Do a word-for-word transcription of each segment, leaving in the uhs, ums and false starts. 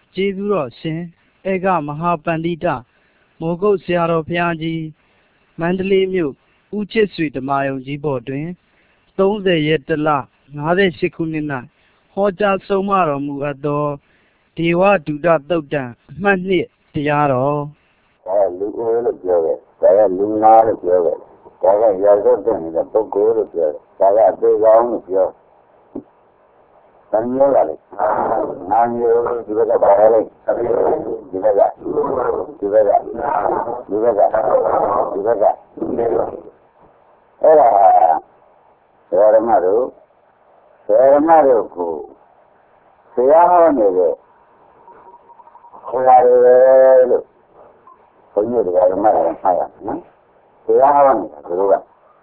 ကျေးဇူးတော်ရှင်ဧကမဟာပန္တိတမောဂုတ်ဆရာတော်ဘုရားကြီးမန္တလေးမြို့ဦးချစ်ဆွေဓမ္မယုံကြီးဘော်တွင်သုံးဆယ်ရက်တလငါးရှစ်ခုနှစ်၌ဟောကြားဆုံးမတော်မူအပ်သောဒေဝဒုဒသုတ်တံအမှတ်နှစ်တရားတော်ဒါလူဦးလို့ပြောတယ်ဒါကလူနာလို့ပြောတယ်ဒါကရာဇဝတ်တဲ့ပုဂ္ဂိုလ်လို့ပြောတယ်ဒါကအသေးကောင်းလို့ပြောတန်ရောလာလေနာမျိုးဒီဘက်ကပါရလေဒီဘက်ကဒီဘက်ကဒီဘက်ကဒီဘက်ကအဲ့ဒါဆရာဓမ္မတို့ဆရာဓမ္မတို့ကိုဆရာဟောနေတဲ့ဆရာတွေလို့ဘုန်းကြီးတွေကဓမ္မတွေမှားရနော်ဆရာဟောနေတာသူတို့က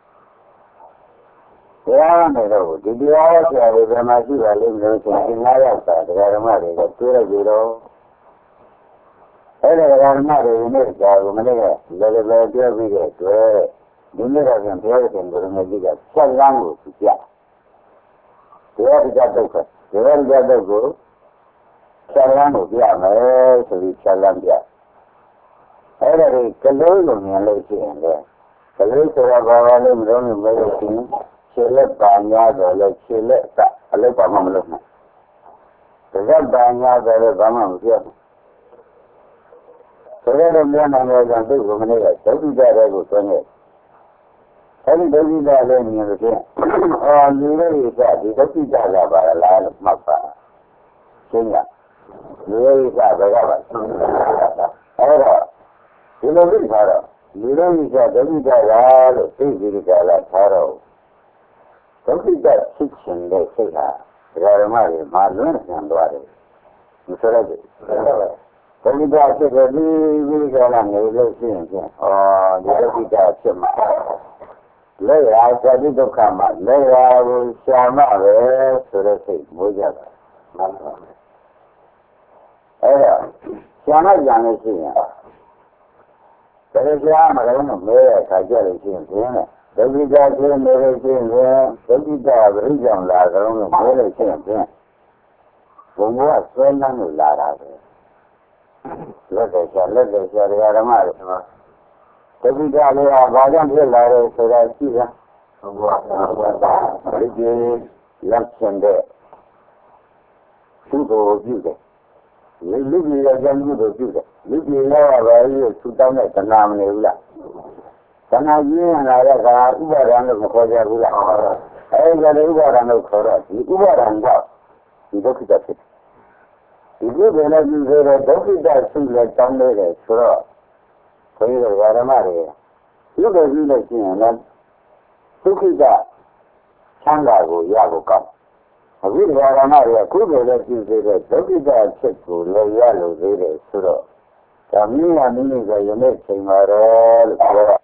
တရားနေတော့ဒီတရားဆရာတွေဘယ်မှာရှိပါလိမ့်မလို့ဆိုရင်ငါးယောက်သာတရားဓမ္မတွေကတွေးလိုက်ကြတော့အဲ့ဒါတရားဓမ္မတွေနဲ့ကြာကိုမနေ့ကလည်းလည်းပြောပြီးတဲ့တွေ့ဒီနေ့ကပြန်ပြောတဲ့ဘုရားမြတ်ကြီးကဆက်လန်းကိုပြတရားဒီကတုတ်ခတရားဒီကတုတ်ကိုဆက်လန်းကိုပြမယ်ဆိုပြီးဆက်လန်းပြအဲ့ဒါဒီကလေးကိုမြင်လို့ရှိရင်လေကလေးဆိုတာဘာလဲမလို့မလို့ရှိရင်ခြေလက်ပါညာတော့လေခြေလက်အလုပ်ပါမှမလုပ်နဲ့။တကယ်ပါညာတော့လည်းဘာမှမပြောဘူး။ဆိုတော့လည်းနာမည်ကသူ့ကိုမနေ့ကဒုက္ခိတတဲ့ကိုသွင်းခဲ့။အဲဒီဒုက္ခိတလည်းမြင်လို့ဖြင့်အော်လူလေးကဒီဒုက္ခိတကပါလားလို့မှတ်ပါ။ရှင်းရ။လူလေးကဘယ်ကပါရှင်းတာ။အဲ့တော့ဒီလိုသိထားတော့လူလေးကဒုက္ခိတလားလို့သိပြီးကြလားထားတော့ဒုက္ခိတဖြစ်ခြင်းတဲ့စိတ်ဟာဒကာဓမ္မတွေမှာလွန်းဆန်သွားတယ်မဆိုရဘူးဒုက္ခိတဖြစ်တယ်ဒီဒီကလာနေလို့ရှိရင်ဖြင့်ဩဒီဒုက္ခိတဖြစ်မှာလက်ရာသတိဒုက္ခမှာလက်ရာကိုရှာမပဲဆိုတဲ့စိတ်မွေးကြတာမှန်ပါအဲ့တော့ရှာမကြံလို့ရှိရင်တကယ်ရှာမလို့မဲရခါကြလို့ရှိရင်ဖြင့်ဒုက္ခိတဖြစ်နေလို့ရှိရင်ဒုက္ခိတပရိကြောင့်လာကြလို့မဲလို့ရှိရင်ဖြင့်ဘုံဘဝဆွဲလန်းလို့လာတာပဲလက်တယ်ရှာလက်တယ်ရှာတရားဓမ္မတွေဒုက္ခိတလေးကဘာကြောင့်ဖြစ်လာလဲဆိုတာရှိလားဘုံဘဝပရိကျေလက်ချင်တဲ့သူ့ကိုပြုတယ်လူလူကြီးရဲ့ဉာဏ်ကြီးကိုပြုတယ်လူကြီးရဲ့ဘာလို့သူတောင်းတဲ့တဏှာမနေဘူးလားတဏှာကြီးရင်လာတဲ့ကဥပါဒံလို့မခေါ်ကြဘူးလားအဲဒီကလေးဥပါဒံလို့ခေါ်တော့ဒီဥပါဒံကဒီဒုက္ခိတဖြစ်ဒီလိုပဲလည်းဒီဆိုတော့ဒုက္ခိတရှိလဲတောင်းနေတယ်ဆိုတော့ခွေးတို့ဓမ္မတွေဒီလိုကြီးလို့ရှိရင်လည်းဒုက္ခိတချမ်းသာကိုရဖို့ကောင်းအခုဒီဓမ္မတွေကခုလိုလည်းကြည့်သေးတယ်ဒုက္ခိတဖြစ်ကိုလည်းရလို့သေးတယ်ဆိုတော့ဒါမျိုးရမိမိကယနေ့ချိန်မှာတော့လို့ပြော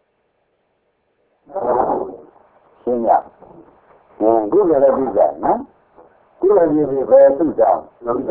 ရှင်းရဟင်ခုလည်းပြီးကြနော်ခုလည်းပြီးပြီပဲသူ့ကြောင့်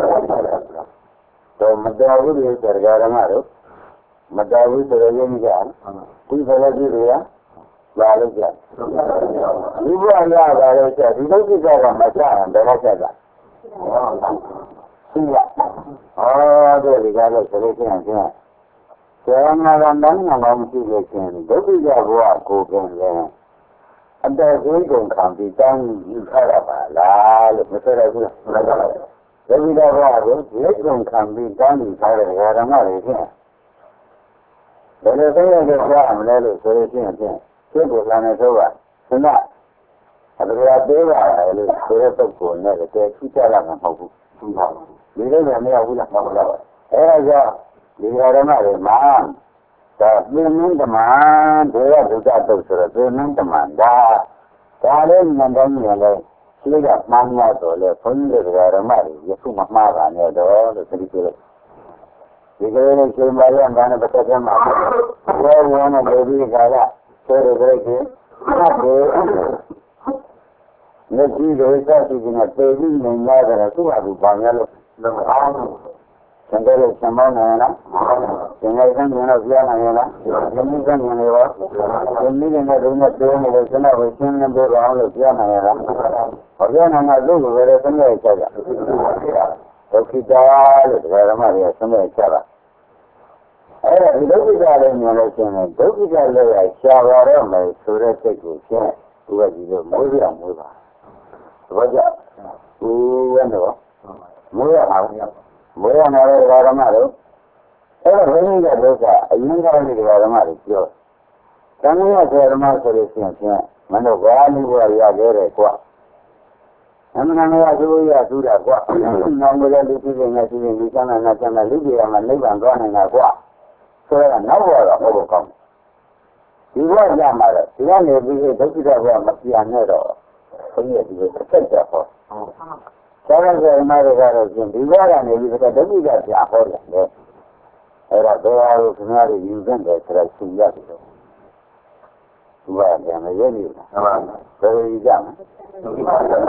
တော့မတော်ဘူးလေဆရာဓမ္မတို့မတော်ဘူးဆိုရင်ရင်းကြခုလည်းပြီးပြီရလာလို့ကြဒီဘဝရတာလည်းဆက်ဒီလိုကိစ္စကမချအောင်ဘယ်တော့ဆက်တာရှင်းရအော်ဒီကလည်းဆိုလို့ရှိရင်ရှင်းဆရာနာကတန်းနာမရှိလို့ရှင်ဒုက္ခိတဘဝကိုပင်လည်းအတ္တကိုယ်ကိုခံပြီးတောင်းယူထားတာပါလားလို့မဆိုရဘူးလားဒုက္ခိတဘဝကိုလက်ကိုခံပြီးတောင်းယူထားတဲ့ဓမ္မတွေဖြင့်ဘယ်လိုသိရတဲ့ကြားမလဲလို့ဆိုလို့ရှိရင်ဖြင့်စိတ်ကိုလာနေတော့ကသနာအတရာသေးပါလေလို့ဆိုတဲ့ပုဂ္ဂိုလ်နဲ့တကယ်ထိကြလာမှာမဟုတ်ဘူးဟုတ်ပါဘူးဒီလိုလည်းမရဘူးလားမဟုတ်လားအဲဒါကြောင့်ဒီဓမ္မတွေမှာဒါပြင်းနှင်းဓမ္မဒေဝဒုက္ခတုတ်ဆိုတော့ပြင်းနှင်းဓမ္မဒါဒါလည်းဉာဏ်တိုင်းဉာဏ်လည်းရှိကမှန်းရတော့လေဘုန်းကြီးတွေဓမ္မတွေယခုမမှားပါနဲ့တော့လို့သိကြလို့ဒီကလေးနဲ့ချိန်ပါရံဘာနဲ့ပတ်သက်မှာဘယ်ဝင်နဲ့ဒီဒီကလာဆိုရတဲ့ကိစ္စတွေလက်ကြီးတွေစသဖြင့်တေပြီးနေလာတယ်သူ့ဟာသူပါရလို့တော့အားသင်္ကေတဆံမောင်းနေလားသင်္ကေတဆံမြင်တော့ကြားနိုင်လားသင်္ကေတဆံမြင်လေရောသင်္ကေတနဲ့ဒုနဲ့တိုးနေလို့စနဝေရှင်းနေဖို့အောင်လို့ကြားနိုင်လားဘာပြောနိုင်တာလို့ပဲသင်္ကေတချက်ကြ Dokitaလို့တရားဓမ္မတွေဆုံးဖြတ်ကြတာအဲ့ဒါဒီဒုက္ခလည်းမြင်လို့ရှိရင်ဒုက္ခလည်းရရှားပါတော့မယ်ဆိုတဲ့စိတ်ကိုရှင်းသူကဒီလိုမိုးရမိုးပါဘောကြဦးရတော့မိုးရအောင်မိုးရမှာလည်းတရားဓမ္မတို့အဲ့ဒါဘယ်နည်းကဒုက္ခအရင်ကလည်းတရားဓမ္မတွေပြောတန်ခါတရားဓမ္မဆိုလို့ရှိရင်မင်းတို့ဘာလို့ရရခဲ့တယ်ကွာအမှန်တရားသူရသူတာကွာနောင်မလဲလူကြီးတွေနဲ့ကြီးတွေကျမ်းနာကျမ်းနာလူကြီးရမှာနိဗ္ဗာန်သွားနေတာကွာဆိုတော့နောက်ဘဝတော့ဟုတ်ကောင်းဒီဘဝကြမှာတော့ဒီကနေပြီးဒုက္ခတဲ့ဘဝမပြန်နဲ့တော့ဘုရားဒီလိုဆက်ကြဟောဆရာကမာရကတော့ရှင်ဒီဘဝကနေပြီးတော့ဒုက္ခကြပြန်ဟောတယ်အဲ့ဒါတရားကိုခင်ဗျားတို့ယူသင့်တယ်ဆိုတော့ရှင်းရတယ်တော့ဒီဘဝပြန်မရည်ဘူးဟုတ်ပါဘူးဘယ်လိုယူကြမလဲဒုက္ခ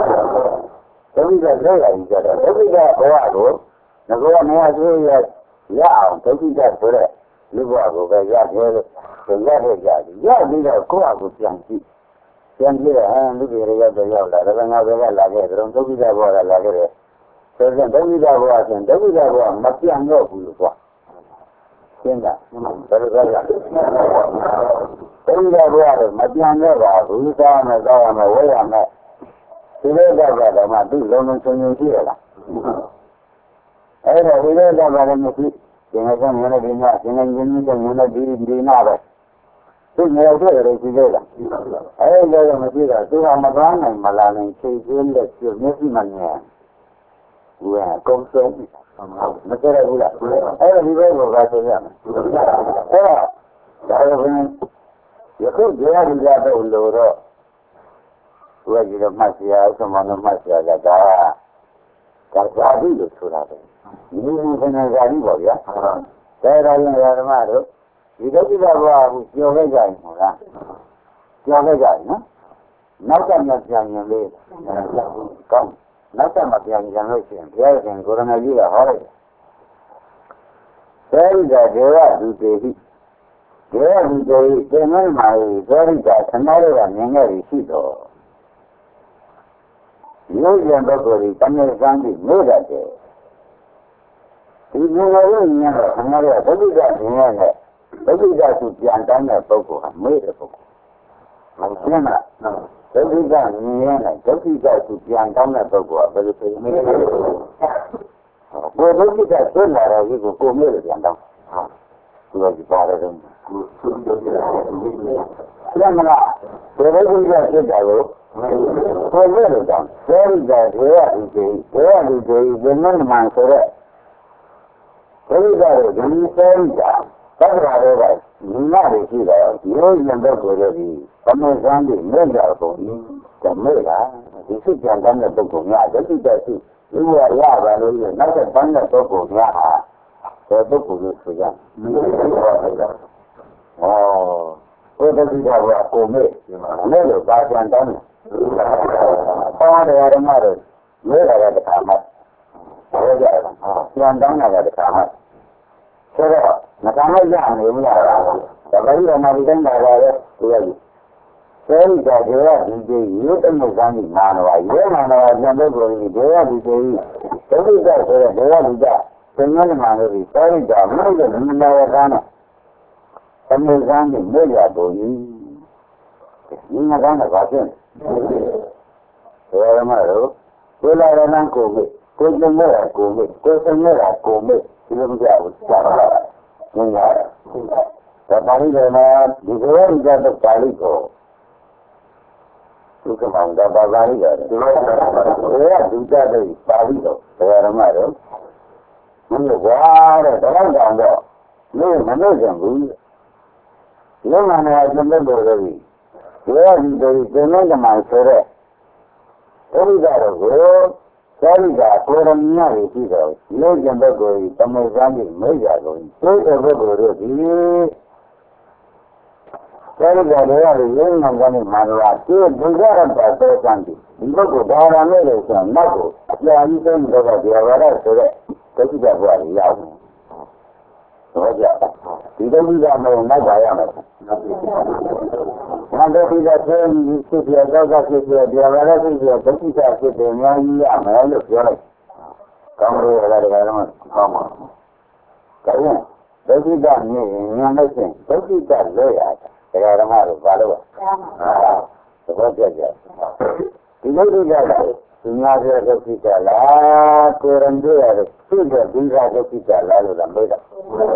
တဲ့ရည်ကြတော့ဒုက္ခတဲ့ဘဝကိုငါကနေရာဆိုရရအောင်ဒုက္ခတဲ့ဆိုတဲ့လူဘဝကိုပဲရခဲ့လို့ဆိုရခဲ့ကြတယ်ရပြီးတော့ကိုယ့်အကူပြန်ကြည့်ပြန်ကြည့်တော့ဟမ်လူတွေရောက်တော့ရောက်လာဒါကငါပဲလာခဲ့တယ်ဒုက္ခတဲ့ဘဝကလာခဲ့တယ်ဆိုတော့ဒုက္ခတဲ့ဘဝဆိုရင်ဒုက္ခတဲ့ဘဝမပြန်တော့ဘူးလို့ကွာရှင်းတာဘယ်လိုလဲဒုက္ခတဲ့ဘဝတော့မပြန်တော့ပါဘူးသာမသာမဝဲရမယ်ဒီလိုကတော့မှသူ့လုံးလုံးချုံချုံရှိရလားအဲ့တော့ဒီလိုတော့လည်းမရှိဒီမှာကမင်းတို့ညသင်္ကန်းကြီးကြီးကမင်းတို့ဒီဒီနာပဲသူနေရာတွေ့ရတယ်ရှိသေးလားအဲ့လိုတော့မရှိတော့သူကမကောင်းနိုင်မလာနိုင်ချိန်ကျင်းတဲ့ပြမျက်စိမှမြင်ဘူးကကုန်းဆုံးမကြရဘူးလားအဲ့ဒီဘက်ကိုပါဆိုရမယ်အဲ့တော့ဒါလည်းယခုတရားဒီလာတော့လို့တော့သူကဒီတော့မှတ်စရာအမှန်တော့မှတ်စရာကဒါကဇာတိလို့ဆိုတာပဲဒီလိုခဏဇာတိပေါ့ဗျာဒါတော်ရင်ဓမ္မတို့ဒီဒုက္ခဘဝကိုကြော်ခဲ့ကြရင်ဟုတ်လားကြော်ခဲ့ကြရင်နော်နောက်ကမှပြန်ရင်လေးကောင်းနောက်ကမှပြန်ရင်လို့ရှိရင်ဘုရားရှင်ကိုရမကြီးကဟောလိုက်တယ်သေရိကဒေဝဒုတေဟိဒေဝဒုတေဟိသင်္မမှာသေရိကခဏလေးကမြင်ခဲ့ပြီးရှိတော့ရိုးရံပုဂ္ဂိုလ်ကြီးတမေကံကြီးနေတတ်တယ်ဒီလိုလိုညံ့တော့ခဏလေးဒုက္ခကမြင်ရတဲ့ဒုက္ခကသူပြန်တန်းတဲ့ပုဂ္ဂိုလ်ဟာမေ့တဲ့ပုဂ္ဂိုလ်မရှင်းလားဒုက္ခကမြင်ရတဲ့ဒုက္ခကသူပြန်တန်းတဲ့ပုဂ္ဂိုလ်ဟာဘယ်လိုဖြစ်မေ့လဲကိုဒုက္ခကဆွလာတော့ဒီကိုကိုမေ့လို့ပြန်တော့သူကဒီပါတယ်တော့ကိုသူ့တို့ရတယ်ဒီမလားဒီဒုက္ခကဖြစ်တာကိုကိုမေ့လို့တော့သေရိကဒေဝဥဒေဒေဝဥဒေဒီမင်းမှန်ဆိုတဲ့ဘုရားတို့ဒီသေရိကသက္ကရာတွေကညီမတွေရှိတယ်ရိုးရင်တော့ကိုယ်တို့ဒီသမစမ်းတွေမြင့်ကြကုန်ပြီဒါမဲ့လားဒီစိတ်ကြံတဲ့ပုဂ္ဂိုလ်များဒုက္ခတက်ရှိလူရရပါလို့ရနောက်တဲ့ဘန်းတဲ့ပုဂ္ဂိုလ်များဟာဒီပုဂ္ဂိုလ်ကိုဆိုကြမလို့ပြောလိုက်တာဩဘုဒ္ဓတိကကကိုမဲ့မဲ့လို့ပါကြံတောင်းတယ်ဘောတရားဓမ္မတွေမဲတာကတခါမှပြောကြတာပြန်တောင်းတာကတခါမှဆိုတော့ငါကလည်းရနေမလားဒါပဲဒီမှာဒီတိုင်းပါပါပဲသူကသေရိကဒေဝဒီကျေရုပ်တမှုကံကြီးမာနဝရဲမာနဝပြန်တဲ့ကိုယ်ကြီးဒေဝဒီကျေဒုက္ခကဆိုတဲ့ဒေဝဒီကသင်္ကန်းမှာလို့ဒီသေရိကမဟုတ်တဲ့မြင်လာရတာနဲ့တမှုကံကြီးမြရပုံကြီးဒီမှာကလည်းပါဖြစ်တယ်ဘယ်မှာတော့ဝိလာရဏကိုမေကိုကျင်မဲ့ကိုမေကိုစမဲ့ကိုမေဒီလိုမျိုးကိုစာရတာငင်းရတယ်ဒါပါဠိတော်မှာဒီလိုရကြတဲ့ပါဠိကိုသူကမှန်တာပါဠိတော်ဒီလိုရဒုတတဲ့ပါဠိတော်ဓမ္မတော်မင်းတို့ဘာတဲ့တော့တောင်တော့မင်းမလို့ကြဘူးလုံးဝနဲ့အကျဉ်းလို့လို့ဒီလိုဒီဒီသင်္ကန်းဓမ္မဆိုတဲ့အဲဒီကတော့ကိုသာရိကကိုရမညာကိုရှိတော့လို့ကျန်တဲ့ကိုတမေကမ်းကြီးမိကြကုန်သိတဲ့ဘုရားတို့ဒီသာရိကတွေရရင်းမှန်ကနေမာနဝတိဒုက္ခရတ္တသောကံဒီဒီဘုကိုဒါရမဲ့လို့ဆိုတော့နောက်ကိုအပြာကြီးသိတဲ့တော့ဒီဝရဆိုတဲ့ဒုက္ခဘဝကြီးရောက်တယ်တော့ကြဒီဒုက္ခကမဟုတ်နောက်ပါရမယ်မန္တတိကသေကြီးဖြစ်ပြတော့ကဖြစ်ပြဒီဝရဖြစ်ပြဒုက္ခဖြစ်တယ်အများကြီးရမယ်လို့ပြောလိုက်ကောင်းလို့ရတာကလည်းမကောင်းပါဘူး။ဒါရင်ဒုက္ခိတနေဉာဏ်လို့ရှိရင်ဒုက္ခိတလွဲရတာတရားဓမ္မတို့ဘာလို့လဲ။သဘောကျကြ။ဒီဒုက္ခိတကသူများပြောဒုက္ခိတလားကိုယ်ရံတွေ့ရတယ်သူ့ရဲ့ဒီကဒုက္ခိတလားလို့လည်းမေးတာ။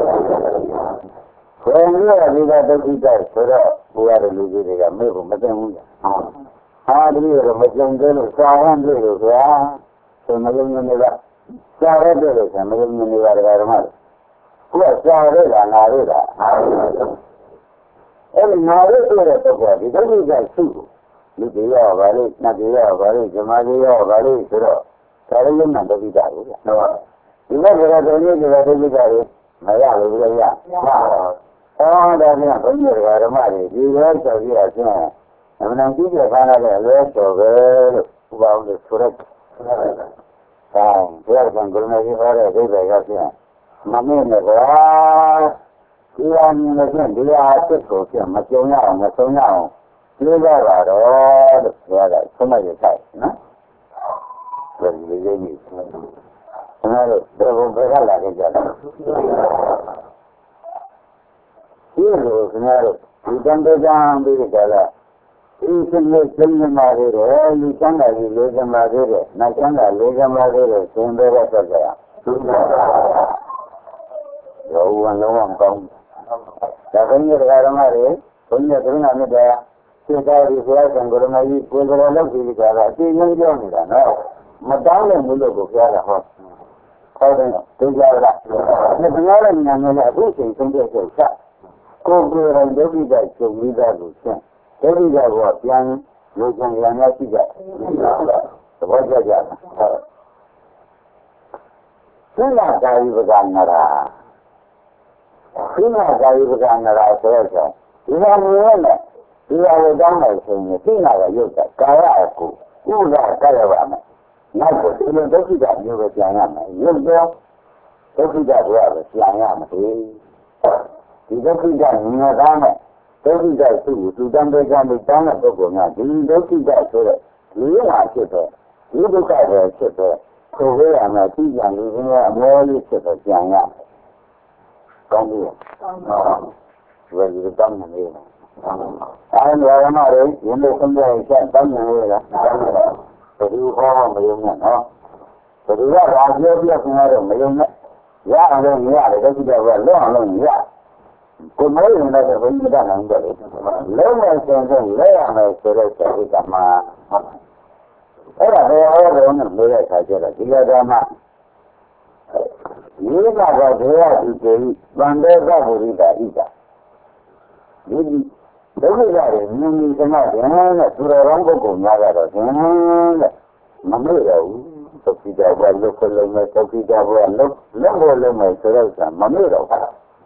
ကိုယ်ရံတွေ့ရဒီကဒုက္ခိတဆိုတော့ဘုရားတို့လူကြီးတွေကမေးဖို့မသိဘူး။ဟာဒီလိုမကြုံသေးလို့စာရမ်းတွေ့လို့ဗျာဆိုမယုံနေပါစာရတဲ့လို့ဆိုမယုံနေပါတရားဓမ္မတွေကိုယ်ကစာရတာငါရတာအဲ့ဒီငါရတဲ့ပုဂ္ဂိုလ်ဒီဒုက္ခိတစုလူတွေရောပါလေနတ်တွေရောပါလေဇမတွေရောပါလေဆိုတော့ဒါလည်းလုံးဝဒုက္ခိတကိုဗျာဒီဘက်ကတော်ကြီးတွေကဒုက္ခိတတွေမရဘူးလေဗျာအော်ဒါကဘုရားဓမ္မတွေဒီလိုဆိုပြီးအချင်းအမှန်ကြီးတဲ့ခါလာတဲ့အလွဲတော်ပဲလို့ဥပအောင်လို့ဆိုရက်။ဒါဘုရားကဂုဏ်ကြီးဟောတဲ့ဒိဋ္ဌိကပြန်မမင်းနဲ့ကွာ။ဒီအမြင်နဲ့ပြန်ဒီအအစ်ကိုပြန်မကြုံရအောင်မဆုံးရအောင်ပြေးကြပါတော့လို့ဘုရားကဆုံးမရတဲ့နော်။ဘယ်လိုလဲကြီး။ကျွန်တော်တို့ဘယ်ဘယ်ကလာကြကြလဲ။ဒီလိုကျွန်တော်တို့ဒီတန်တဲ့ကြံပြီးကြလားဒီစနေစနေမှာလေလူချမ်းသာကြီးလေးကမှာသေးတယ်။နတ်ချမ်းသာလေးကမှာသေးတယ်သင်ပေးတဲ့ဆက်ကြ။သူကရောဝန်လုံးဝမကောင်းဘူး။ဒါကနေ့တရားဓမ္မတွေဘုန်းကြီးကရုဏာမေတ္တာစေတာဒီဘုရားကံကရုဏာကြီးကိုယ်တော်လောက်ပြီးကြတာအသိဉာဏ်ကြောင်းနေတာနော်။မတောင်းတဲ့မှုလို့ကိုပြောတာဟော။ခေါ်တယ်သိကြလား။ဒီဘုရားရဲ့ဉာဏ်နဲ့အခုချိန်ဆုံးတဲ့ချက်ချက်ကိုယ်ကိုယ်တိုင်ဒုက္ခိတကျုံပြီးသားလို့ရှင်းဒုက္ခိတကပြန်လူချင်ရများရှိကြသဘောကျကြဟုတ်သင်္နာကာယပကနရာသင်္နာကာယပကနရာဆိုတော့ဒီမှာမြင်နဲ့ဒီအဝတ္တနဲ့ဆိုရင်သင်္နာကရုပ်ကကာယအကူဥဒ္ဒါကာယပါမယ်နောက်ကိုဒီလိုဒုက္ခိတမျိုးပဲပြန်ရမယ်ရုပ်တော့ဒုက္ခိတကပဲပြန်ရမယ်ဒီဒုက္ခိတဉာဏ်သားနဲ့ဒုက္ခိတစုကိုသူတန်တဲ့ကံကိုတောင်းတဲ့ပုဂ္ဂိုလ်များဒီဒုက္ခိတဆိုတဲ့လူရင်းဖြစ်တဲ့ဒီဒုက္ခပဲဖြစ်တဲ့ကိုယ်ဝေးရမယ်သိကြလူရင်းကအမောလေးဖြစ်တဲ့ကြံရကောင်းပြီဟုတ်ဝယ်ပြီးတောင်းနေတယ်အဲဒါရမတွေရင်းလို့ဆုံးဖြတ်ချက်တောင်းနေရတာဘယ်သူဟောမယုံနဲ့နော်ဘယ်သူကဘာပြောပြခင်ရတော့မယုံနဲ့ရအောင်လို့ရတယ်ဒုက္ခိတကလွတ်အောင်လို့ရကိုမိုးရင်လည်းဘုရားကနိုင်တယ်လုံးဝစင်စင်လဲရမယ်ဆိုတဲ့စိတ်ကမှအဲ့ဒါဘယ်ဟောတော့နဲ့မေးတဲ့အခါကျတော့ဒီကဓမ္မဒီကကဒေဝတိတေဗန္ဒေကဗုရိတာဣဒဒီဒုက္ခတွေမြင်မြင်ကမှတယ်နဲ့သူတော်ကောင်းပုဂ္ဂိုလ်များကတော့ရှင်တဲ့မမေ့ရဘူးသုခိတဘလုခလုံးမဲ့သုခိတဘလုလုံးလုံးလုံးမဲ့ဆိုတော့မမေ့တော့ဘူး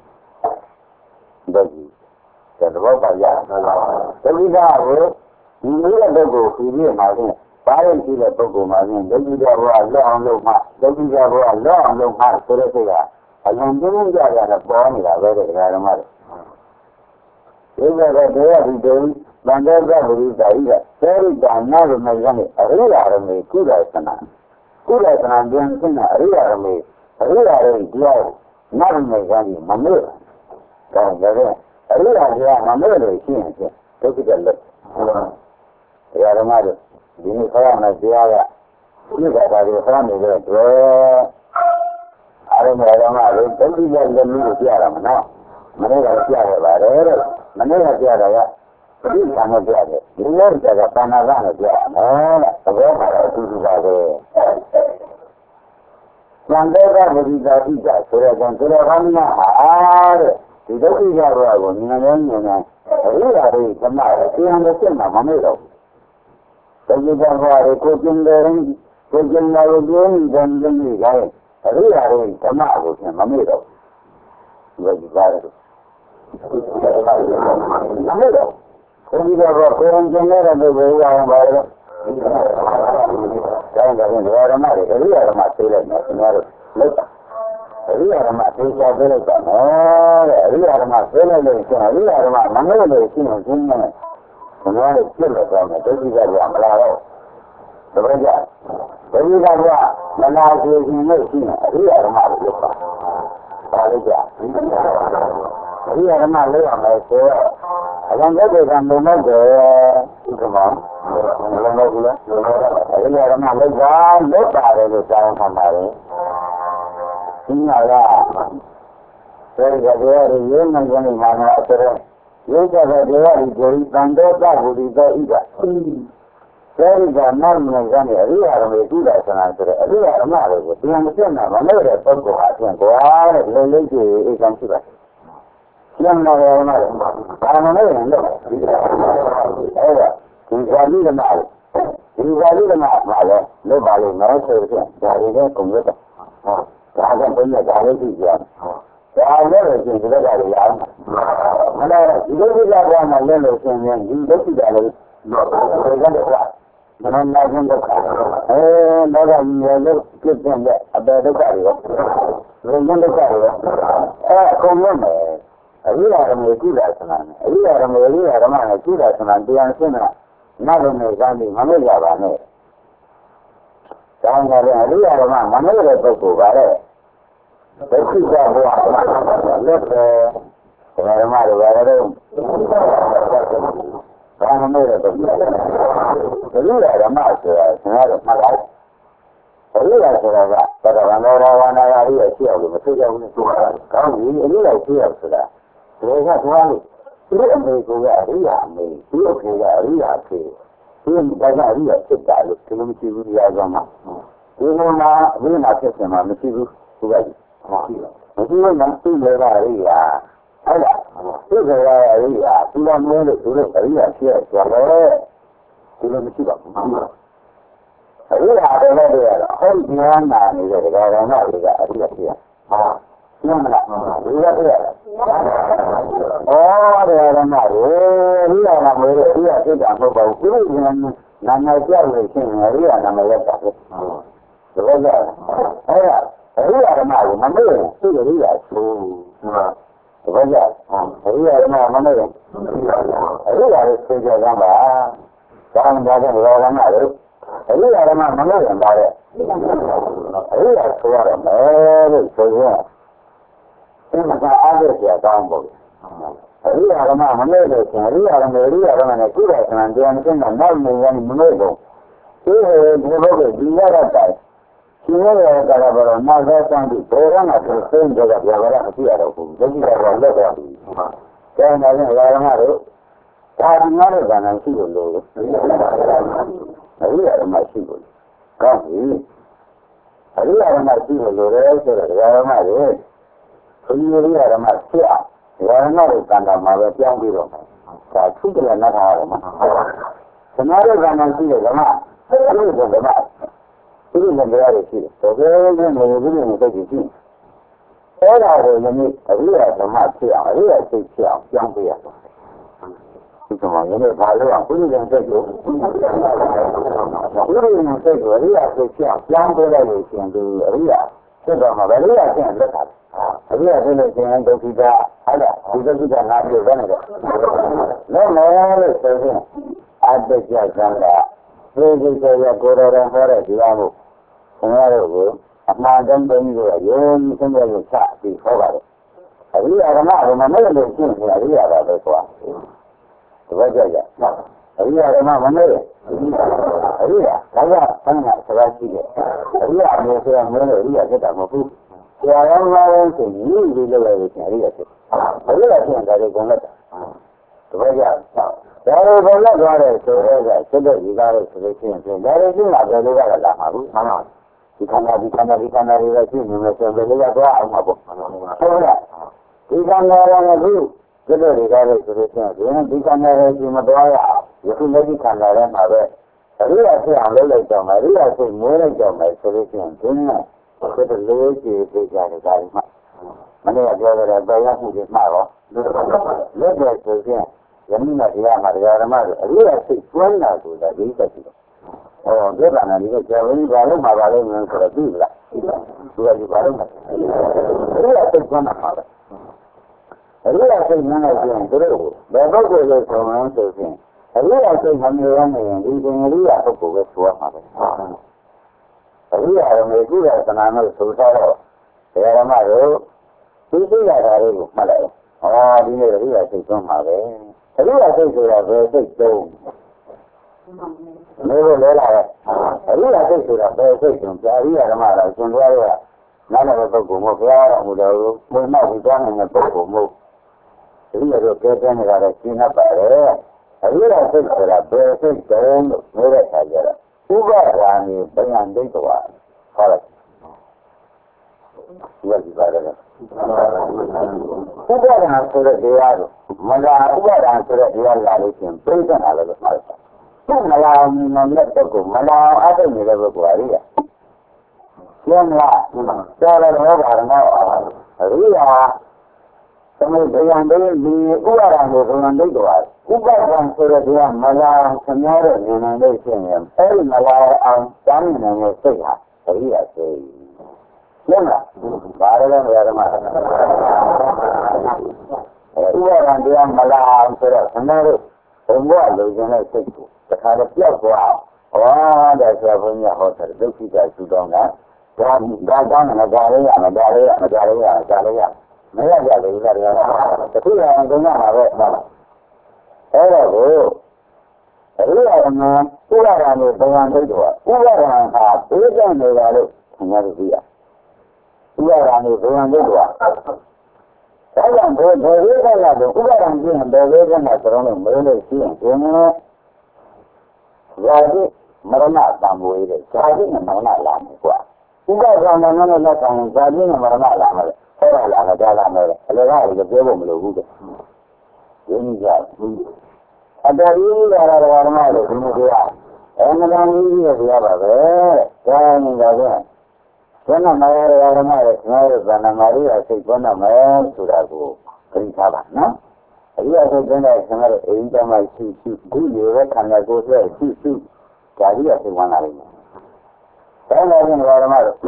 ဒါကြီးတော့ဘာရသတိထားကိုဒီလိုတဲ့ပုဂ္ဂိုလ်ကိုပြီးမှလည်းပါရင်ရှိတဲ့ပုဂ္ဂိုလ်မှလည်းဒုက္ခိတဘဝလွတ်အောင်လုပ်မှဒုက္ခိတဘဝလွတ်အောင်လုပ်မှဆိုတဲ့စိတ်ကအရင်ကျင်းကြရတာပေါ်နေတာပဲတဲ့ဓမ္မတွေဒီကတော့တရားဒီတုံးဗန္ဒေကဗုဒ္ဓတာဤကသေရိတာနာရမေကနေအရိယာရမေကုလသနာကုလသနာပြန်ရှင်းတာအရိယာရမေအရိယာရဲ့တရားနာရမေကနေမမေ့ကောင်းတယ်အရိယာကမမေ့လို့ရှိရင်ဒုက္ခတက်လို့တရားဓမ္မတွေဒီနေ့ခေါ်ရမယ်တရားကဒီကဘာတွေခေါ်နေလဲတွေ့အားလုံးဓမ္မတွေဒုက္ခတက်လို့လို့ပြရမှာနော်မနေ့ကပြရပါတယ်တဲ့မနေ့ကပြတာကပဋိသင်္ခါပြတယ်ဒီလိုကြတာပါဏာကနဲ့ပြရမယ်တဲ့သဘောပါတော့အတူတူပါပဲသံဃာကဗုဒ္ဓတာဣဒဆိုတဲ့ကံဆိုတော့ဘာမှမဟာတဲ့ဒီဒုက္ခိတဘဝကိုဉာဏ်နဲ့ဉာဏ်နဲ့အရိယာတွေဓမ္မတွေသင်တဲ့စိတ်မှာမမေ့တော့ဒုက္ခိတဘဝကိုကျင့်တယ်ကိုကျင့်လာလို့ပြင်းတယ်ပြင်းနေကြတယ်အရိယာတွေဓမ္မကိုသင်မမေ့တော့ဘူးဒီပါတယ်မမေ့တော့ဒုက္ခိတဘဝကိုကျင့်တဲ့ပုဂ္ဂိုလ်ကအောင်ပါတော့တိုင်းတယ်ဓမ္မတွေအရိယာဓမ္မသိလိုက်တယ်ခင်ဗျားတို့လက်အရိယာဓမ္မသိချပေးလိုက်တာနော်တဲ့အရိယာဓမ္မသိလိုက်လို့ရှိရင်အရိယာဓမ္မမမေ့လို့ရှိရင်ရှင်းနေတယ်ခင်ဗျားတို့ပြစ်လို့ကောင်းတယ်ဒုက္ခိတကမလာတော့တပည့်ကြဘယ်လိုကမနာကျေရှင်လို့ရှိရင်အရိယာဓမ္မကိုလုပ်ပါပါလိမ့်ကြအရိယာဓမ္မလုပ်ရမယ်ဆိုတော့အရင်ကတည်းကမလို့တယ်ဒီကမှာလုံးလုံးဘူးလားအရိယာဓမ္မလုပ်ပါလုပ်ပါတယ်လို့တောင်းခံပါတယ်ဒီမှာကအဲဒီကတရားရရေးမှန်ကန်နေမှာတော့ဆိုတော့ရုပ်ကတရားတွေကိုတန်တော့တဘူဒီတော့ဣဒအဲဒီကနောက်နေကြတယ်အရိယာဓမ္မကိုသိတာဆန္ဒဆိုတော့အရိယာဓမ္မတွေကိုပြန်မပြတ်နိုင်မလို့တဲ့ပုဂ္ဂိုလ်ဟာအပြင်ကွာတဲ့လုံလိမ့်ကြီးအိမ်ဆောင်ရှိပါတယ်ကျန်တော်ရောနာဘာမှမလုပ်ရင်တော့အဲ့ဒါဒီဇာတိဓမ္မဒီဇာတိဓမ္မမှာလည်းလုပ်ပါလို့နော်ဆိုတော့ဒါတွေလည်းကုန်ရတော့ဒါကဘယ်နဲ့ဒါလေးကြည့်ကြဒါလည်းရှင်ဒီဘက်ကလည်းရအောင်မလားဒီလိုကြည့်ကြပါမှလည်းလို့ရှင်ရင်ဒီလိုကြည့်ကြလို့ဒီကတော့ကွာမနနာခြင်းဒုက္ခအဲဒါကမြေလို့ပြည့်စုံတဲ့အပေဒုက္ခတွေရောဘုံဒုက္ခတွေရောအဲအကုန်လုံးပဲအရိယာဓမ္မကိုကြည့်တာဆန္ဒနဲ့အရိယာဓမ္မအရိယာဓမ္မကိုကြည့်တာဆန္ဒတရားရှင်းတာနောက်တော့နေကမ်းပြီးမမေ့ကြပါနဲ့။ဒါကြောင့်လည်းအရိယာဓမ္မမမေ့တဲ့ပုဂ္ဂိုလ်ပါလေ။ဒုက္ခကဘုရားလက်ပဲဓမ္မတွေဘာလို့ဘာမမေ့တဲ့ပုဂ္ဂိုလ်။အရိယာဓမ္မဆိုတာဆင်ရတော့မှတ်လိုက်။အရိယာဆိုတာကသတ္တဝါနောဝါနာယာရိယရှိအောင်လို့မသိကြဘူးလို့ဆိုတာ။ကောင်းပြီအရိယာရှိအောင်ဆိုတာဒါကသွားလို့ဒီအမေကအရိယာအမေဒီအဖေကအရိယာဖေဒီဘာသာအရိယာဖြစ်တာလို့ဒီလိုမရှိဘူးရာဇဝမှာဒီလိုမှာအမေနာဖြစ်စမှာမရှိဘူးဒီကကြီးမရှိဘူးနော်သူ့လေကအရိယာဟုတ်လားသူ့လေကအရိယာသူကမင်းလို့သူတို့အရိယာဖြစ်ရဆိုတော့ဒီလိုမရှိပါဘူးအရိယာတွေလည်းတွေ့ရတော့ဟောဒီနာနာနေတဲ့ဒကာဒကာတွေကအရိယာဖြစ်ရဟာမှန်လားဒီကတွေ့ရတယ်ဩတယ်ရမှာရေဒီကမှာမေးလို့ဒီကသိတာမဟုတ်ပါဘူးဒီလိုနာနာကြောက်လို့ရှိရင်ဒီကနာမရက်တာပဲဒီလိုကြအဲ့ဒါအရိယာဓမ္မကိုမမေ့ရင်သူ့အရိယာဆိုဒီလိုကြအရိယာဓမ္မမမေ့ရင်အရိယာကိုသိကြကြပါဒါမှမဟုတ်တော့လောကနာလို့အရိယာဓမ္မမမေ့ရင်ပါတဲ့အရိယာဆိုရမယ်လို့ဆိုရင်ဒီမှာအားရစရာကောင်းပေါ့အရိယာဓမ္မမမေ့လို့ရှင်အရိယာဓမ္မအရိယာဓမ္မနဲ့ကြည့်တဲ့အခါတရားမသိတော့နောက်နေရင်မမေ့ဘူးဒီဒီဘုရားဒီရတဲ့တိုင်ရှင်ရဲ့ကာရဘောနောက်သောတန်ပြီးဘောရနာဆိုသိကြကြပြပါရမရှိရတော့ဘူးဒုက္ခကတော့လက်တော့ဘူးကျန်တဲ့ဓမ္မတို့ဒါဒီနာတဲ့ကံရှိလို့လို့အရိယာဓမ္မရှိဘူးကောင်းပြီအရိယာဓမ္မရှိလို့လို့ရဲဆိုတော့ဓမ္မတွေဒီလိုရမှာဖြစ်အောင်ဝါရဏကိုကံတာမှာပဲပြောင်းပြီးတော့ဒါသူ့ကလည်းနှက်ထားရတယ်မှာသမားရဲ့ကံမှရှိတယ်ဓမ္မအဲဒီကဓမ္မဒီလိုတရားတွေရှိတယ်တော်တော်လေးမျိုးမျိုးမျိုးသိကြည့်အဲ့ဒါကိုယနေ့အရိယာဓမ္မဖြစ်အောင်အရိယာစိတ်ဖြစ်အောင်ပြောင်းပေးရတော့ဒီကမှာယနေ့ဘာလို့အောင်ဘုရားစိတ်ကိုဘုရားစိတ်ကိုအရိယာစိတ်ဖြစ်အောင်ပြောင်းပေးလိုက်လို့ရှင်ဒီအရိယာဖြစ်တော့မှာပဲအရိယာဖြစ်လက်တာအရိယာဖြစ်လို့ရှင်ဒုက္ခိတာဟုတ်လားဒီဒုက္ခိတာငါပြောနေတယ်လုံးမယ်လို့ဆိုရင်အတ္တကြကံကသေသေးချာချာကိုယ်တော်တော်ဟောတဲ့ဒီအမှုခင်ဗျားတို့ကိုအမှားတမ်းတိုင်းကိုရုံးစင်းရချပြီးဟောပါတယ်အရိယာဓမ္မကမမဲ့လို့ရှင်းတယ်အရိယာပါပဲကွာတပည့်ကြကြအရိယာဓမ္မမမဲ့အရိယာဒါကဆန်းကစကားရှိတယ်အရိယာမျိုးဆိုရင်မင်းတို့အရိယာဖြစ်တာမဟုတ်ဘူးဆရာတော်ကလည်းဆိုညီညီလေးလောက်လို့ရှင်အရိယာဖြစ်အရိယာဖြစ်ရင်ဒါတွေကုန်လက်တာတပည့်ကြဒါတွေကုန်လက်သွားတယ်ဆိုတော့ကစစ်တဲ့ဒီကားလို့ဆိုလို့ရှိရင်ဒါတွေရှင်းတာဘယ်လိုကလာမှာဘူးမှန်ပါဒီခန္ဓာဒီခန္ဓာဒီခန္ဓာတွေကရှင်းနေမယ်ဆိုရင်ဘယ်လိုကတော့အောင်မှာပေါ့ဟုတ်လားဒီခန္ဓာကလည်းဒီလိုတွေကလည်းဆိုလို့ရှိရင်ဒီခန္ဓာရဲ့ဒီမတော်ရယခုလက်ရှိခန္ဓာထဲမှာပဲအရိယာဖြစ်အောင်လုပ်လိုက်တော့မယ်အရိယာဖြစ်မွေးလိုက်တော့မယ်ဆိုလို့ရှိရင်ဒီနဲ့ဒီလိုလေးကြည့်ပြကြတယ်ဒါမှမနေ့ကပြောကြတယ်တရားမှုတွေမှာတော့လက်တယ်ဆိုရင်ယနေ့ကတရားမှာတရားဓမ္မတွေအရိယာဖြစ်ကျွမ်းတာဆိုတာဒီသက်ရှိတယ်ဟောဒီကနေ့ဒီကကျေဝင်းဘာလို့မှာပါလို့လဲဆိုတော့သိလားသူကဒီဘာလို့မှာအရိယာဖြစ်ကျွမ်းတာပါပဲအရိယာစိတ်မှန်းလိုက်ရင်သူတို့ဘယ်ပုဂ္ဂိုလ်လို့ဆိုမှန်းဆိုရင်အရိယာစိတ်မမြင်ရနေရင်ဒီသင်္အရိယာပုဂ္ဂိုလ်ပဲဆိုရမှာပဲအရိယာရောမေကုရသနာလို့ဆိုထားတော့ဓမ္မတို့ဒီသိရတာလေးကိုမှတ်လိုက်ဟောဒီနေ့အရိယာစိတ်သွန်းမှာပဲအရိယာစိတ်ဆိုတာဘယ်စိတ်သုံးမေးလို့လဲလာရဲ့အရိယာစိတ်ဆိုတာဘယ်စိတ်သုံးကြာအရိယာဓမ္မလားရှင်သွားရနားလည်တဲ့ပုဂ္ဂိုလ်မဟုတ်ဘုရားတော်မူတော်ကိုဘုရားဝိသွားနိုင်တဲ့ပုဂ္ဂိုလ်မဟုတ်အရိယာတို့ကဲကဲနေတာလည်းရှင်းတတ်ပါတယ်အရိယာစိတ်ဆိုတာဘယ်စိတ်တုံးလို့ပြောတဲ့အခါကျတော့ဥပါဒါနေဗျံဒိဋ္ဌဝါဟောလိုက်ဒီကဒီပါတယ်ဥပါဒါဆိုတဲ့တရားကိုမလားဥပါဒါဆိုတဲ့တရားလာလို့ရှင်ပြိဿနာလည်းလို့မှာတယ်သူ့မလားမြင်တဲ့ပုဂ္ဂိုလ်မလားအသိနေတဲ့ပုဂ္ဂိုလ်အရိယာရှင်းလားကျော်တယ်ဘောပါတော့အရိယာသမုဒ္ဒယံတွေဒီဥပါဒံကိုဘုံဒိဋ္ဌဝါဥပါဒံဆိုတဲ့ဒီကမလာဆမျောတဲ့ဉာဏ်နဲ့လို့ရှိရင်အဲဒီမလာအောင်စာမြင်နေတဲ့စိတ်ဟာအရိယာစိတ်ရှင်းလားဘာလဲလဲဓမ္မဥပါဒံတရားမလာအောင်ဆိုတော့ဆမျောတဲ့ဘုံဘဝလိုချင်တဲ့စိတ်ကိုတခါတော့ပြောက်သွားဟောတဲ့ဆရာဘုန်းကြီးဟောတဲ့ဒုက္ခိတသုတောင်းတာဒါဒါကောင်းတယ်ဒါလေးရမယ်ဒါလေးရမယ်ဒါလေးရမယ်ဒါလေးရမရကြဘူးလားတရားတခုရအောင်သုံးရမှာပဲဟုတ်လားအဲ့တော့ကိုအရိယာမင်းဥပါဒာနဲ့ဘဝံဒိဋ္ဌဝဥပါဒာဟာဘေးကံနေတာလို့ခင်ဗျားတို့သိရဥပါဒာနဲ့ဘဝံဒိဋ္ဌဝဒါကြောင့်ဘယ်ဘယ်ဘေးကံလာတော့ဥပါဒာကျင့်ဘယ်ဘေးကံလာဆိုတော့မင်းတို့ရှိရင်ဒီနေ့ဇာတိမရဏတံမွေးတဲ့ဇာတိနဲ့မရဏလာမယ်ကွာဥပါဒာနဲ့လည်းလက်ခံဇာတိနဲ့မရဏလာမယ်ဟောလာတာကြားလာမယ်အလေကလည်းပြောဖို့မလိုဘူးတဲ့ဒီနည်းကြောင့်အတော်ကြီးလာတာဓမ္မလို့ဒီလိုကအမှန်တန်ကြီးရပြပါပဲဒါနဲ့ဒါကဘယ်နဲ့မရရဓမ္မရဲ့ငါရဲ့ဗန္နမာရိယစိတ်ကောနာမယ်ဆိုတာကိုသိထားပါနော်အရိယစိတ်ကလည်းကျွန်တော်အိမ်တမရှိရှိဒီလိုပဲခံရကိုယ်ရဲ့ရှိရှိဓာတိရစိတ်ဝင်လာလိမ့်မယ်ဒါနဲ့ဓမ္မတို့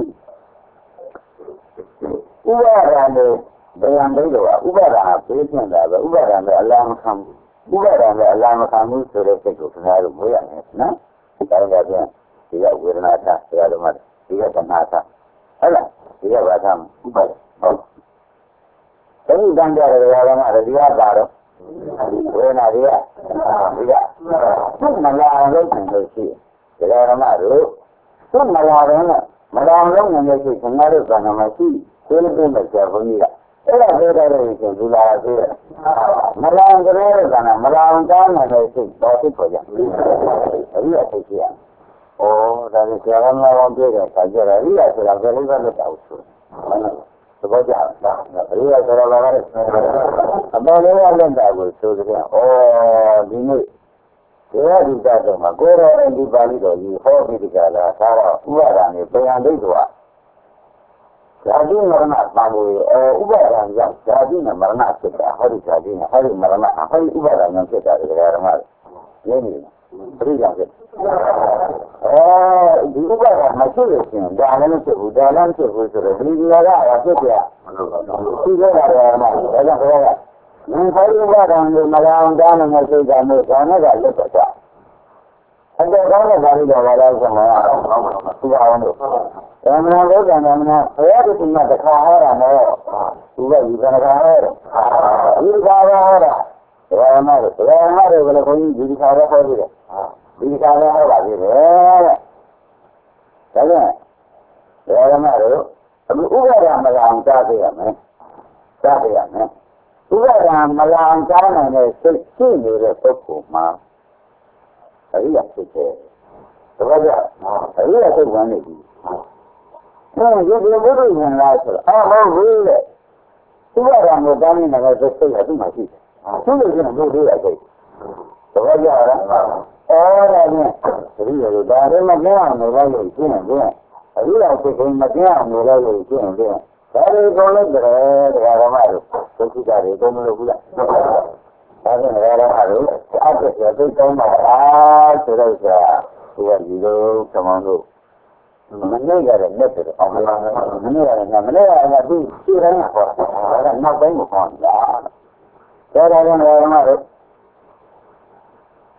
ဥပါဒာနဲ့ဗျံဒိဋ္ဌဝါဥပါဒာဘေးကျင်တာပဲဥပါဒာနဲ့အလားမခံဥပါဒာနဲ့အလားမခံမှုဆိုတဲ့စိတ်ကိုခင်ဗျားတို့မွေးရမယ်နော်ဒါကြောင့်ပြန်ဒီကဝေဒနာသဆရာတော်မဒီကသနာသဟုတ်လားဒီကဘာသာဥပါဒဟုတ်တတိတန်ကြတဲ့ဓမ္မတွေဒီကပါတော့ဝေဒနာတွေကဒီကသူ့မလာလို့ခင်လို့ရှိတယ်ဓမ္မတို့သူ့မလာတော့မလာလို့ငြိမ်ရှိခင်ဗျားတို့ကံမရှိဒီလိုပြင်မဲ့ဆရာဘုန်းကြီးကအဲ့ဒါပြောတဲ့လို့ရှင်ဒီလာသေးတယ်မလောင်ကြတဲ့ကံမလောင်တောင်းနေတဲ့စိတ်တော်ဖြစ်ပေါ်ကြအရိယာစိတ်ကြီးอ่ะဩဒါနဲ့ဆရာကမှအောင်ပြောတဲ့အခါကျတော့အရိယာဆိုတာဘယ်လိုပဲလုပ်တာဆိုသဘောကျလားအရိယာဆိုတာလည်းအပေါ်လေးကလက်တာကိုဆိုကြတယ်ဩဒီနေ့ဒီရဒီကတော့မှာကိုယ်တော်ရဲ့ဒီပါဠိတော်ကြီးဟောပြီးဒီကလာဒါတော့ဥပါဒာနဲ့ဗျံဒိဋ္ဌဝါဇာတိမရဏတံမွေဥပါဒံကြောင့်ဇာတိနဲ့မရဏဖြစ်တာဟောဒီဇာတိနဲ့ဟောဒီမရဏဟောဒီဥပါဒံကြောင့်ဖြစ်တာဒီဓမ္မတွေနေနေပြိကြောင့်ဖြစ်အဲဒီဥပါဒံမရှိလို့ရှိရင်ဒါလည်းမဖြစ်ဘူးဒါလည်းမဖြစ်ဘူးဆိုတော့ဒီဒီကအဖြစ်ပြဒီကရဓမ္မဒါကြောင့်ဘုရားကမင်းဟောဒီဥပါဒံကိုမရအောင်တားနေတဲ့စိတ်ကမျိုးဒါနဲ့ကလွတ်တော့အတော်ကောင်းတဲ့ပါဠိတော်ဘာလို့ဆိုမှာသူကအောင်လို့ဓမ္မနာလောကဓမ္မနာဘယ်ရည်မှတခါဟောတာနော်သူကဒီကံကဟောတယ်ဒီကံဟောတာဓမ္မတို့ဓမ္မတို့ကလည်းဘုန်းကြီးဒီကံဟောပြီးတယ်ဒီကံဟောပါပြီလေဒါကြောင့်ဓမ္မတို့အခုဥပါဒမလောင်ကြားပြရမယ်ကြားပြရမယ်ဥပါဒမလောင်ကြားနိုင်တဲ့စိတ်ရှိနေတဲ့ပုဂ္ဂိုလ်မှာအရိယာဖြစ်တယ်။ဒါကြောင့်အရိယာဖြစ်ဝင်နေပြီ။အဲဒီဒီဘုရားရှင်လာဆိုတော့အဟုတ်ဘူးလေ။ဥပါဒံကိုတောင်းနေတဲ့စိတ်ကသူ့မှာရှိတယ်။သူ့လိုချင်လို့တွေ့ရစိတ်။ဒါကြောင့်လား။အော်ဒါဖြင့်အရိယာတို့ဒါလည်းမပြောအောင်လို့လို့ရှင်းနေတယ်။အရိယာဖြစ်ရင်မပြောအောင်လို့လို့ရှင်းနေတယ်။ဒါတွေကောလို့တယ်တရားဓမ္မတို့သုခိတာတွေသုံးမလို့ဘူးလား။ဒါနဲ့ရရဟာလို့အပ်တဲ့စိတ်ကောင်းပါလားဆိုတော့ဆရာဒီကဒီလိုကမောင်းတို့မနေ့ကလည်းလက်တယ်အောင်လားမနေ့ကလည်းမနေ့ကလည်းသူရှင်းတိုင်းခေါ်တာဒါကနောက်ပိုင်းကိုခေါ်တာဒါဒါကြောင့်ဓမ္မတို့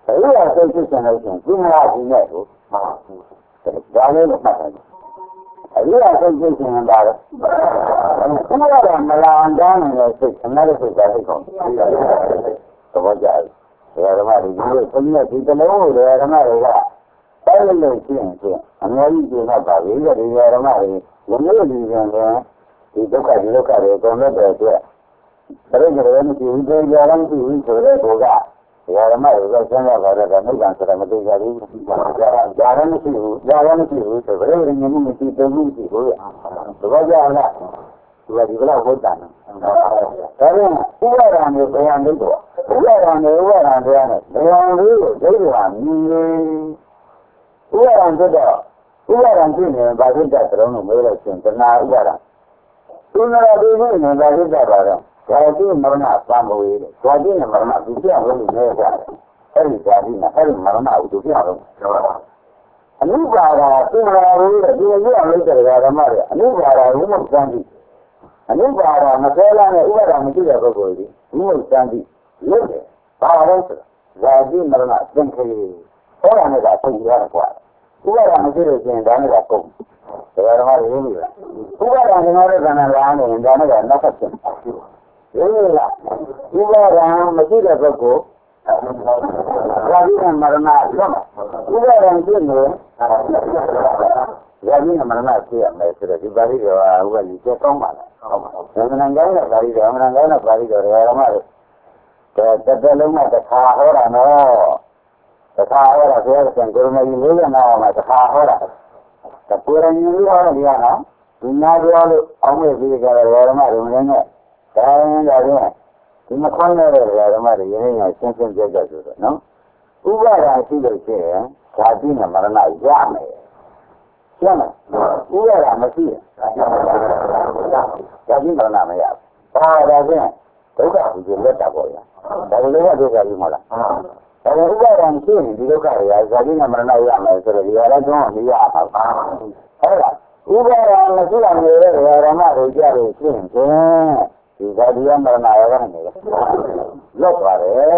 ဘယ်လိုအစိတ်ဖြစ်နေလို့ရှိရင်ဒီမှာဒီနဲ့ကိုဒါလေးမှတ်တယ်အရိယာစိတ်ဖြစ်နေပါတော့ဘုရားကမလာအောင်တန်းနေတဲ့စိတ်အနာစိတ်ကစိတ်ကောသဘောကျတယ်ဓမ္မတွေဒီလိုဘုရားဒီတလုံးကိုဓမ္မတွေကအဲ့လိုလို့ရှိရင်ဖြင့်အများကြီးကျင်းတော့ပါပြီဒီဓမ္မတွေဘုရားလူရှင်ကဒီဒုက္ခဒီဒုက္ခတွေအကုန်လုံးတဲ့အတွက်ဒါကြရမရှိဘူးကြောရမရှိဘူးဆိုတဲ့ဘောကဓမ္မတွေကဆင်းရဲပါတော့နိဗ္ဗာန်ဆိုတာမသိကြဘူး။ဒါလည်းမရှိဘူး။ဒါလည်းမရှိဘူးဆိုဘယ်လိုဉာဏ်မှုမရှိတုံ့မှုရှိဘူး။သဘောကျလား။ဒီကဒီကလောက်ဟုတ်တယ်။ဒါပြန်ဥပါဒံကိုပြန်လို့တော့ဥပါဒံကိုဥပါဒံတရားနဲ့တရားလေးကိုဒိဋ္ဌိဟာမြင်ရင်ဥပါဒံဆိုတော့ဥပါဒံဖြစ်နေဘာဖြစ်တဲ့သရုံးကိုမေးလို့ရှင်တဏှာဥပါဒံသူနာဒီနေနေဘာဖြစ်တာပါတော့ဇာတိမရဏသံဃဝေဇာတိနဲ့မရဏသူပြောင်းလို့နေကြတယ်အဲ့ဒီဇာတိနဲ့အဲ့ဒီမရဏကိုသူပြောင်းလို့အနုပါဒသူနာလို့ဒီလိုမျိုးလုပ်တဲ့ဓမ္မတွေအနုပါဒဝိမုတ်သံတိအနုပါဒမဆဲလာနဲ့ဥပါဒမရှိတဲ့ပုဂ္ဂိုလ်ကြီးဝိမုတ်သံတိလုပ်တယ်ဘာလို့ဆိုဇာတိမရဏသင်္ခေဟောရမယ်ကပုံရတယ်ကွာဥပါဒမရှိလို့ရှင်ဒါနဲ့ကကုန်ဒါဓမ္မတွေရင်းနေတာဥပါဒငငေါတဲ့ကံလာနေရင်ဒါနဲ့ကနောက်ဆက်ဖြစ်ရင်းလားဥပါဒမရှိတဲ့ပုဂ္ဂိုလ်ရာဇိနဲ့မရဏတော့ဥပါဒဖြစ်နေရာဇိနဲ့မရဏဖြစ်ရမယ်ဆိုတော့ဒီပါဠိတော်ကဥပဒေကျကောင်းပါလားဟုတ်ပါဘူး။ဉာဏ်ကောင်းတဲ့ပါဠိတော်ဉာဏ်ကောင်းတဲ့ပါဠိတော်ဓမ္မတွေတစ်သက်လုံးကတစ်ခါဟောတာနော်တစ်ခါဟောတာဆိုရင်ကိုရမကြီးလေးရနာမှာတစ်ခါဟောတာတပူရင်းကြီးဟောတယ်ကနော်ဒီနာပြောလို့အောင်းမဲ့ပြီးကြတယ်ဓမ္မတွေမင်းနဲ့ဒါရင်ဒါရင်ဒီမခွန်းရတဲ့ဓမ္မတွေရင်းရရှင်းရှင်းပြကြဆိုတော့နော်ဥပါဒာရှိလို့ရှိရင်ဇာတိနဲ့မရဏရမယ်ရှင်းလားဥပါဒာမရှိရင်ဇာတိမရဏမရဘူးဘာဒါဖြင့်ဒုက္ခကိုကျလက်တာပေါ့ဗျာဒါလိုလည်းဒုက္ခကြီးမဟုတ်လားဒါပေမဲ့ဥပါဒံရှိရင်ဒီဒုက္ခတွေကဇာတိနဲ့မရဏရမယ်ဆိုတော့ဒီဟာလည်းတော့မရပါဘူးဟုတ်လားဥပါဒံမရှိတာနေတဲ့ဓမ္မတွေကြလို့ရှိရင်ဒီဇာတိနဲ့မရဏရကနေလွတ်သွားတယ်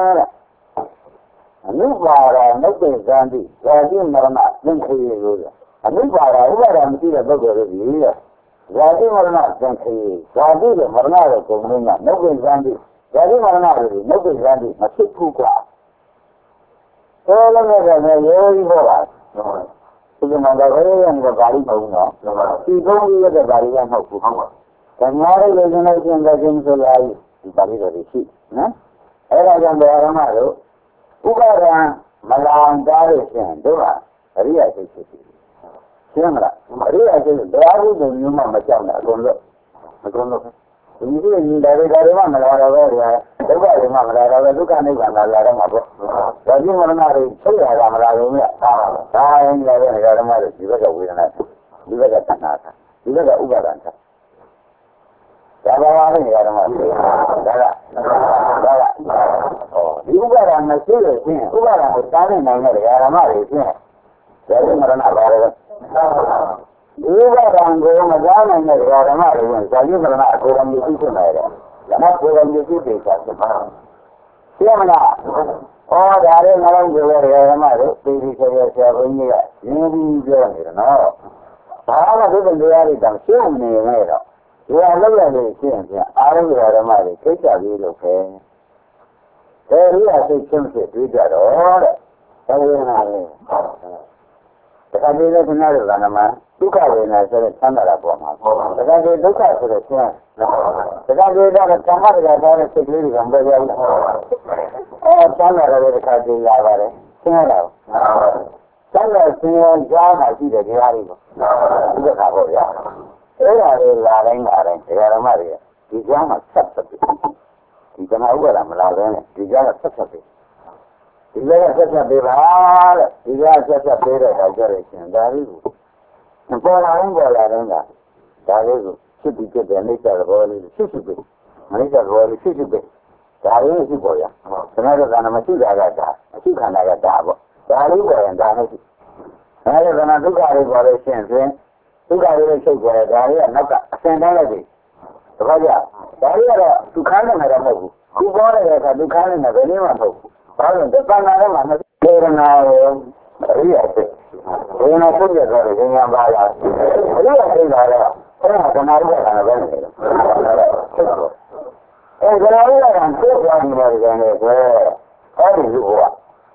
တဲ့အနုပါဒနုပ္ပိသံတိဇာတိမရဏသင်္ခေလို့အနုပါဒဥပါဒံမရှိတဲ့ပုဂ္ဂိုလ်တွေကြီးတဲ့ဇာတိမရဏသင်္ခေဇာတိနဲ့မရဏရဲ့ကုန်လုံးကနုပ္ပိသံတိဇာတိမရဏတွေနုပ္ပိသံတိမဖြစ်ဘူးကွာအဲလိုနဲ့ကလည်းရိုးပြီးဟောတာဒီမှာတော့ဘယ်လိုလဲပါဠိမဟုတ်ဘူးနော်ဒီဘုန်းကြီးရဲ့ပါဠိကမဟုတ်ဘူးဟုတ်ပါဓမ္မရဲ့လူချင်းလိုက်ချင်းတဲ့ချင်းဆိုလာဒီပါဠိတော်ရှိနော်အဲဒါကြောင့်ဓမ္မတို့ဥပါဒံမလောင်တားလို့ရှိရင်တို့ကအရိယာစိတ်ဖြစ်ပြီရှင်းမလားအရိယာစိတ်တရားဥဒ္ဒမျိုးမှမကြောက်နဲ့အကုန်လို့အကုန်လို့ဒီလိုညီတယ်ဒါတွေမှမလာတော့ပဲဒုက္ခတွေမှမလာတော့ပဲဒုက္ခနိဗ္ဗာန်လာတော့မှာပေါ့ဒါကြီးမရဏတွေချုပ်ရတာမလာဘူးမြတ်ဒါရင်လည်းဓမ္မတွေဒီဘက်ကဝေဒနာဒီဘက်ကတဏှာဒီဘက်ကဥပါဒံဒါပါပါလေဓမ္မတွေဒါကဒါကဟောဒီဥပါဒံမရှိလို့ချင်းဥပါဒံကိုတားနေနိုင်တဲ့ဓမ္မတွေချင်းဒါကြီးမရဏပါတယ်ဥပါဒံကိုမကြားနိုင်တဲ့ဓမ္မတွေကဇာတိမရဏအကိုယ်တော်မျိုးဖြစ်နေတယ်။ဒါမှကိုယ်တော်မျိုးဖြစ်တယ်ဆိုတာဖြစ်ပါ့။သိမလား။ဩဒါလေးငါတို့ပြောတဲ့ဓမ္မတွေပြည်ပြီးဆိုရဆရာဘုန်းကြီးကရင်းပြီးပြောနေတယ်နော်။ဘာမှဒီလိုတရားတွေတောင်ရှင်းနေနေတော့ဒီအလုပ်ရလို့ရှင်းပြန်အားလုံးဓမ္မတွေသိကြပြီးလို့ပဲ။ဒါရီအစိတ်ချင်းဖြစ်ပြီးကြတော့တဲ့။ဒါဝင်လာလေ။ဒါကလေးလည်းခဏတော့ကနမဒုက္ခဝေဒနာဆိုတဲ့သံဃာတာပေါ်မှာပေါ့။ဒါကလေးဒုက္ခဆိုတဲ့ဆင်းဒါကလေးကသံဃာတရားတဲ့စိတ်ကလေးတွေကမပြောဘူး။အဲသံဃာတွေတစ်ခါတည်းလာပါတယ်။ဆင်းရတာ။သံဃာဆင်းရဲကြားမှာရှိတဲ့တရားတွေပေါ့။ဒီကခါပေါ့ဗျာ။အဲဒါလေးလာတိုင်းလာတိုင်းတရားဓမ္မတွေဒီကြားမှာဆက်ဆက်ပြီးဒီကနာဥပါဒမလာတဲ့ဒီကြားကဆက်ဆက်ပြီးဒီကဆက်ဆက်ပေးပါတဲ့ဒီကဆက်ဆက်ပေးတဲ့အခါကျတော့ရှင်ဒါလေးကိုပေါ်လာရင်ပေါ်လာတော့ဒါလေးကိုဖြစ်ပြီးဖြစ်တဲ့အိဋ္ဌသဘောလေးဖြစ်ဖြစ်ပေးမအိဋ္ဌသဘောလေးဖြစ်ဖြစ်ပေးဒါလေးရှိပေါ်ရခဏတော့ကနမရှိတာကဒါအရှိခန္ဓာကဒါပေါ့ဒါလေးပေါ်ရင်ဒါမရှိအဲဒါကနဒုက္ခတွေပေါ်လို့ရှင်ဖြင့်ဒုက္ခတွေချုပ်ပေါ်တယ်ဒါလေးကနောက်ကအစင်တိုင်းလိုက်ပြီတခါကြဒါလေးကတော့ဒုက္ခနဲ့မရမဟုတ်ဘူးခုပေါ်တဲ့အခါဒုက္ခနဲ့ဘယ်နည်းမှမဟုတ်ဘူးဘာလို့ဒီပန်းနာတော့မှသေရနာရောအရိယာစိတ်ဒီမှာပုဂ္ဂိုလ်ဆိုရင်ဉာဏ်ပါလားအရိယာစိတ်လာတော့အဲ့ဒါကနာရကနာပဲနေတယ်အဲ့ဒါလည်းကံသိသွားပြီလေကံလေကွယ်အဲ့ဒီလူကဘယ်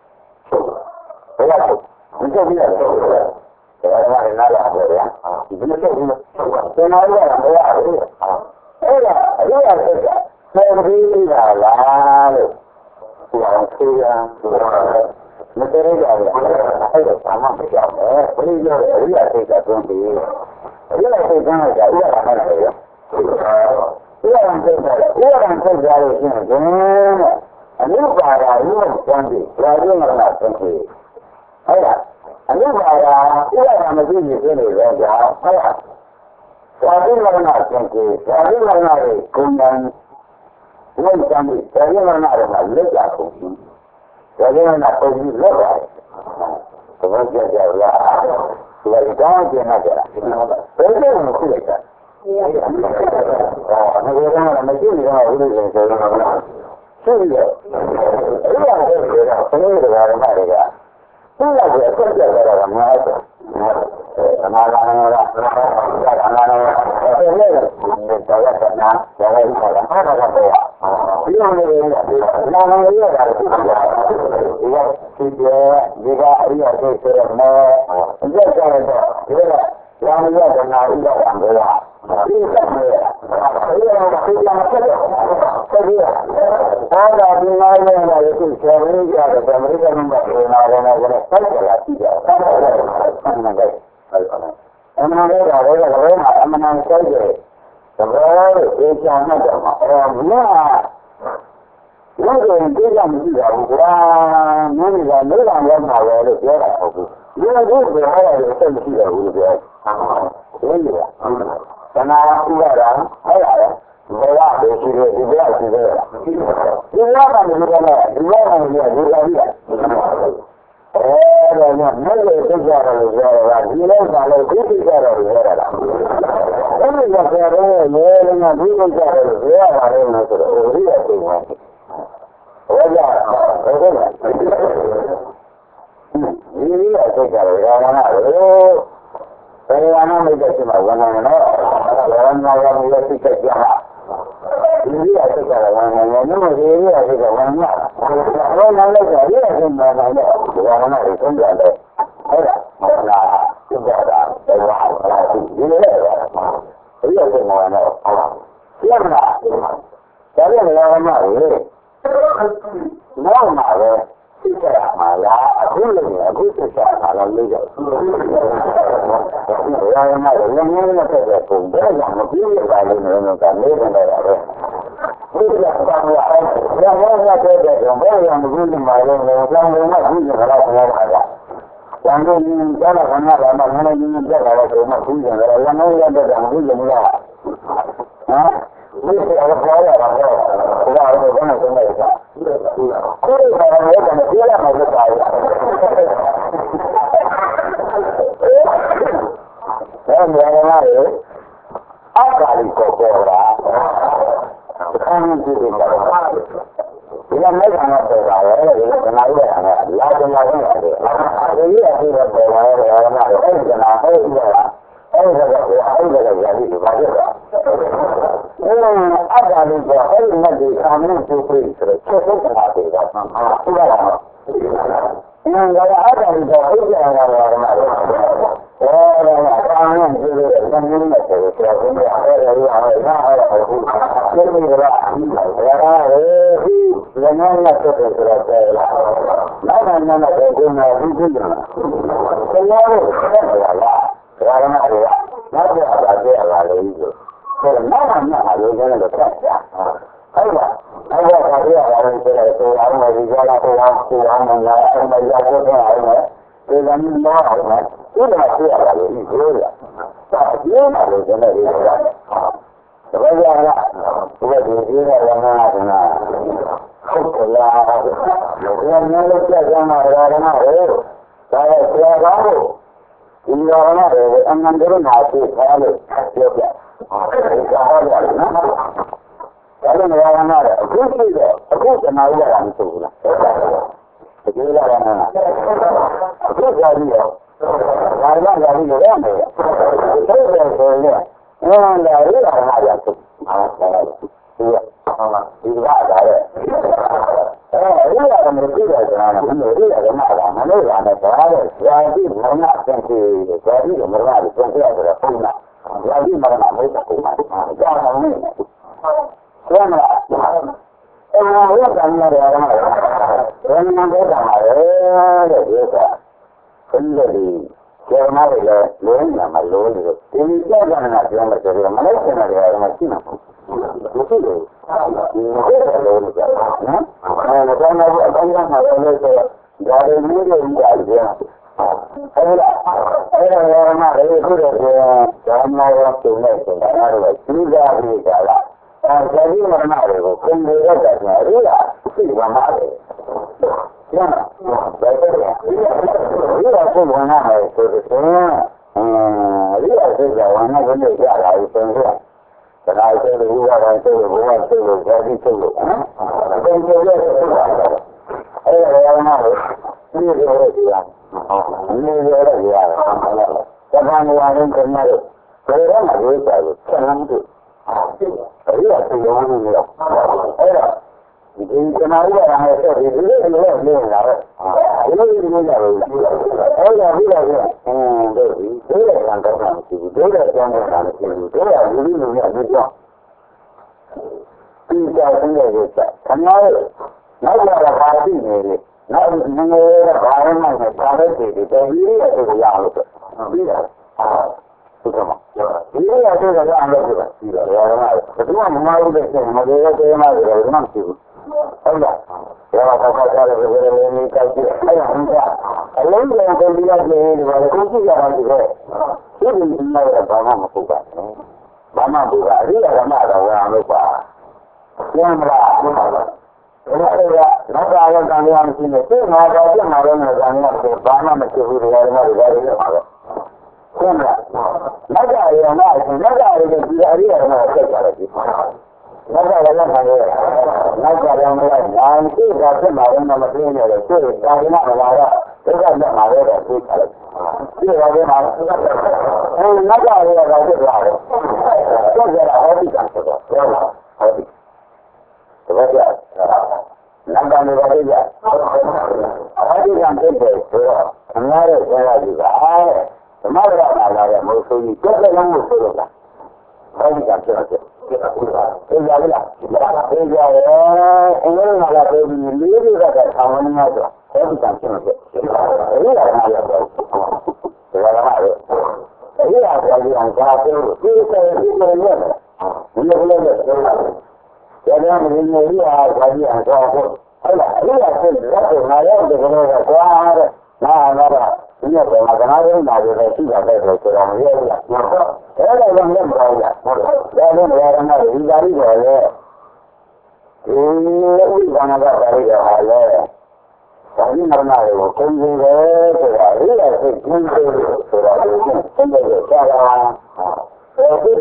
လိုဒီကြည့်ရတယ်ဒါကလည်းနားလာတယ်ဗျာဒီလိုလုပ်ပြီးတော့နားရတာမရဘူးအဲ့ဒါအရိယာစိတ်ကသေပြီးလာလားလို့ဒီအောင်သိရမတရေကြဘူးအဲ့ဒါဘာမှမကြောက်နဲ့ဘယ်လိုလဲအရိယာစိတ်ကသွင်းပြီးအရိယာစိတ်ကလည်းကြာဥရတာမှလည်းရောဥရံစိတ်ကဥရံစိတ်ကြလို့ရှိရင်အနုပါဒာရုပ်သွင်းပြီးရာဇဝမနာသွင်းပြီးအဲ့ဒါအနုပါဒာဥရံမရှိဘူးဖြစ်နေတော့ကြာအဲ့ဒါရာဇဝမနာသွင်းပြီးရာဇဝမနာကိုကုန်းတန်းလက်ကြမ်းပြီးရာဇဝမနာကလက်ကြကုန်ပြီဒါကလည်းပုံပြီးလောက်ပါတယ်။ဘယ်လိုကြကြလား။ဒီကောင်းကျင်နေကြတာ။ဘယ်လိုမှခုလိုက်တာ။အဲအနေနဲ့မရှိနေတော့ဦးလေးဆိုတော့ရှိတယ်။အဲ့ဒါကိုပြောတာဘယ်လိုလဲဓမ္မတွေကသူ့လောက်ကိုအဆက်ကြရတာကများတယ်။အနာဂတ်နဲ့လား။ဒါကနာနဲ့အဲ့ဒါလည်းဒါကကနာဒါလည်းဥပဒါအားတော့တော့ဒီလိုမျိုးနာမည်ရတာကိုဒီကဒီဒီကအရိယာစိတ်ဆိုရမယ်အကျက်ကြရတော့ဒီကရာမရကနာဥပဒါံဘောဒီကမဲ့ဒီလိုသိကြမှာဆက်တယ်ဆက်ပြီးတော့ဒါဒီနာရတာကိုဆရာကြီးကြတယ်အမေရိကန်မှာပြောနာတယ်နဲ့ဆက်ကြလာကြည့်ကြတယ်ဆက်တယ်ဆက်တယ်အမှန်တော့ဒါလည်းကလည်းအမှန်တန်ဆိုင်တယ်သဘောကိုအေးချမ်းနေတယ်မှာအဲမြတ်ဘုရားဒီကမရှိပါဘူးကွာမင်းကလည်းလောက်ရောက်မှာပဲလို့ပြောတာဟုတ်ဘူးဒီလိုကိုပြောရတယ်ဆက်မရှိတော့ဘူးလို့ပြောတယ်ဒီလိုကနာဥပါဒံအဲ့ဒါလေဘယ်ကရှိတယ်ဒီဘက်ရှိတယ်ဒီဘက်ကလည်းဒီကလည်းဒီဘက်ကလည်းဒီကလည်းဒီကလည်းအဲ့ဒါကမင်းရဲ့သိကြတယ်လို့ပြောတာဒီလိုကလည်းဒီသိကြတယ်လို့ပြောတာလားအဲ့ဒီကပြောတော့လေလည်းငါဒီသိကြတယ်လို့ပြောရတာလေဆိုတော့ဒီရသိမှာဘယ်ကြဘယ်ကဒီလိုသိကြတယ်ဒါကလည်းဘယ်ရမ်းမိတဲ့ချိန်မှာဝန်နေတော့ဝရဏယာမရသိချက်ကြမှာဒီလိုသိကြတယ်ဝန်နေတယ်လို့ဒီလိုသိကြဝန်ရဘယ်နဲ့လဲဆိုရရချင်းမှာလည်းဝရဏတွေသုံးကြတယ်ဟုတ်လားမလားသိကြတာဘယ်လိုလဲဒီလိုလေဒီလိုသိမှာတော့သိရမလားဒါလည်းလည်းမဟုတ်ဘူးနောက်မှာပဲသိကြရမှာလားအခုလည်းအခုသိကြတာလည်းလို့ရတယ်။ရာမလည်းလည်းလည်းနဲ့တဲ့ပုံပဲကမပြည့်ရပါလိမ့်မယ်လို့ကနေနေရတယ်။ဒီကဘာလို့လဲ။ရာမလည်းတဲ့တဲ့ဘယ်ရမလို့ဒီမှာလည်းလည်းကျောင်းလုံးကဘူးကြတာပြောတာက။ကျောင်းလုံးကြီးကျတော့ခဏတော့မှလည်းကြီးပြတ်လာတော့မှဘူးကြတယ်။ရာမလည်းတဲ့တဲ့ဘူးကြမလား။ဟမ်ဒီကတော့ပြောရတာတော့ဒါတော့ဘယ်နဲ့ဆုံးလဲကကိုယ်ကလည်းတော့ပြောရမှာလို့ပါရအဲ့ဒီအရာတွေအကာလီကိုပြောတာအမှန်ကြီးတယ်ဒီကမဲ့ခံတော့ပြောတာလေဒီကနာရတာကလာတယ်လာတယ်ဒီအဖြစ်တော့ပြောရတယ်အမှန်တော့အဲ့ဒီကနာဟဲ့ဒီကအဲ့ဒါကအဲ့ဒါကရာဒီဘာဖြစ်လဲအဲ့ဒါအပ်တာလို့ဆိုအဲ့ဒီမဲ့ဒီအမှုသူပြေးဆိုတော့ချက်ဆုံးတာတွေတော့မှန်ပါဘူးလား။အင်းဒါကအပ်တာလို့ဆိုအဲ့ဒီအရာကတော့မှအဲ့ဒါကအာရုံကြည့်လို့သင်ရင်းနဲ့ဆိုတော့အဲ့ဒီအဲ့ဒါရအောင်နားရအောင်ဒီလိုကရာရေဒီငန်းနဲ့ဆိုတော့ဆိုတော့အဲ့ဒါနောက်ပိုင်းမှာတော့ဒီမှာဒီကြည့်ရတာ။တရားကိုဆက်ရလား။ဒါကမှတော့နောက်တော့ပါပြရပါလေလို့ဆိုတော့နောက်မှမှအလိုချင်လို့ဆက်ရဟုတ်လားအဲ့ဒါပါပြရပါလို့ဆိုတော့ကိုယ်အောင်ဒီကြောလာကိုအောင်ကိုအောင်ငါအဲ့မရဖို့တော့အောင်လေဒီကနေ့တော့အောင်လေဒီမှာပြရပါလို့ဒီလိုရဒါပြင်းပါလို့ကျွန်တော်ဒီကတပည့်ရလားဒီကဒီဒီရရမှာကနာဟုတ်ကလားဘယ်နဲ့လဲပြကြမှာရရမှာလေဒါရဲ့ဆရာကောင်းလို့ဒီရောနာတွေအမှန်တည်းနာသိထားလို့ပြောပြ။ဒါကလည်းနော်။ဒါလည်းမရဘူးနာတယ်အခုရှိတော့အခုတနာရတာမဆိုဘူးလားတကယ်လားနော်အခုကြာပြီရောဘာမှကြာပြီလို့ရမယ်ဆိုတယ်ဆိုရင်အဲ့ဒါရရမှာရဆိုအားတယ်ဒီကဒီကဒါရဲ့အဲ့ရရမယ်ကြည့်တယ်ဆိုတာကဘယ်လိုရရမှာလဲမလို့ရတယ်ဒါလည်းဇာတိမရဏအကျင့်ကြီးဇာတိမရဏကိုကျင့်ရတဲ့ပုံမှာဇာတိမရဏမဟုတ်ဘူးမှာကြောက်အောင်နေဘယ်မှာအဲ့ဒါရတာလည်းရမှာဘယ်မှာလဲတာလဲတဲ့ဒီကဘယ်လိုလဲကျန်မှာလေလုံးဝမလို့လို့ဒီကြကြနာပြောမှဆိုတော့မလိုက်ချင်တယ်ရမှာရှိမှာမရှိဘူးဒီလိုလို့လို့ကြာနော်အဲ့ဒါကတော့အတိုင်းမှာလည်းဆိုဒါတွေမျိုးတွေကြာတယ်အဲ့ဒါအဲ့ဒါရမှာလေခုတော့ဒါမှတော့ကျုံနေဆိုတာအဲ့ဒါကြီးကြပြီကလားအဲဒီမရဏတွေကိုခုံတွေရောက်တာဆိုအရိယာသိပါမှာလေကျန်တယ်ဒါပေမဲ့ဒီလိုပုံမှန်နားဆိုတော့အရိယာသိကြဝါနာကိုနေကြတာကိုသင်ရဒါနာဆိုလို့ဘုရားကဆိုလို့ဘုရားဆိုလို့ဇာတိဆိုလို့နော်အဲဒီလိုလေအဲ့ဒါရမှာလေဒီလိုလေဒီလားဒီလိုလေရတယ်တပန်းနေရာနဲ့ကျန်တယ်ဘယ်တော့မှပြောကြလို့ဆက်လမ်းတို့အရိယာသိရောနေရောအဲ့ဒါဒီကနာရတာဆိုဒီလိုလိုလေးလာတော့ဒီလိုဒီလိုကြတော့အဲ့ဒါပြီးတော့အင်းတို့ဒီဒီကံတော့မရှိဘူးဒီကံတော့မရှိဘူးဒီကလူလူလူနဲ့အတူတော့ဒီကြောင့်လည်းရတာခဏလေးနောက်လာတာပါပြီနေလေနောက်ငငယ်ရဘာမှမဟုတ်ပါဘူးဒီဒီတော်ကြီးရတဲ့ရအောင်လို့ပြီးတာဟုတ်ကဲ့ဒီရတဲ့ကလည်းအလုပ်ပဲပြီးတော့ရတာဘယ်သူမှမမဟုတ်တဲ့မကြေရတဲ့မှာလည်းမရှိဘူးဟုတ်လားရောတော့ခေါ်ကြတယ်ဘယ်လိုလဲကောက်ကြည့်အဲ့ဒါဟုတ်ကအလုံးစုံကုန်ပြီးတော့ဒီလိုကိုကြည့်ရအောင်ဒီလိုဒီဒီမှာဘာမှမဟုတ်ပါဘူးဘာမှမဟုတ်ပါအရိယာဓမ္မတော်ဝါလို့ပါကျမ်းမလားဟုတ်ပါလားအဲ့ဒါနောက်ကရောကံရမရှိနေသိငါတော့ပြမှာလည်းကံရတယ်ဘာမှမရှိဘူးဒီလိုမျိုးတွေလည်းပါတော့ကျမ်းမလားနောက်ကရောနောက်ကရောဒီအရိယာဓမ္မကိုဆက်ကြတယ်ဒီနောက်ကလည်းခံရတယ်နောက်ကလည်းမလိုက်နာသိတာဖြစ်မှာလည်းမသိနေတယ်သူ့တာရဏဘာသာဒုက္ခနဲ့မှာလည်းသိတယ်ဒီလိုပဲမှာအဲနောက်ကလည်းတော့ဖြစ်လာတယ်သူ့ကြတာဟောဒီကံဆိုတော့ပြောလာဟောဒီဒါကြနံပါတ်လေးပါကြဟောဒီကံဖြစ်တယ်ဆိုတော့အများရဲ့ဆရာကြီးကဓမ္မရတာလာတဲ့မိုးဆိုကြီးကြက်ကြက်လုံးကိုဆိုတော့ဟောဒီကံဖြစ်တယ်အေးကြလားအေးကြရဲ့အင်းလည်းငါလာပြေးပြီးလေးလေးကဆောင်းနေမှာဆိုဟောဒီကံဖြစ်တယ်အေးလာရတော့ဒါကမှလည်းအေးရကြရင်ကြာပြေးဒီလိုဒီလိုနဲ့ဒီလိုလေးနဲ့ပြောတာကျန်တဲ့မင်းကြီးကကြာကြီးအောင်ဆိုတော့ဟုတ်လားအေးရဖြစ်တော့ငါရောက်တဲ့ကတော့ကွာတဲ့ငါကတော့ဒီနေ့ကငါကနားရင်းလာတယ်ရှိတာပဲဆိုတော့မရဘူးလားအဲ့ဒါလည်းမလုပ်ပါဘူးလားဟုတ်တယ်ဒါလည်းရရမှာဒီသာရီတော်ရဲ့ဒီဥပ္ပန္နကပါရီတော်ဟာလေသာရီမရဏတွေကိုကျင်းနေတယ်ဆိုတာအရိယာစိတ်ကျင်းနေတယ်ဆိုတာကိုသိတယ်ကြာလာအဲဒီ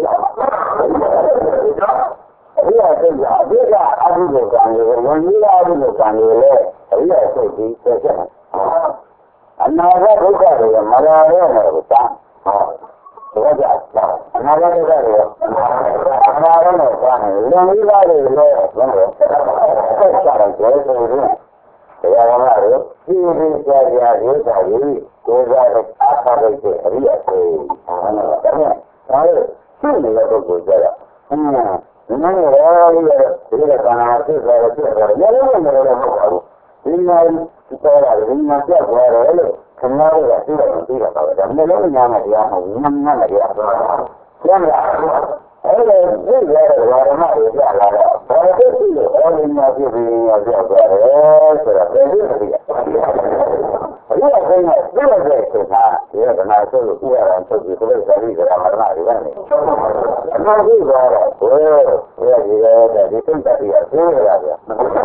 ကအရိယာစိတ်ကအဘိဓါအဘိဓါကံတွေဝန်ကြီးအဘိဓါကံတွေလည်းအရိယာစိတ်ကြီးသိချက်အနာဂတ်ဒုက္ခတွေမလာရဲနဲ့ကိုသာဟောဒါကြတာအနာဂတ်ဒုက္ခတွေအနာဂတ်အနာဂတ်နဲ့သာနေလုံပြီးသားတွေလည်းဘယ်လိုဆက်ကြတယ်ဆိုရင်တရားတော်ကလည်းဒီဒီကြာကြာရေးတာကြီးကိုယ်စားအားထားတဲ့အရိယာစိတ်ဟုတ်လားဒါနဲ့ဒါလည်းသိနေတဲ့ပုဂ္ဂိုလ်ကြတာအင်းဒီနေ့ရောလေးဒီကကနာသိကြတယ်ပြတယ်လည်းလည်းမလို့မဟုတ်ပါဘူးဒီနေ့ဒီပေါ်လာဒီနေ့ပြတ်သွားတယ်လို့ခင်ဗျားတို့ကသိတယ်သိတာပါပဲဒါနဲ့လည်းညာမှာတရားမဟုတ်ဘူးညာမှာတရားပြောတာကျမ်းလာအဲ့ဒါသိရတဲ့ဘာမှမပြလာတော့ဘာလို့သိလို့အဲ့ဒီမှာပြပြီးရပြောတယ်ဆိုတာသိတယ်သိတယ်ဘုရားကလည်းသိရတဲ့ဆိုတာဒီကနာဆိုလို့ဥရအောင်ထုတ်ပြီးဆိုလို့ဇာတိကရာမရဏတွေကနေအမှန်ကြီးတော့ဘယ်ဘယ်ဒီလဲဒီသိတဲ့တရားသိရတာဗျ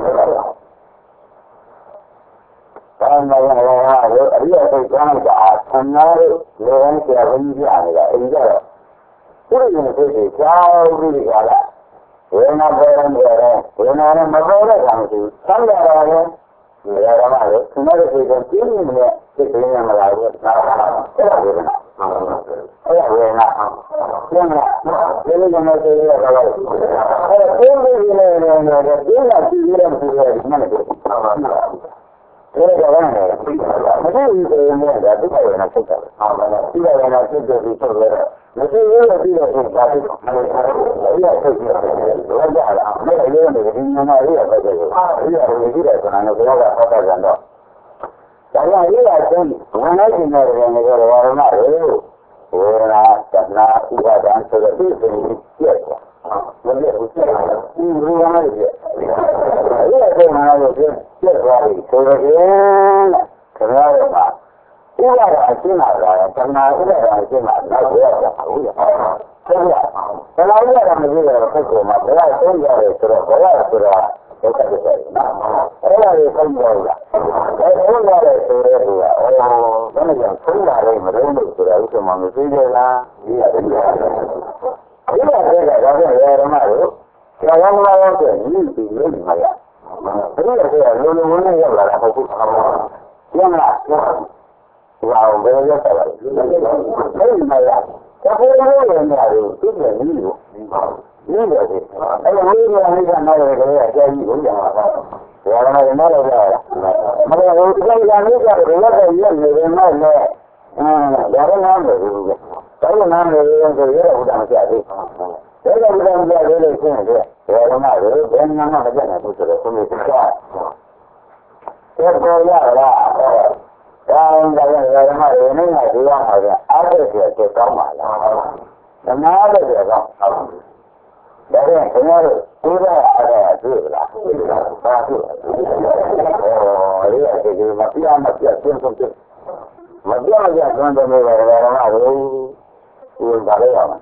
ဘာမှမဟုတ်ပါဘူးအရိယာစိတ်ကောင်းတာဆန္ဒလို့လောကဆရာဘုန်းကြီးပြနေတာအင်းကြတော့သူ့ရဲ့စိတ်ကိုကြောက်ပြီးကြတာဝေဒနာပေါ်တယ်ဝေဒနာနဲ့မပေါ်တဲ့ကောင်စီသံဃာရောဒီရရမှာလေသူတို့ကိုပြင်းနေတဲ့စိတ်ကလေးနဲ့မလာဘူးအဲ့ဒါဝေဒနာအဲ့ဒါဝေဒနာကျင်းလာဒီလိုမျိုးဆိုရတာလည်းအဲ့ဒီလိုမျိုးနေနေနေပြင်းလာကြည့်ရတဲ့သူတွေမှလည်းဟုတ်ပါဘူးအဲ့ဒါကလည်းမသိဘူးဆိုရင်လည်းဒါတိကျရနေဖြစ်တယ်ဟုတ်ပါဘူးတိကျရနေဖြစ်တယ်ဒီဆိုလည်းမရှိဘူးလို့ပြီးတော့ဒါဖြစ်တယ်အဲ့ဒါဖြစ်တယ်လောကလားမင်းလေးနေဒီညမှာရေးရပဲတယ်အဲ့ဒါကိုကြည့်တယ်ဆိုတာကဘုရားကဟောတာကြတော့ဒါကြောင့်ရေးရတဲ့ဝန်လိုက်နေတဲ့နေရာတွေဝါရဏတွေဝေဒနာသနာဥပါဒံဆိုတဲ့ဒီလိုပြည့်သွားမပြည့်ဘူးပြည့်တယ်ဒီလိုရမယ်ပြည့်အဲ့ဒါကိုမှလည်းပြည့်ပြည့်သွားပြီဆိုတော့ခင်ဗျားတို့ကဥပါဒအရှင်းလာတာသနာဥပါဒအရှင်းလာတော့ဘယ်ရောက်တာဟုတ်လားဟုတ်လားသနာဥပါဒမကြည့်ရတော့ဖြစ်ကုန်မှာဘယ်ရောက်ဆုံးကြရဲဆိုတော့ဘယ်ရောက်ဆိုတာဒုက္ခတွေပဲနော်အဲ့ဒါကိုဆုံးကြရတာအဲ့ဆုံးကြရဲဆိုရဲကအော်ဘယ်နဲ့ကြောင့်ဆုံးလာတယ်မလို့လို့ဆိုတာဥစ္စာမှမသိကြလားဒီရတယ်ဒီရတယ်ကဒါဆိုရရမှာလို့ဆရာကမှတော့ဆိုညီးပြီးလို့မှာရဘယ်လိုလဲလုံးလုံးနဲ့ရောက်လာတာဟုတ်ဘူးကျင်းလားဘာဘယ်လိုလဲဆိုတော့ဒီမှာရတခုလုံးနဲ့ရတယ်သူကညီးလို့ညီးတယ်အဲ့ဒါဝိညာဉ်လေးကနားရတယ်ကြည့်ရကြီးကိုရမှာပါဘယ်မှာလဲနားလို့ရတာမလို့ဟိုတိုင်းကလေးကဘယ်လိုလဲရနေတယ်မဟုတ်လဲအဲဒါကနားမလို့ဘူးတော်နားမလို့ဆိုရတော့ဒါမပြသေးဘူးဒါကဘယ်လိုလဲလဲလို့ရှင်းတယ်ဘယ်မှာလဲဘယ်မှာမှမပြတ်နိုင်ဘူးဆိုတော့ကိုယ်ကဆက်ပေါ်ရတာဒါရင်ဒါကဘယ်မှာလဲနေနေဒီအောင်ပါဗျအားရတဲ့ကောင်းပါလားဓမ္မတဲ့ကောင်းဟုတ်ဒါရင်ခင်ဗျားတို့ဒီကအဲ့ဒါတွေ့လားဘာတွေ့ဩဒီကဒီမပြတ်မပြတ်ပြင်းဆုံးမပြတ်ရသွန်းတယ်လို့လည်းဘာမှမဟုတ်ဘူးဒါလည်းရမှာ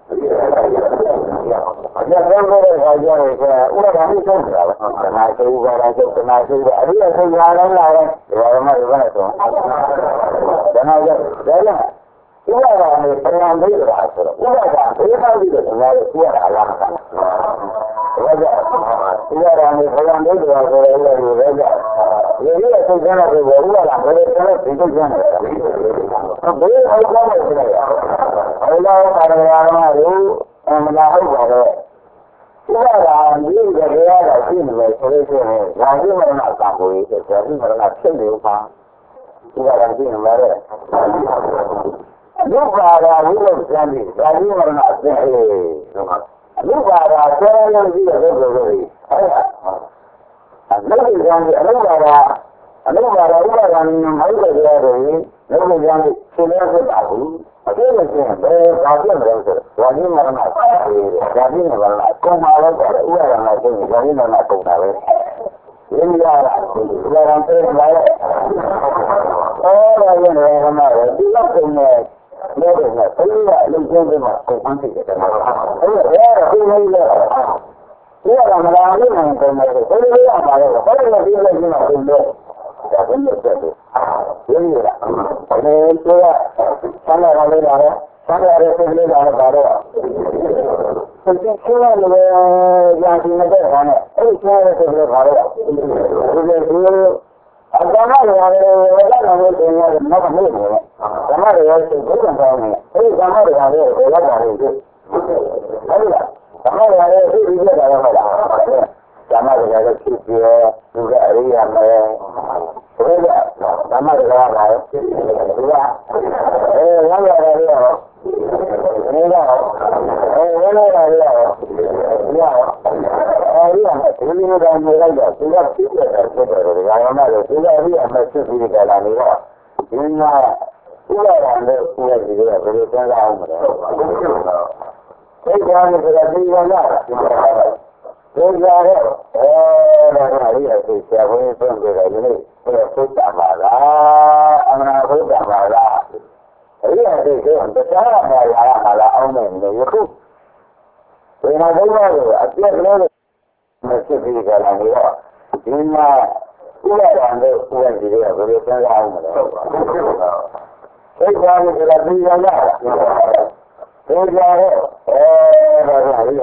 အကျဉ်းဆုံးတဲ့ခါကျရင်ကဥပဒါမိဆုံးတာပဲခဏရှိဥပဒါချုပ်ခဏရှိတယ်အရိယဆုံးလာလည်းလာတယ်ဘာမှမလုပ်နဲ့တော့ဒါနာကြတယ်လားဥပဒါနဲ့ပြန်ပြီးတာဆိုတော့ဥပဒါဘေးပေါက်ပြီးတော့ငါတို့ပြောတာလားမဟုတ်ဘူးဒါကြောင့်ဥပဒါနဲ့ပြန်ပြီးတော့ဆိုတော့လည်းပဲကြောင့်ဒီလိုဆုံးကြတဲ့ဘဝဥပဒါဘယ်လိုလဲဒီလိုကျန်တယ်ဘေးအောက်ကောင်းတယ်ဆိုတော့အလောင်းပါရမမှာလို့အမလာဟုတ်ပါတော့ဥပဒါဒီကတရားကရှိနေတယ်ဆိုလို့ရှိရင်ဓာတိမရဏကံကိုဆိုဓာတိမရဏဖြစ်နေပါဥပဒါရှိနေမှာတဲ့လူပါရာဝိလုကျမ်းပြီးဓာတိမရဏအစင်းအေးလူပါရာဆဲလို့ရှိတဲ့ဘုရားတွေအဲ့ဒါအလုကျမ်းပြီးအလုပါရာအလုပါရာဥပဒါနဲ့မဟုတ်တဲ့တရားတွေလူကျမ်းပြီးရှင်းရဖြစ်တာဘူးအကျဉ်းချင်းဘယ်ဘာဖြစ်မလဲဆိုတော့ဓာတိမရဏဓာတိမရဏကုန်ပါလို့ဆိုတော့ဥပဒါနဲ့ရှင်းဓာတိမရဏကုန်တာပဲရင်းရတာဥပဒါနဲ့ပြန်လာတယ်အော်ဒါရင်လည်းမှာဒီလောက်ကုန်နေလို့တော့ဘယ်လိုအလုပ်ကျင်းမှာကုန်မှန်းသိတယ်အဲ့ဒါအဲ့ဒီလိုလေဒီကမလာဘူးနိုင်တယ်ဘယ်လိုရမှာလဲဘယ်လိုဒီလိုကျင်းမှာကုန်လဲဒါဘယ်လိုဆက်လဲရင်းရတာဘယ်လိုဆိုရဆန်းလာလေးလာတယ်ဆန်းလာတဲ့စိတ်လေးလာတော့တော့စိတ်ချင်းလည်းကြာရှိနေတဲ့ခါနဲ့အဲ့ဒီဆန်းတဲ့စိတ်လေးလာတော့ဒီလိုအတ္တမရတယ်ဝိသနာလို့ဆိုရင်တော့မဟုတ်ဘူး။ဓမ္မတွေရဲ့စိတ်ကိုယ်ကောင်းတယ်။အဲဒီဓမ္မတွေရဲ့ကိုရောက်တာလို့ဟုတ်။ဟုတ်လား။ဓမ္မတွေရဲ့စိတ်ကြီးကြတာဟုတ်လား။ဓမ္မတွေရဲ့စိတ်ကြီးရဲ့သူကအရိယာမယ်။ဘယ်လိုဓမ္မတွေကလာလဲ။ဒီကအဲရရတယ်ရော။ဒီကအဲဝိနည်းရတယ်ရော။ရောအဲဒီကဒီလိုတော့နေလိုက်တော့သူကဖြစ်တယ်ဖြစ်တယ်ဒီကရမလို့သူကအဲ့ဒီအမှဖြစ်ပြီးကြလာနေတော့ဒီမှာဥပဒါနဲ့ဥပဒေတွေကဘယ်လိုသင်ရအောင်မလဲသိကြတယ်ဆိုတာသိရလားသိကြတယ်အဲဒါကလည်းအရေးဆရာဝန်ဆုံးကြတယ်ဒီနေ့ဘယ်သုတ္တပါလားအမှန်သုတ္တပါလားအရေးအသေးဆုံးတရားမှာလာမှာလားအောင်မယ်လို့ယခုဒီမှာဘုရားကအပြည့်လို့မဖြစ်ပြီးကြလာနေတော့ဒီမှာဥပဒါနဲ့ဥပဒေတွေကဘယ်လိုသင်ရအောင်မလဲသိကြတယ်ဆိုတာသိရလားသိကြတယ်အဲဒါကလည်းဆရာ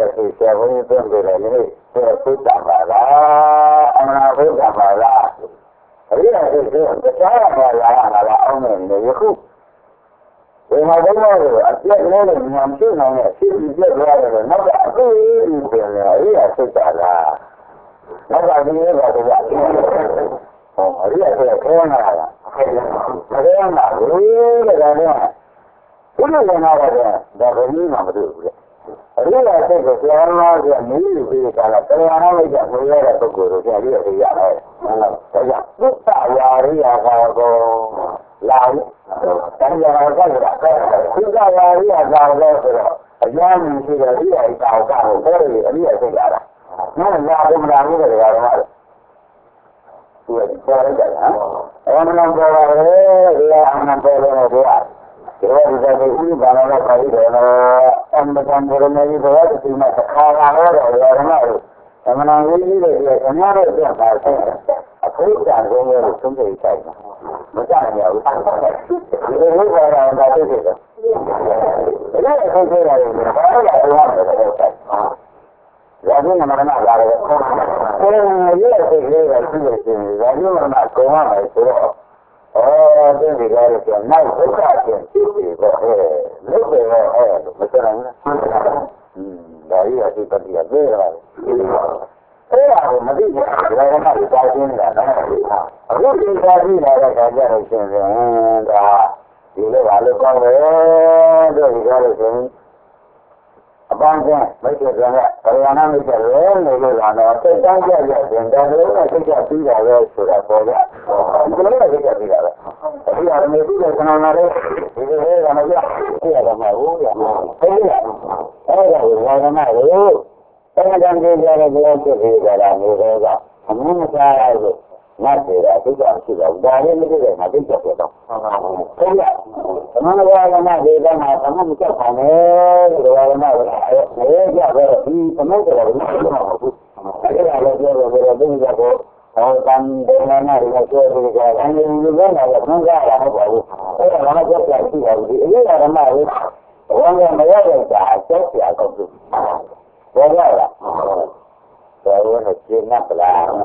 တယ်ဘုန်းကြီးပြောတယ်လေဒီသုတ္တပါလားအမှန်ဘုရားပါလားအရိယာစိတ်ကိုတရားရမှာလာရမှာလားအောင်းနေနေယခုဒီမှာဘုရားကအပြည့်လေးနဲ့ဉာဏ်ပြည့်နိုင်တဲ့စိတ်ပြည့်သွားတယ်နောက်ကအပြည့်ကြီးပြင်လေအရိယာစိတ်တာလားနောက်ကဒီလေးပါတော့ဟောအရိယာစိတ်ခေါင်းလာတာမခေါင်းလာဘူးတဲ့ဒါနဲ့ဘုရားကနာတော့ဒါဘယ်နည်းမှမတွေ့ဘူးလေအရိယာစိတ်ကိုကျောင်းလာဆိုနေယူပြီးကြတာတရားနာလိုက်ကြမရတဲ့ပုဂ္ဂိုလ်တို့အရိယာစိတ်ရတယ်ဟုတ်လားဒါကြောင့်သုတ္တဝါရိယာကောလာတယ်တရားတော်ကလည်းသုတ္တဝါရိယာကောဆိုတော့အကျမ်းရှိတယ်အရိယာကောကိုပြောရအရိယာစိတ်ရတာနော်လာဘုရားလို့လည်းရတယ်ဟုတ်သူကပြောရတယ်ဟာအမှန်တန်ပေါ်ပါလေဒီအမှန်ပေါ်လို့ပြောဒီလိုဒီလိုဘာလို့လဲခါရီတယ်နော်အမှန်တန်ပေါ်နေပြီးတော့ဒီမှာခါလာတော့ရတယ်နော်အမှန်တန်ကြီးကြီးတွေအများကြီးပြန်ပါဆက်အခုတန်ကုန်လို့သုံးပြတိုက်တာမကြနိုင်ဘူးဒီလိုလိုပါတော့ဒါသိတယ်ဒါလည်းသိကြရတယ်ဘာလို့လဲဘာလို့လဲရာဇဝင်မှာမလာတယ်။အဲဒီရဲ့စိတ်လေးကရှိနေတယ်။ရာဇဝင်မှာကောင်းမယ်ဆိုတော့အော်ဒီဒီကားကနောက်ဒုက္ခချင်းဖြစ်ပြီးတော့အဲလုတ်တယ်အဲမစနိုင်ဘူး။ဟွန်းဒါကြီးအသိပတိကပြေးလာတယ်။အဲဒါကိုမသိဘူး။ဒါကမှကြားရှင်းနေတာနော်။အခုဒီကားကြီးလာတဲ့ခါကျတော့ရှင်ပြန်ဒါဒီလိုပါလို့ကောင်းတယ်တို့ဒီကားလို့ဆိုရင်အပန်းကမိတ်ဆွေကပရိယာနာမိတ်ဆွေလဲနေလို့လာတော့စိတ်တန်းကြရရင်ဒါလည်းစိတ်ကပြီးတာပဲဆိုတာပေါ်ကြဒီလိုလည်းစိတ်ကပြီးတာပဲအဲဒီအမေပြီးတဲ့ခဏနာလေးဒီလိုလေးကမပြပြရမှာဘူးရအဲဒီအဲဒါကိုလာရမှာလို့အဲဒါကြည့်ကြရတဲ့ဘုရားဖြစ်ပြီးကြတာမျိုးတော့အမှုမစားရလို့မတ်တယ်အသိဉာဏ်ရှိတော့ဒါလည်းမသိတဲ့ငါသိချက်ပြတော့ဟုတ်ပါဘူး။ဟုတ်လား။သမဏဝါဒနာဒေသနာသမမချက်ပါနဲ့ဒီဝါဒနာကိုအဲကြတော့ဒီသမုဒ္ဒရာကိုမသိမှာဘူး။အဲဒီကလည်းပြောလို့ပြောလို့ဒီကတော့ဟောတန်ဒေနာနာကိုပြောပြီးကြတယ်။အဲဒီလိုလည်းတော့ဘုရားရမှာပေါ့။အဲဒါလည်းချက်ပြရှိပါဘူး။အဲဒီကဓမ္မကိုဘုရားမရတဲ့ကြာချက်ပြတော့ဘူး။ဘောရလား။ဒါရောနဲ့ကျင့်납လား။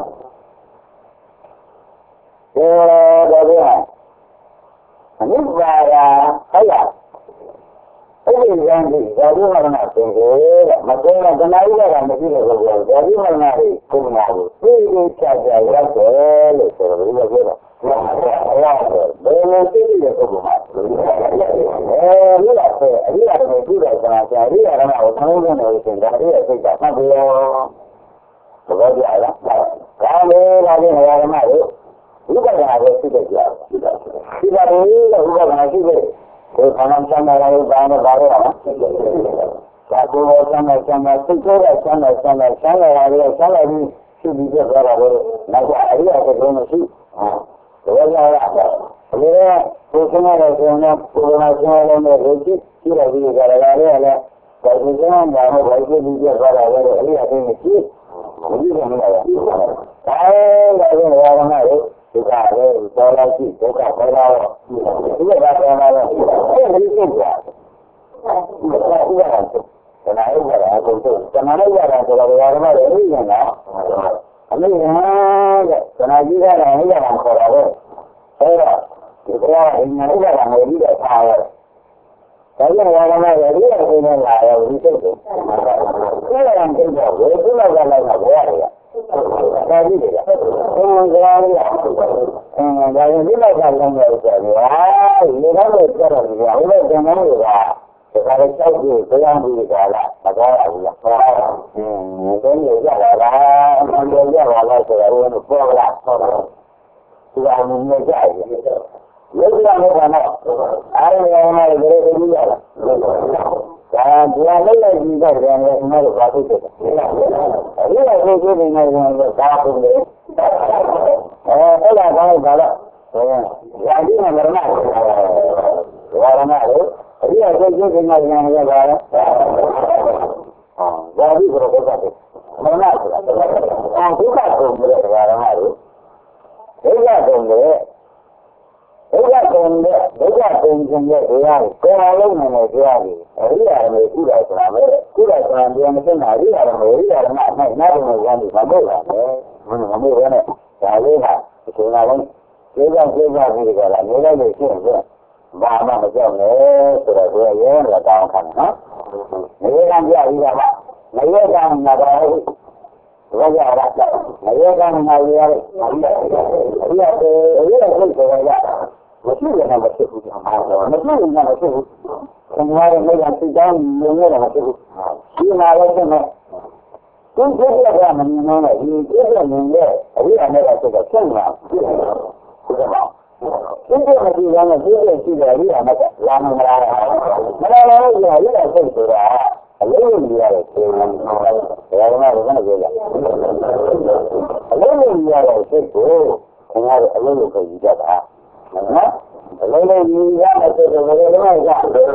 အဲဒါပြန်အနိဗ္ဗာန်ဟုတ်လားအဲ့ဒီကံကြီးဇာတိမရဏသင်္ကေမကဲတဏှာဥပါဒမရှိတဲ့ပုဂ္ဂိုလ်ဇာတိမရဏကိုကုဏကိုသိသိချာချာရောက်တယ်လို့ဆိုတော့ဒီလိုပြောတော့ဘယ်လိုသိတဲ့ပုဂ္ဂိုလ်မှာအဲဒီလားဆိုအရိယာကိုပြုတဲ့ဆရာဆရာအရိယာကကိုသုံးလို့နေရှင်ဒါအရိယာစိတ်ကမှတ်ပြီးတော့သဘောကျလားဒါလေးလာတဲ့နေရာမှာလို့ဥပဒါကိုသိတဲ့ကြောဒီပါလေဥပဒါရှိတဲ့ကိုယ်ခန္ဓာဆံလာလို့ဘာနဲ့ပါရအောင်သာကိုယ်ဆံလာဆံလာသိကြတဲ့ဆံလာဆံလာဆံလာရတယ်ဆံလာပြီးရှိပြီးပြသွားတာလေနောက်ကအရိယာကိုမရှိတော့ရရတာလေကိုယ်ဆံလာတဲ့ဆံလာကိုယ်နာဆံလာတဲ့လူကြီးရှိရပြီးကြတာလေလေဒါကိုယ်ဆံလာတော့ဘာဖြစ်ပြီးပြသွားတာလေအရိယာကိုမရှိဘူးဘယ်လိုလဲဒါလည်းလည်းဝါဒနာကိုဒုက္ခပဲတော်လာရှိဒုက္ခပေါ်လာတော့ဒီကဘာပေါ်လာတော့အဲဒီလိုဖြစ်သွားတယ်ဥပဒါဥပဒါတဏှာဥပါဒအကုန်ဆုံးတဏှာဥပါဒဆိုတော့ဘာမှလည်းသိနေတော့အမေကတဲ့တဏှာကြီးတာလည်းဥပါဒခေါ်တာပဲအဲတော့ဒီကောင်ကဉာဏ်ဥပါဒကိုပြီးတော့ထားရတယ်ဒါကြောင့်ဘာမှလည်းဒီလိုကိုနေလာရောဒီစိတ်ကိုအဲဒါကသိတော့ဘယ်လိုလဲလိုက်မှာဘယ်ရလဲဒါကြည့်တယ်။ဘုံကလာရ။အဲဒါရင်ဒီလိုကလည်းလည်းဆိုတော့ဟာဒီလိုတော့ကြတော့ဒီဟာလည်းတင်နေလို့ကဒါကလည်းကြောက်ကြည့်တရားမှုကလားမကောင်းဘူးလား။ဟောအင်းဘယ်လိုရလာလားအမှန်တရားရလာလားဆိုတော့ဘယ်လိုပေါ်လာတော့ဒီအမှုနဲ့ကြိုက်တယ်။လောကမှာကတော့အားရရမှာလည်းဘယ်လိုလုပ်ရလဲ။ဒါတရားလေးလေးကြီးတဲ့ကြံလည်းအမှန်တော့ဘာဖြစ်တယ်။အဲဒီလိုကိုကြည့်နေတယ်ဆိုတော့ဒါပုံလေ။အဲအဲ့ဒါကောင်းပါလား။ဒါရာဇိမရဏဝါရဏလို့အရိယာကိုကြည့်နေတယ်ညာရပါလား။အာရာဇိဘုရားကတည်းကမရဏဆိုတာအာဒုက္ခကိုမြင်တဲ့ဝါရဏလို့ဒုက္ခကိုလေဒုက္ခကုန်တဲ့ဒုက္ခကုန်ခြင်းရဲ့တရားကိုကိုယ်လုံးနေတဲ့တရားကိုအရိယာမေကုတာဆိုတာပဲကုတာဆိုတာပြန်မသိတာအရိယာမေအရိယာကမှနိုင်နာတယ်လို့ပြောပြီးမဟုတ်ပါနဲ့ဘယ်လိုမဟုတ်ဘဲနဲ့ဒါလေးဟာဒီကလုံးကျေးဇူးကျေးဇူးပြီးကြတာနေလိုက်လို့ရှိရင်ဘာမှမကြောက်နဲ့ဆိုတော့သူရဲရဲတောင်းခံနော်နေကံပြပြီးတော့နေရကံမှာတော့ဘာကြရတာနေရကံမှာရရတယ်အရိယာကိုအရိယာကိုဆိုရမရှိရင်လည်းမရှိဘူးအမှားတော့မရှိရင်လည်းမရှိဘူးခင်ဗျားရဲ့မိဂံစိတ်ကောင်းမြင်ရတာမရှိဘူးဒီမှာလည်းဒီမဲ့သူစိတ်ကမမြင်တော့ဒီစိတ်ကမြင်တဲ့အရိယာနဲ့ကဆိုတော့ဆက်မှာဟုတ်ကဲ့ပါဒီကနေ့ဒီကနေ့ဒီကရှိတယ်အရိယာနဲ့လာမလားမလာတော့ဒီအရိယာစိတ်ဆိုတာအလုံးကြီးရတယ်ဆိုရင်ဒါကလည်းဘယ်နဲ့ပြောလဲအလုံးကြီးရတဲ့စိတ်ကိုခင်ဗျားတို့အလုံးကိုယူတတ်တာနော်အလုံးလေးယူရတဲ့စိတ်ကိုဘယ်လိုလဲကအဲ့ဒါတင်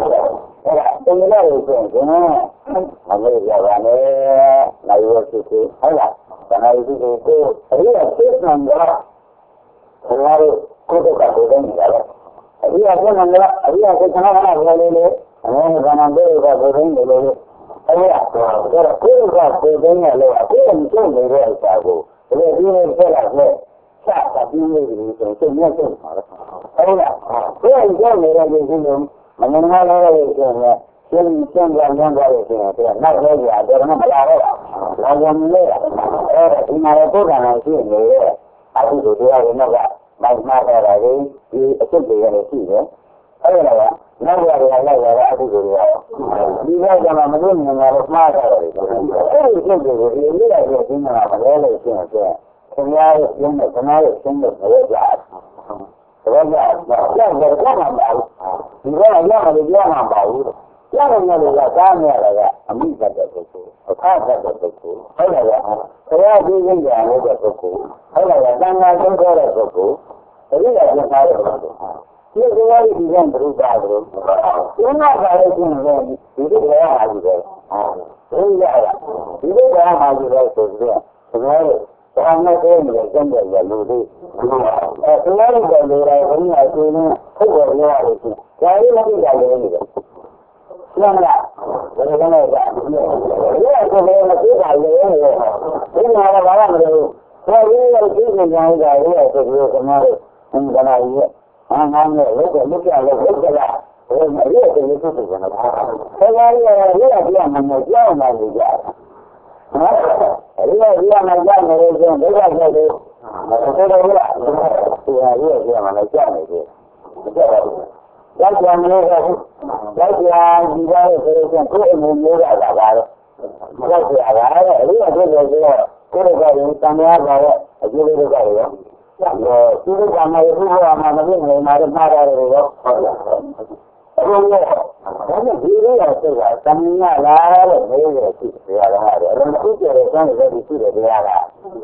ရတယ်ဆိုရင်မလို့ရပါနဲ့နိုင်ရစိတ်ကိုဟုတ်လားဒါနိုင်စိတ်ကိုအရိယာစိတ်ကံကခင်ဗျားတို့ကိုယ်ကကိုယ်တည်းနေရတယ်အရိယာစိတ်ကံကအရိယာစိတ်ကံကလည်းလေးလေးအမေကနံပေးကကိုယ်တည်းနေလို့အဲ့ဒါတော့ကိုယ်ကကိုယ်တည်းနေလို့အခုကျုံနေတဲ့ဥစ္စာကိုဒီလိုဒီလိုဆက်လာခဲ့စတာပြီးနေပြီဆိုရင်မြတ်ဆုံးပါလားဟုတ်လားကိုယ်ကျုံနေတဲ့ဒီလိုမငငါလာလို့ဆိုရင်ရှင်းရှင်းကြမ်းကြမ်းသွားလို့ဆိုရင်ဒါနောက်လဲကြတယ်မလာတော့လာကြမလဲအဲ့ဒါဒီမှာတော့ကိုယ်ကလည်းရှိနေတယ်အခုတို့တရားတွေတော့မိုက်မှားတာလေဒီအစ်စ်တွေလည်းရှိတယ်အဲ့ဒါကနောက်ရရလိုက်ရတာအခုတို့ရဒီဘက်ကမှမလို့မြင်လာလို့မှားတာလေအဲ့ဒီစိတ်တွေကိုဒီလိုရရရှင်းနေတာမလဲလို့ရှင်းရင်ခင်ဗျားရဲ့ရှင်းတဲ့ခဏရဲ့ရှင်းတဲ့ဘယ်ကြဘယ်ကြကြောက်ကြတော့မှမပါဘူးဒီကရရမယ်ပြောမှမပါဘူးကြောက်နေတယ်ကကားနေရတာကအမိတ်တဲ့ပုဂ္ဂိုလ်အခါတဲ့ပုဂ္ဂိုလ်ဟုတ်လားဘုရားကြီးကြီးကြတဲ့ပုဂ္ဂိုလ်ဟုတ်လားသံဃာသုံးခေါ်တဲ့ပုဂ္ဂိုလ်အရိယာကျထားတဲ့ပုဂ္ဂိုလ်ဒီကနေ့ဒီကံဘုရားတို့ဒီမှာပါလို့ရှိရင်ဒီလိုရပါဘူးပဲဟုတ်ရလားဒီလိုရပါဘူးပဲဆိုတော့ကျွန်တော်တို့ဘာမှတည်းမလို့ကျန်တယ်ရလို့ဒီအဲကျွန်တော်တို့ကလည်းဘုရားရှင်နဲ့ထုတ်ပေါ်ရရတယ်ဆိုဒါလေးမသိကြလို့နေတယ်ကျန်လားဘယ်လိုလဲကဒီကကိုလည်းမသိတာလည်းနေတယ်ဒီမှာတော့ဘာမှမလုပ်ဘူးဒါကြီးကိုကြည့်နေကြတာလေဆိုပြီးကျွန်တော်တို့အင်းကနာကြီးအာငါနဲ့လောကလုကြလို့လုကြလားဘယ်မှာရဲတယ်လို့ဆိုတယ်ကတော့ဒါကလည်းရဲရပြမှမကြောက်နိုင်ကြတာနော်အဲ့ဒီကမှကြောက်နေလို့ဆိုဒုက္ခကြောက်တယ်မဆိုတော့ဘူးလားဒီဟာရဲရမှလည်းကြောက်နေတယ်ကြောက်ပါဘူးကြောက်ကြမလို့ကကြောက်ကြဒီကားရဲ့ဆိုတော့ကိုယ်အမှုမျိုးရတာပါတော့ကြောက်ကြတာလေအဲ့ဒီကဆိုတော့ကိုယ်ကလည်းတန်ရပါရဲ့အကျိုးလေးတွေကရောဒီလိုကမှရဖို့ကမှမဖြစ်နိုင်မှာတော့မှားတယ်လို့ရောဟုတ်လားအခုလည်းဒါနဲ့ဒီလိုရဆိုတာတမညာလားလို့မေးရရှိတရားတော်ရတယ်အဲ့ဒါသူကြတဲ့ဆန်းတဲ့ဒီရှိတဲ့တရားက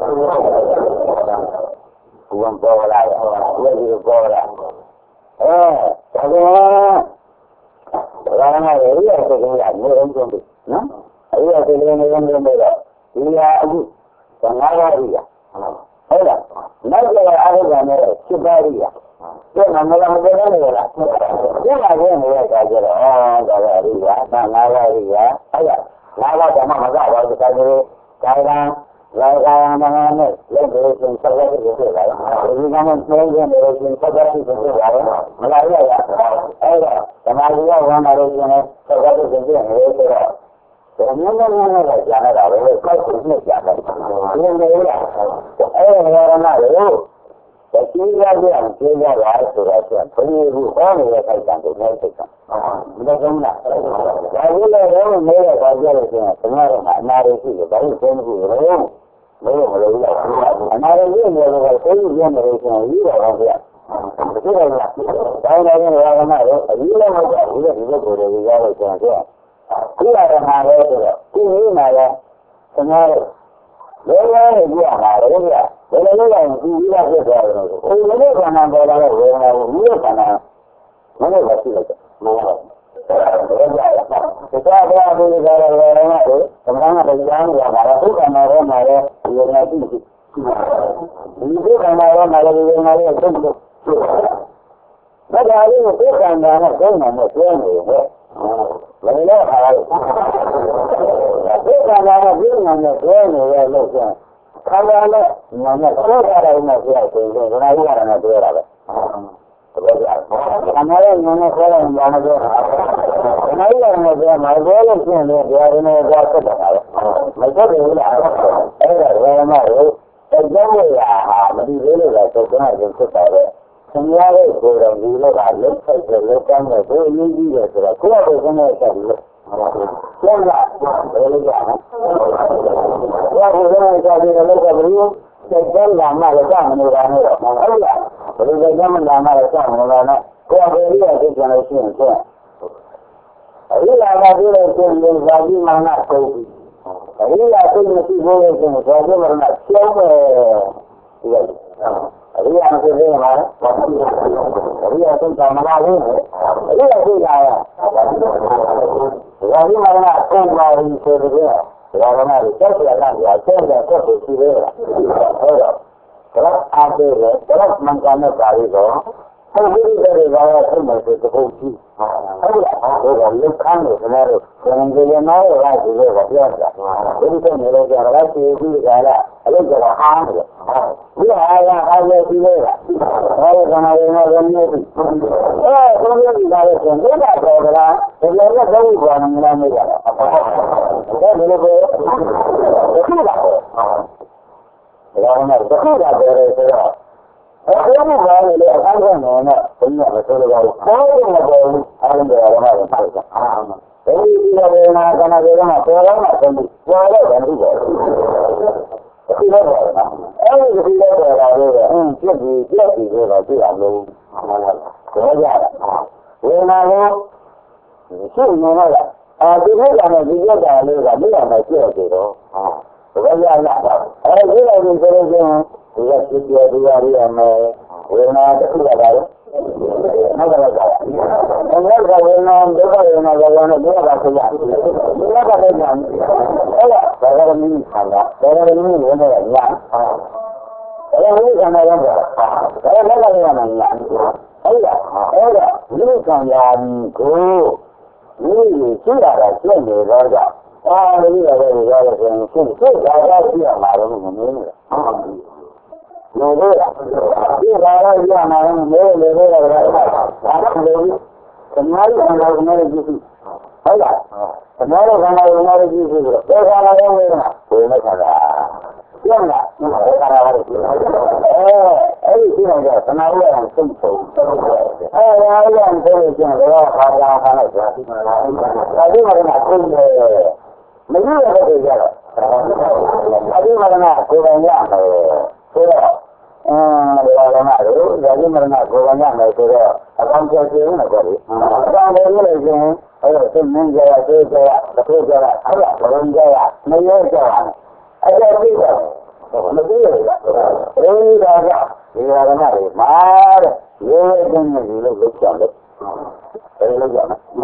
ဘုံပေါ်လာတယ်ဘယ်လိုပေါ်လာအဲဒါကဘာမှလည်းရတဲ့ကိစ္စမျိုးလုံးဆုံးပြီနော်အဲ့ဒီအကလေးမျိုးလုံးမျိုးတော့ဒီဟာအခုသံဃာရည်ရဟုတ်လားနောက်ကြအားရမယ်စစ်ပါရီရကျန်မလားမပြောနေလားကျန်လာခဲ့နေတဲ့အခါကျတော့အော်ဒါရည်ရသံဃာရည်ရဟုတ်လားလာတော့မှမကပါဘူးဒါမျိုးကာယကံလာကာယမဟာနဲ့လက်တွေရှင်ဆက်လက်တွေဖြစ်လာတယ်ဒီကနေ့သုံးရနေလို့ရှင်ဆက်လက်တွေဖြစ်လာတယ်မလာရရအဲ့တော့ဓမ္မကြီးကဝန်လာလို့ရှင်ဆက်လက်တွေဖြစ်နေတယ်ဆိုတော့ဘယ်လိုလဲလဲကြားရတာပဲကောက်ကိုနှစ်ကြားတယ်ဒီလိုလေအဲ့ဒီရမလို့တတိယကျအောင်ကျေးရတာဆိုတော့ဘယ်လိုဘူးဟောနေတဲ့ခိုက်တံကိုနဲ့စိတ်ကမလို့ကောင်းလားဒါကြီးလည်းတော့မဲရတာကြလို့ဆိုရင်ကျွန်တော်ကအနာရရှိတယ်ဘာလို့သိမလို့လဲမလို့မလို့လားအနာရရှိနေတယ်ကသိရနေတယ်ဆိုရင်ပြီးတော့ဗျာဒီလိုလားဒါနဲ့လည်းရမလို့အကြီးလည်းမဟုတ်ဘူးဒီလိုကိုယ်တွေရလို့ဆိုရင်ဒီရမှာလဲဆိုတော့ဒီနေ့မှာလဲကျွန်တော်လည်းလဲလဲကြည့်ရမှာလေဗျာဘယ်လိုလဲလဲဒီကြီးရဖြစ်သွားတယ်လို့ဟိုလည်းကဏ္ဍပေါ်လာတဲ့ဝေဒနာကိုဒီကဏ္ဍမလို့ပဲရှိလိုက်တယ်မဟုတ်ဘူးဒါကြောင့်ဒါကဘာလို့လဲဆိုတော့ဝေဒနာကိုသမဏကတရားနေရတာဘုက္ခနာရောမှာလဲဝေဒနာရှိရှိဒီဘုက္ခနာရောမှာလဲဝေဒနာရဲ့သုံးလို့那家里不简单了，真能的专业的，为了还不简单了，真能的专业的路线，看见了，你们那说下来那是要对对，那一个人那对了的，不对的，看到了你们说了你们那对，那一个人那对，买多了钱的，别人那家不得了，没错对了，哎呀，我那有，在家里呀哈，没对了的，都跟那就知道的。从家里回来，你那把人开始来干的，都有意的是吧？过来现在干的，现在我跟你讲，要不现在家里的那个不用，在家里那个干的那个那个，哎呀，我就在家里那个干的那个，过来也就现在新鲜，哎呀，那这个现在家里嘛那手机，哎呀，这个地方的现在家里嘛那小的这个。Riya na kiri mana? Riya tu sama lagi. Riya tu ya. Jadi mana pun lagi kiri dia. Kalau mana kita akan ya, kita akan kiri dia. Kalau ada dia, kalau mengkana kali tu, kiri dari bawah tu masih terkunci. Kalau lekang tu sebenarnya, yang dia nak lagi dia berjaya. Jadi tu mereka lagi kiri dia. Ada jalan hang. Dia ada ada dia. Ada kana yana yana. Eh, kalau dia dah ada, dia dah ada. Dia dah tahu mana mana dia. Dia boleh boleh. Betul tak? Kalau nak betul tak dia. Kalau ni baru dia akan mana, punya betul tak? Kalau ni baru, ada dia orang yang tahu. Jadi dia nak kana dia nak orang nak sendiri. Dia ada dia. Tidak ada. Eh, tidak ada. Hmm, jadi jadi dia tidak lalu. Tidak ada. Lalu, semua ada. Ah, dia ada dia ada dia ada dia ada dia ada. Ah, tidak ada. Eh, dia ada dia ada. Dia dia dia dia ada. Lalu ada tidak ada. Nada nada. Enggak kalau nak doa nak doa nak doa baca. Dia ada dia. Ada. Kalau ni sana, kalau ni mana ya? Kalau ni sana yang apa? Kalau mana yang mana? Ada. Ada. Ni kan yang go. Ni sudah ada sini ada. Ah, ni ada ada ada sini. Sudah ada dia malam ni. Lepas ini orang yang orang lepas lepas lepas orang lepas semua orang orang itu, ada, semua orang orang itu, orang orang yang mana, mana yang mana, orang orang itu, eh, ini sih ada, semua orang semua, eh, yang yang itu orang orang orang itu, tapi mereka pun, mesti ada kerja, tapi mereka kurang yang, kurang. Kalau nak tu, jadi mereka kurangnya mereka akan jadi mana jadi. Akan jadi lagi, ayah semua jaya, jaya, betul jaya, ayah orang jaya, maya jaya, ayah tidak, mesti ada. Ini ada, ini ada mana? Mar, ini jenis ini lucu. Ini lucu.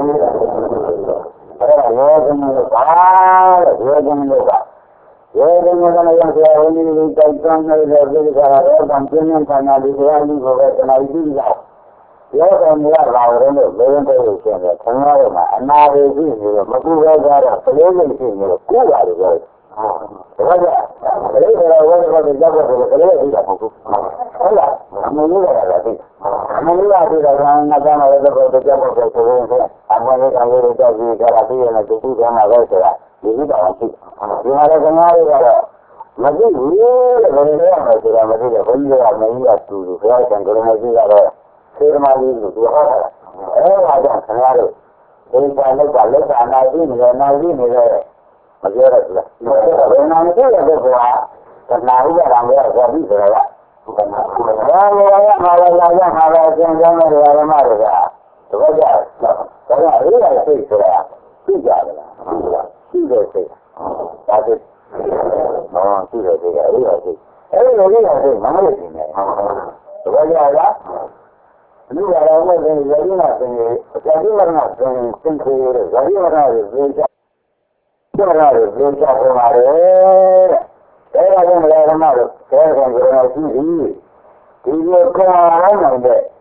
Ada ini jenis mar, ini jenis lucu. Jadi mana yang saya ini kaitkan dengan dari cara bantuan karena di luar ini boleh kena itu juga. Ya kan dia lawan itu belum tahu siapa. Karena mana anak itu juga masih belajar, belum ini kuat juga. Raja, jadi kalau orang kalau jaga kalau tidak mampu. Ada, mana ada lagi. Mana ada orang nak nak ada kalau jaga kalau apa yang kalau jadi kalau dia nak tu jangan ada saya. Ini dah mati. Di mana kenal dia? Masih ni, berbeza masih ada masih ada. Benda yang ni ada tu, saya kan kalau masih ada, firman itu tu ada. Eh, ada kenal. Ini kalau kalau anak ini, anak ini ada. Masih ada tu. Anak itu ada buat. Kenal dia ramai jadi berapa. Kalau orang malas lagi, malas yang jangan dia malas. Tu aja. Kalau dia itu sudah tidak ada. Tidak sih, tapi, oh tidak tidak, tidak sih. Eh, tidak sih, mana sih ni? Sebagai apa? Ini orang yang jadi nak ni, jadi mana ni, sendiri, jadi mana ni, bekerja, mana ni, bekerja kemarin. Saya ada mula mana, saya kan kerana sendiri. Ini kemarin mana?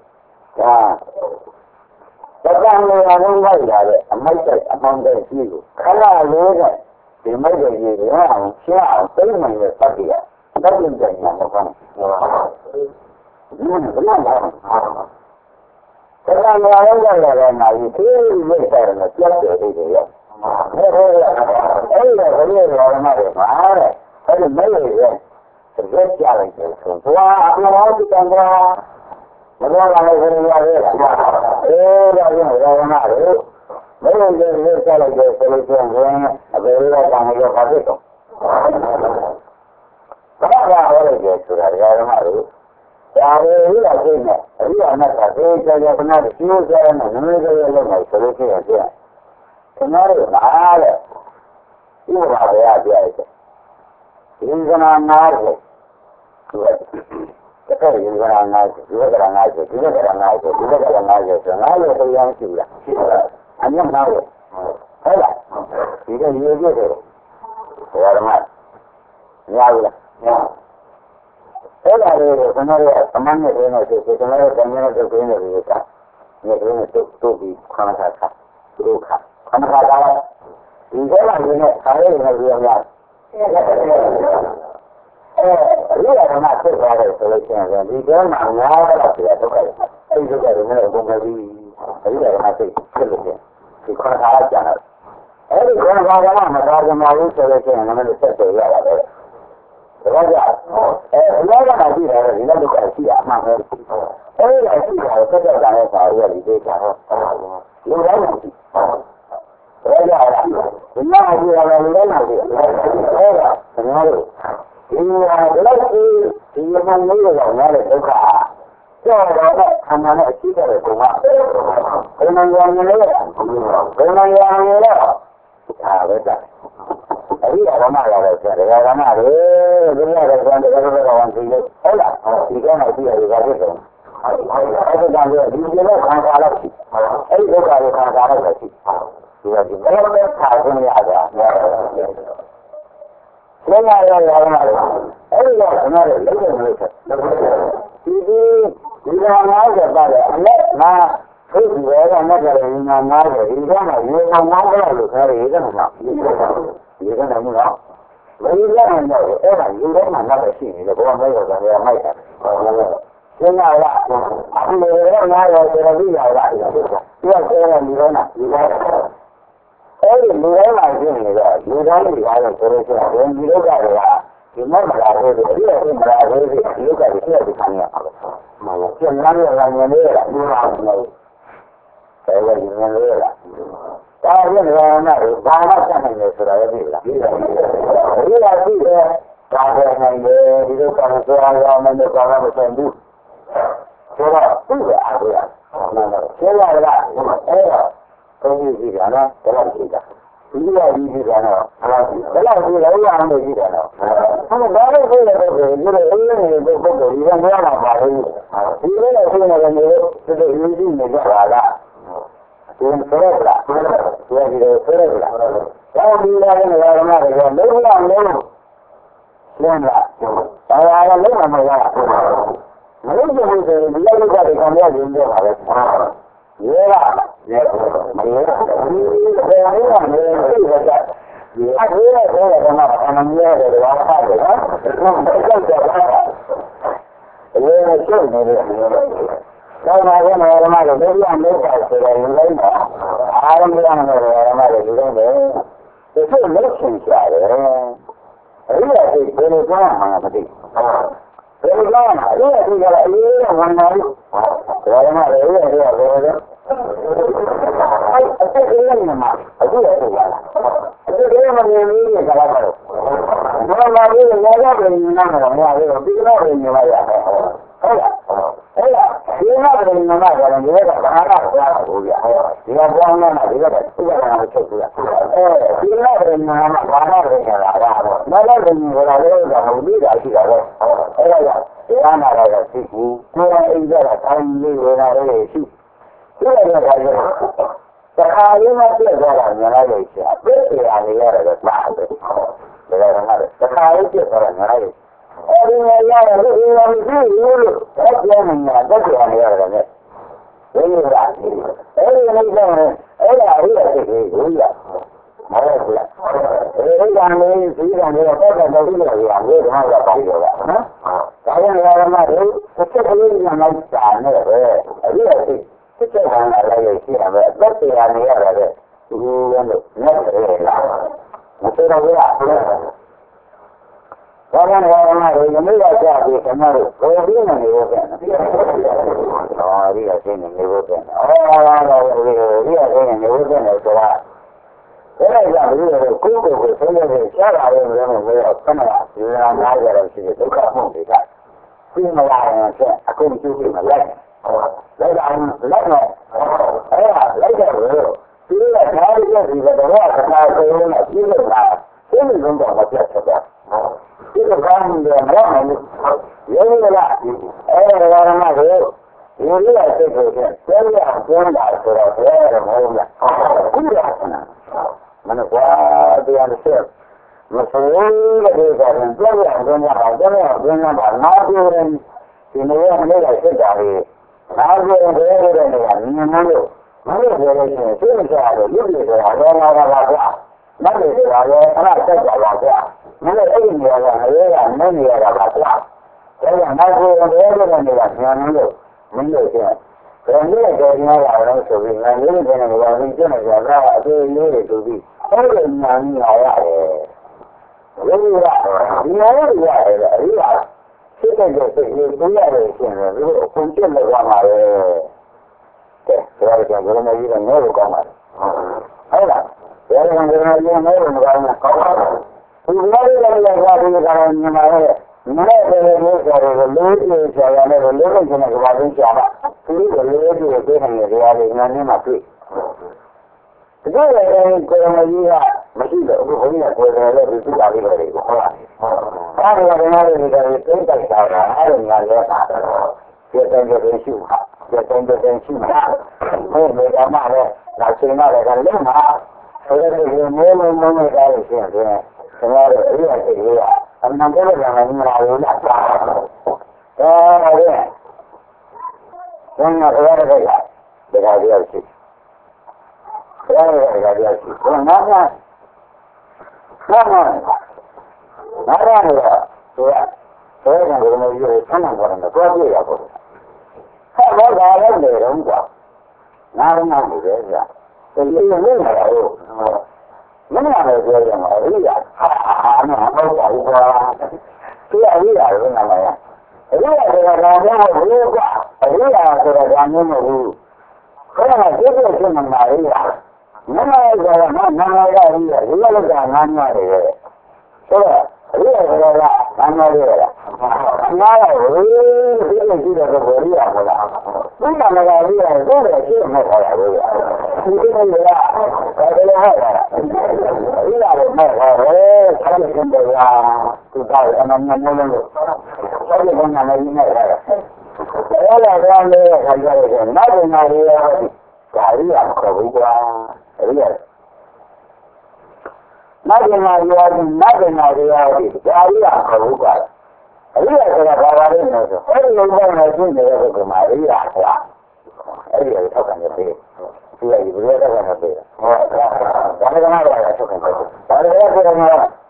啊，这干的呀，弄外家的，没得，没得记住，看那有的，就没得记住，啊，像北门的大地，那就这样的话，是吧？嗯，不能讲啊。这干的呀，弄外家的那一堆没事儿呢，绝对这个样。没有的，哎呀，我这老他妈的妈的，还是没有人，这人家了就说，哇，我老是干过。我说完了，我就要这个，哎，要用我要那个，没有就是下来就说了这样子，别人要讲那个话这种，那个我就接触了，要什么的，然后有点这个，有点那个，所以这个跟那个修车呢，能这个那个说的这样这样，跟那个拿的，又把这样这样的，一个拿拿的，对。这个一个人拿去，一个人拿去，一个人拿去，一个人拿去，是哪有这样修的？俺娘拿的，好了，一个一个就是，我的妈，拿去了，好了，这个什么的，什么那个就是什么的，什么的，就是那个啥，那个那都都比看了看看，都看，看了看看，以前那个呢，还有那个什么。哎，有点什么特别的，说了现在，你别拿年了，这都可以，这就在里面的工作里，有点什么对，这个是，你看他讲的，哎，你看他在那么他就马有说的现在那么的这这样的，这个叫，哎，老板那地方人家都快去啊，慢慢去，哎，来去啊，这叫咱们法院里这家伙，有点问题，这个叫啥？人家地方人家那地，哎呀，什么的。因为老师是我们每个人来的都看，叫我们看他那个几个的动画，可能原因了，可能原因了，啊，对的。哎呀，他妈的，这个他妈的，人家这讲这个这个问题就好了，一天来几个一个这种，还是讲这你现在看啥了去，哎，这个就看啥了去，这个就没有没差什么样的。现在要要什么的？哎呀，什么的，有点没事。其实你看哪个大的，那那手机上那个人家哪个，你看嘛，你看哪个路上的一个人嘛，一个人，一个人没有，没有人没有，哎呀，有人嘛那个信息，不过没有咱们买的。现在呀，你人哪个这个比较大，要说了你说呢？你看。哎，你来买进那个，有点厉害的，说的是，我你都干的吧？你买不来回去，越是不来回去，有干的越是看见了。妈呀，这两年两年来了，你妈没？这个一年来了。当然那个那是晚上看见就知道有这个。有点这个，然后那个你就告诉说，我们就搞那个宣读，说到这个啊对呀，那个现在的吧，哎呀。都是几天呢？多少几天？一个一几天了？啊，多少几天？两个几天了？他们哪里回来都是，有的有的都都都一天不让他发的，啊，一个来回那个没有，这个有的没叫啥的，就出来不了，出来就出来不了。然后明天那个什么这个没不让没有，现在，当然没那么样，没就是是你要是在这方面就好了啊。有了，有了，没了，你这样这样的这个是，他回来回来的嘛，他们也是往下走啊，那么这个的，因为就是那个，然后那个那个嘛就没样没在这个应该呢，啊，没样那个嘛就有点没，这是没听下的，哎呀，这这个光嘛不对啊。这个嘛，哎呀，这个哎呀，我那里，我他妈的，哎呀，这个这个，哎，这个人嘛，这个是这样，这个人嘛，你你你干嘛搞？我那这个我那个你那个什么，这个比那个你那个，哎呀，哎呀，比那个你那个，你那个干啥干啥不一样？你要光那那这个的，这个让他吃出来，哎，比那个你那个干啥的干啥的，那那个你说那个个我理解去了，哎呀。他那个是苦，我一个的他一个那个也是，这个才是，这他因为这个了，原来就是，这这样的那个大的，这个什么的，这他也介绍了原来就是，哎，因为原来这个你是有了，这这样的，这这样的那个， ဘယ်လိုလဲအဲ့ဒီနိစ္စနဲ့အဲ့ဒါအရိယာစိတ်ကြီးကိုရမဟုတ်ဘူးလားဒီကံလေးဒီကံလေးတော့တော့တော့ဒီလိုရအောင်ဒီမှာတော့ပါပြီးတော့နော်ဒါကြောင့်ဓမ္မတွေတစ်ချက်ကလေးကနောက်တာနဲ့ပဲအရိယာစိတ်တစ်ချက်ခံလာလိုက်ရှိရမယ်အသက်တရားနေရတာလေဒီလိုလို့နဲ့ရလားမသိတော့ဘူးလားဘာမှမဟုတ်ဘူးလေမိဘကြပြီးကျွန်တော်တို့ဘယ်လိုနေလို့ပြန်လဲ။ဟောဒီကစိနေနေလို့ပြန်။အော်ဟာတော့ဒီဒီကစိနေနေလို့ပြန်တယ်ဆိုတာအဲ့ဒါကြောင့်ဒီလိုကိုယ်ကိုယ်ကိုဆုံးဖြတ်ရှားလာတယ်လို့ပြောတော့ဆန္ဒဒီနာနာကြတော့ရှိတယ်ဒုက္ခမှုတွေကသိမလာရင်ဖြင့်အခုကျူးပြီးမလိုက်။ဟောလိုက်တာလိုက်တော့အဲ့ဒါလိုက်တယ်လို့ဒီကဓာတ်ရည်ဒီကတော့ခဏဆိုရင်အပြည့်လို့လားသိနေလို့တော့မပြတ်ချက်တော့ဒီကကောင်းတယ်မဟုတ်ဘူးရုံးရလားအဲ့ဒါကမှကိုဒီလိုလိုက်စိတ်ကိုကျဲရကျန်းတာဆိုတော့ဘယ်ရမဟုတ်လားဒီလိုလားမနကွာတရားနဲ့ဆက်မဆိုးတဲ့ဒီကရင်ကျဲရကျန်းတာကျဲရကျန်းတာနားပြောရင်ဒီလိုရမလို့စိတ်ဓာတ်လေးနားပြောရင်ဘယ်လိုလဲနေရမြင်မလို့မလို့ပြောလို့ရှိရင်သိနေကြတယ်လူတွေဆိုတာတော့လာတာပါကွာမလို့ဆိုတာလည်းအဲ့ဒါဆက်ကြပါကွာမလို့အဲ့ဒီနေရာကအရေးကမနေရတာပါကွာဒါကြောင့်နောက်ကိုယ်ဘယ်လိုလဲနေတာညာမလို့မလို့ကျန်ဘယ်လိုလဲကြောင်းလာတော့ဆိုပြီးငါလေးတွေနဲ့ဘာလို့ကျနေကြတာအသေးလေးတွေတူပြီးအဲ့ဒီညာညာရတယ်ဘယ်လိုလဲဒီညာရတယ်အရေးကစိတ်နဲ့စိတ်ကိုသိရတယ်ရှင်တယ်ဒီလိုအကုန်ပြတ်လောက်ပါပဲကဲဒါကြောင့်ဘယ်လိုမှကြီးတော့ငဲလို့ကောင်းပါလဲဟုတ်လားဘယ်လိုမှဘယ်လိုမှငဲလို့မကောင်းဘူးကောင်းပါဘူးဒီလိုလေးလည်းကြာပြီးကြတော့ညီမရဲ့မနေ့ကလေးမျိုးဆိုတော့လေးပြေဆရာနဲ့လေးလုံးကျနေကြပါသေးချာပါသူတို့လေးပြေပြေနေကြရတယ်ငါနဲ့မှတွေ့ဒီလိုလည်းကိုယ်မကြီးကမရှိတော့အခုဘုရားကိုယ်တော်လည်းဒီပါလေးတွေဟုတ်လားအဲ့ဒါကလည်းလည်းဒီကနေ့တိတ်တိုက်တာအဲ့ဒါညာလဲတာကျေတန်ကျေရှိပါကျေတန်ကျေရှိပါဘယ်လိုကမှလည်းလာချိန်မှလည်းကလည်းမှာဆိုတော့ဒီမျိုးလုံးလုံးနေတာလို့ရှိရင်ကျွန်တော်တို့အရေးအကြီးကအမှန်တရားကလည်းမလာဘူးလားဒါလည်းကျွန်တော်ပြောရတဲ့ကဒါကြရရှိဒါလည်းဒါကြရရှိဘယ်မှာမှဘာမှမရဘူးဆိုတော့ဆိုတော့ဘယ်လိုမျိုးဆန်းနေကြတယ်တော့ပြရပါဘူးဆက်တော့ဒါလည်းနေတော့ကွာနားမနေတယ်ကြာဒီလိုမျိုးလာတော့မင်းလည်းပြောရမှာအရိယာဟာမဟုတ်ပါဘူးကွာသူအရိယာလို့နာမည်အရိယာဆိုတာဒါမျိုးမဟုတ်ဘူးကွာအရိယာဆိုတာဒါမျိုးမဟုတ်ဘူးခဏကဒီလိုဖြစ်နေတာအရိယာမင်းလည်းပြောရမှာနာမည်ကအရိယာဒီလိုကငါးညတယ်ဆိုတော့အရိယာဆိုတာကငါးညတယ်လားငါးရဘူးဒီလိုကြည့်တော့ဘယ်ရိယာမလားဒီနာမည်ကအရိယာကိုတော့ရှင်းမှတ်ထားတာလို့ဒီလိုကဒါလည်းဟုတ်ပါလားဒီလာလို့မဲ့ဟောတယ်ဆက်ပြီးတော့ရာသူကအမှန်မှန်လို့လို့ဆက်ပြီးတော့နာမည်နဲ့ရတယ်အဲ့ဒါကလည်းခါကြရတယ်နောက်ပြန်လာရတာဒါရီရခေါ်ဘူးကွာအဲ့ဒီနောက်ပြန်လာရရင်နောက်ပြန်လာရရင်ဒါရီရခေါ်ဘူးကွာအဲ့ဒီဆိုတာဘာပါလဲဆိုတော့အဲ့ဒီလုံးပိုင်းနဲ့ရှင်းနေတဲ့ကမာရီရကွာအဲ့ဒီကိုထောက်ခံနေတယ်ဒီကဒီဘယ်တော့မှမပြေဘူးဟောဒါကလည်းတော့အထုတ်ခံတယ်ဒါလည်းပြောရမှာ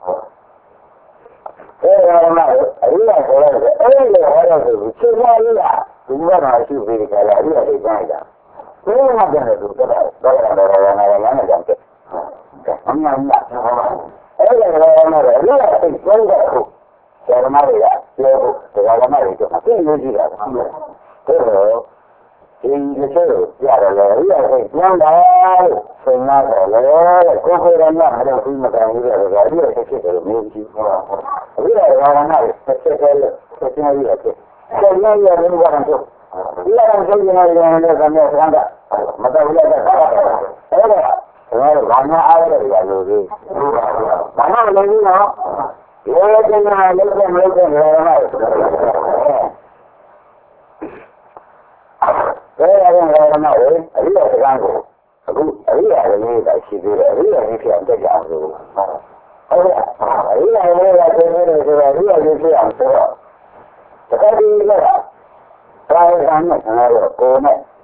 အဲ့ဒါမှအရိယာဆိုတော့အဲ့ဒီဟောတော့ဆိုချစ်ပါလိမ့်လားဒီမှာမရှိသေးတယ်ကလည်းအရိယာတွေကြားကြဘယ်မှာပြန်လဲသူကတော့တော့တော့တော့တော့တော့လည်းကြောက်တယ်အမှန်မှန်အဲ့ဒါလည်းတော့အရိယာစိတ်ကျန်းတဲ့ခုဓမ္မတွေကပြောဖို့ဒါကလည်းမဟုတ်ဘူးအသိဉာဏ်ကြီးတာဟုတ်တယ်တော့ဒီလိုဆိုရတယ်လေအရာကိုကျမ်းတာလို့ဆိုနေတယ်လေကိုယ်ကိုယ်ရမှာမတော့ဘူးမကန်ဘူးလေဒါအရာတစ်ချက်တည်းမျိုးကြီးဟောအရာကဘာမှတစ်ချက်တည်းဆက်နေရတယ်ဆက်နေရတယ်ဘာလို့ဒီလိုဆိုရင်လည်းလည်းကမ်းရဆန်းတာမတော်ဘူးလေအဲ့ဒါကျွန်တော်ဘာမှအားရရလို့ဒီဘာမှလည်းဘူးနော်ဒီလိုကျမ်းလာလို့လည်းမလုပ်ဘူးလေအဲ့ဒါဘယ်ရရင်လည်းမဟုတ်ဘူးအရိယာစကားကိုအခုအရိယာလည်းကရှိသေးတယ်အရိယာကြီးဖြစ်အောင်တက်ကြအောင်လို့ဟုတ်ကဲ့အရိယာလည်းကသိနေတယ်ဆိုတော့အရိယာကြီးဖြစ်အောင်ဆိုတော့တခါတည်းကဘာလို့ဆန်းနေတယ်ကိုနဲ့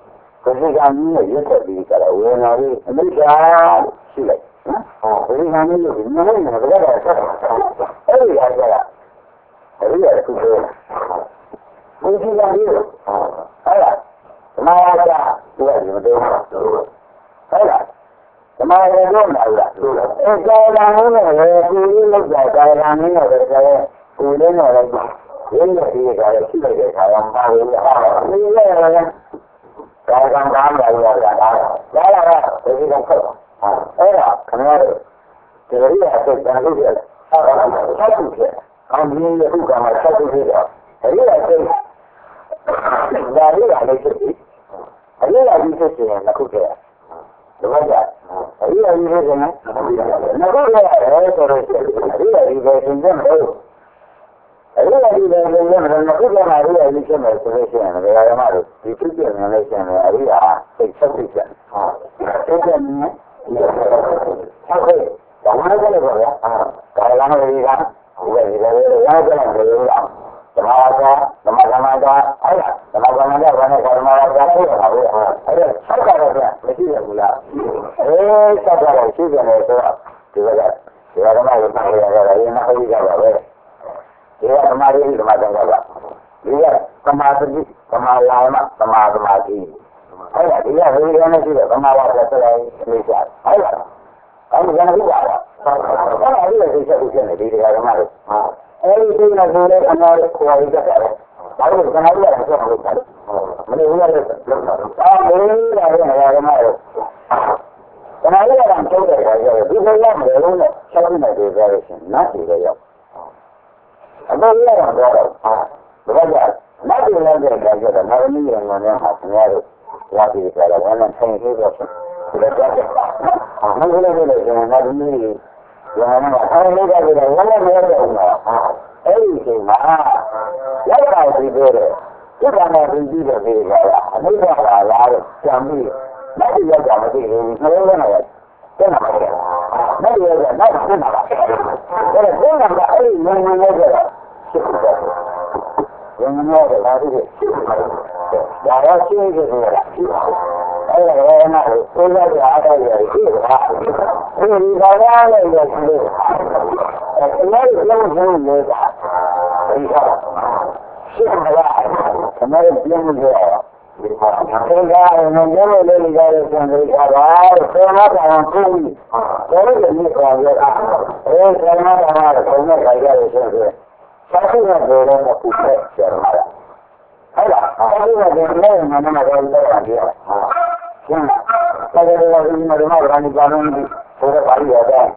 ဒီကံကြီးရဲ့ရက်သက်ပြီးကြတော့ဝေနာလေးအမိသားရှိလိုက်နော်ဟောဒီကံကြီးကိုမဟုတ်ဘူးတော့တော့ဆက်အဲ့ဒီအရာကအဲ့ဒီအရာကိုပြောဘုရားကြီးကိုအဲ့ဒါဓမ္မရာကသူကဒီမတော်ဟုတ်လားဓမ္မရာတော့မဟုတ်လားအဲကာယံနဲ့ကိုယ်လေးလောက်ကြကာယံနဲ့တော့ကိုယ်လေးနဲ့လည်းရင်းနေပြီးကြတယ်ရှိလိုက်တဲ့ခါကမပါဘူးဟာဒီရဲ့ကာယံကားလာရတာလားလာလာတော့ဒီကံဆက်အဲ့ဒါခဏတော့ဒီလိုရတဲ့တန်လို့ရတယ်ဟာဆက်သူဖြစ်အောင်ဒီရဲ့ဥက္ကမှာဆက်သူဖြစ်တော့အဲ့ဒီအစိတ်ဒါလေးကလည်းဖြစ်ပြီးအဲ့ဒီအကြီးဖြစ်ရင်လည်းခုခဲ့ဒီမှာကြာအဲ့ဒီအကြီးဖြစ်ရင်လည်းနောက်တော့လည်းဆိုတော့အဲ့ဒီအကြီးပဲသင်တယ်မဟုတ်အဲ့ဒီအကြီးပဲသင်တယ်မဟုတ်အခုကမှအဲ့ဒီအကြီးဖြစ်မယ်ဆိုလို့ရှိရင်လည်းဓမ္မတို့ဒီဖြစ်ပြနေလို့ရှိရင်လည်းအဲ့ဒီဟာစိတ်ဆက်ပြီးပြန်ဟုတ်တယ်နည်းဟုတ်ကဲ့ဓမ္မကလည်းပေါ့ဗျာကာယကံလေးကဟိုပဲဒီလိုလေရောက်ကြတယ်လို့ပြောဓမ္မဝါစာဓမ္မသမန္တာအဲ့ဒါဓမ္မသမန္တာဘာနဲ့ဓမ္မဝါစာပြောတာဟုတ်အဲ့ဒါဆက်ကြတော့မရှိရဘူးလားအေးဆက်ကြတော့ရှိကြတယ်ဆိုတော့ဒီကဒီကဓမ္မကိုထားရတာရင်မဟုတ်ကြပါပဲဒီကဓမ္မရေးဓမ္မသင်္ကပ္ပဒီကသမာဓိသမာယာမသမာသမာဓိအဲ့ဒါဒီကဝိရိယနဲ့ရှိတဲ့သမာဝါစာဆက်လိုက်နေကြဟုတ်လားအဲ့ဒီကနေ့ပါတော့အဲ့ဒါလေးကိုဆက်ပြီးနေဒီကဓမ္မတွေအဲ့ဒီကိစ္စကိုလည်းအများကြီးခေါ်ရကြတယ်။ဒါလို့ကျွန်တော်တို့လည်းဆက်လုပ်တယ်။မနေ့ကလည်းလုပ်တာ။အာမေးတာလည်းနေရာမှာတော့ကျွန်တော်တို့ကတောင်းတယ်ကြတယ်ဒီလိုရမယ်လို့နဲ့ဆက်ပြီးနေကြရရှင်နတ်တွေရောက်။အခုလည်းတော့တော့အာဘာကြနတ်တွေလည်းကြတယ်ကြတယ်နောက်နေ့ရောလည်းဟာခင်ဗျားတို့ရပြီကြတယ်ဘာနဲ့ဆိုင်သေးတော့ဒီလိုကြတယ်။အာမင်းလည်းလည်းကျွန်တော်တို့နေ့ရဟန်းကအားလုံးကလည်းဝမ်းနဲ့ပြောတယ်နော်အဲ့ဒီချိန်မှာရောက်တာဒီပြောတယ်ဒီကနေ့ဒီကြည့်တယ်ဒီကအနိစ္စပါလားလို့ကြံပြီးနောက်ပြီးရောက်တာမသိဘူးနှလုံးထဲမှာတက်လာတယ်နောက်ရောက်တာနောက်ဖြစ်လာတာအဲ့ဒါကိုယ်ကအဲ့ဒီငြိမ်နေကြတာဖြစ်တယ်ငြိမ်နေကြတာဒီဒါရရှိနေကြတာအဲ့ဒါလည်းနော်ကိုယ်ကအားထုတ်ရရှိတာဒီဘာသာလည်းရရှိတယ်အဲ့ဒါလည်းလုံးလုံးနေတာဒီကရှိမလားခမရပြင်းနေကြဒီဟာဒီကနေ့ညနေလေးကြရတဲ့ဒီကပါဆေမတာကိုပြီးဒါလည်းဒီကောင်ရတာအဲဆေမတာကဘုံနဲ့ကြရတဲ့ဆိုတော့စာစုနဲ့ပြောတော့ပုတ်ဆက်ရမှာဟုတ်လားအဲဒီကဒီနေ့မှမနာတော့လို့ရတယ်ဟာရှင်းလားဒါကြတော့ဒီမှာဓမ္မဗာဏိပါဠိဆိုတော့ပါဠိရတဲ့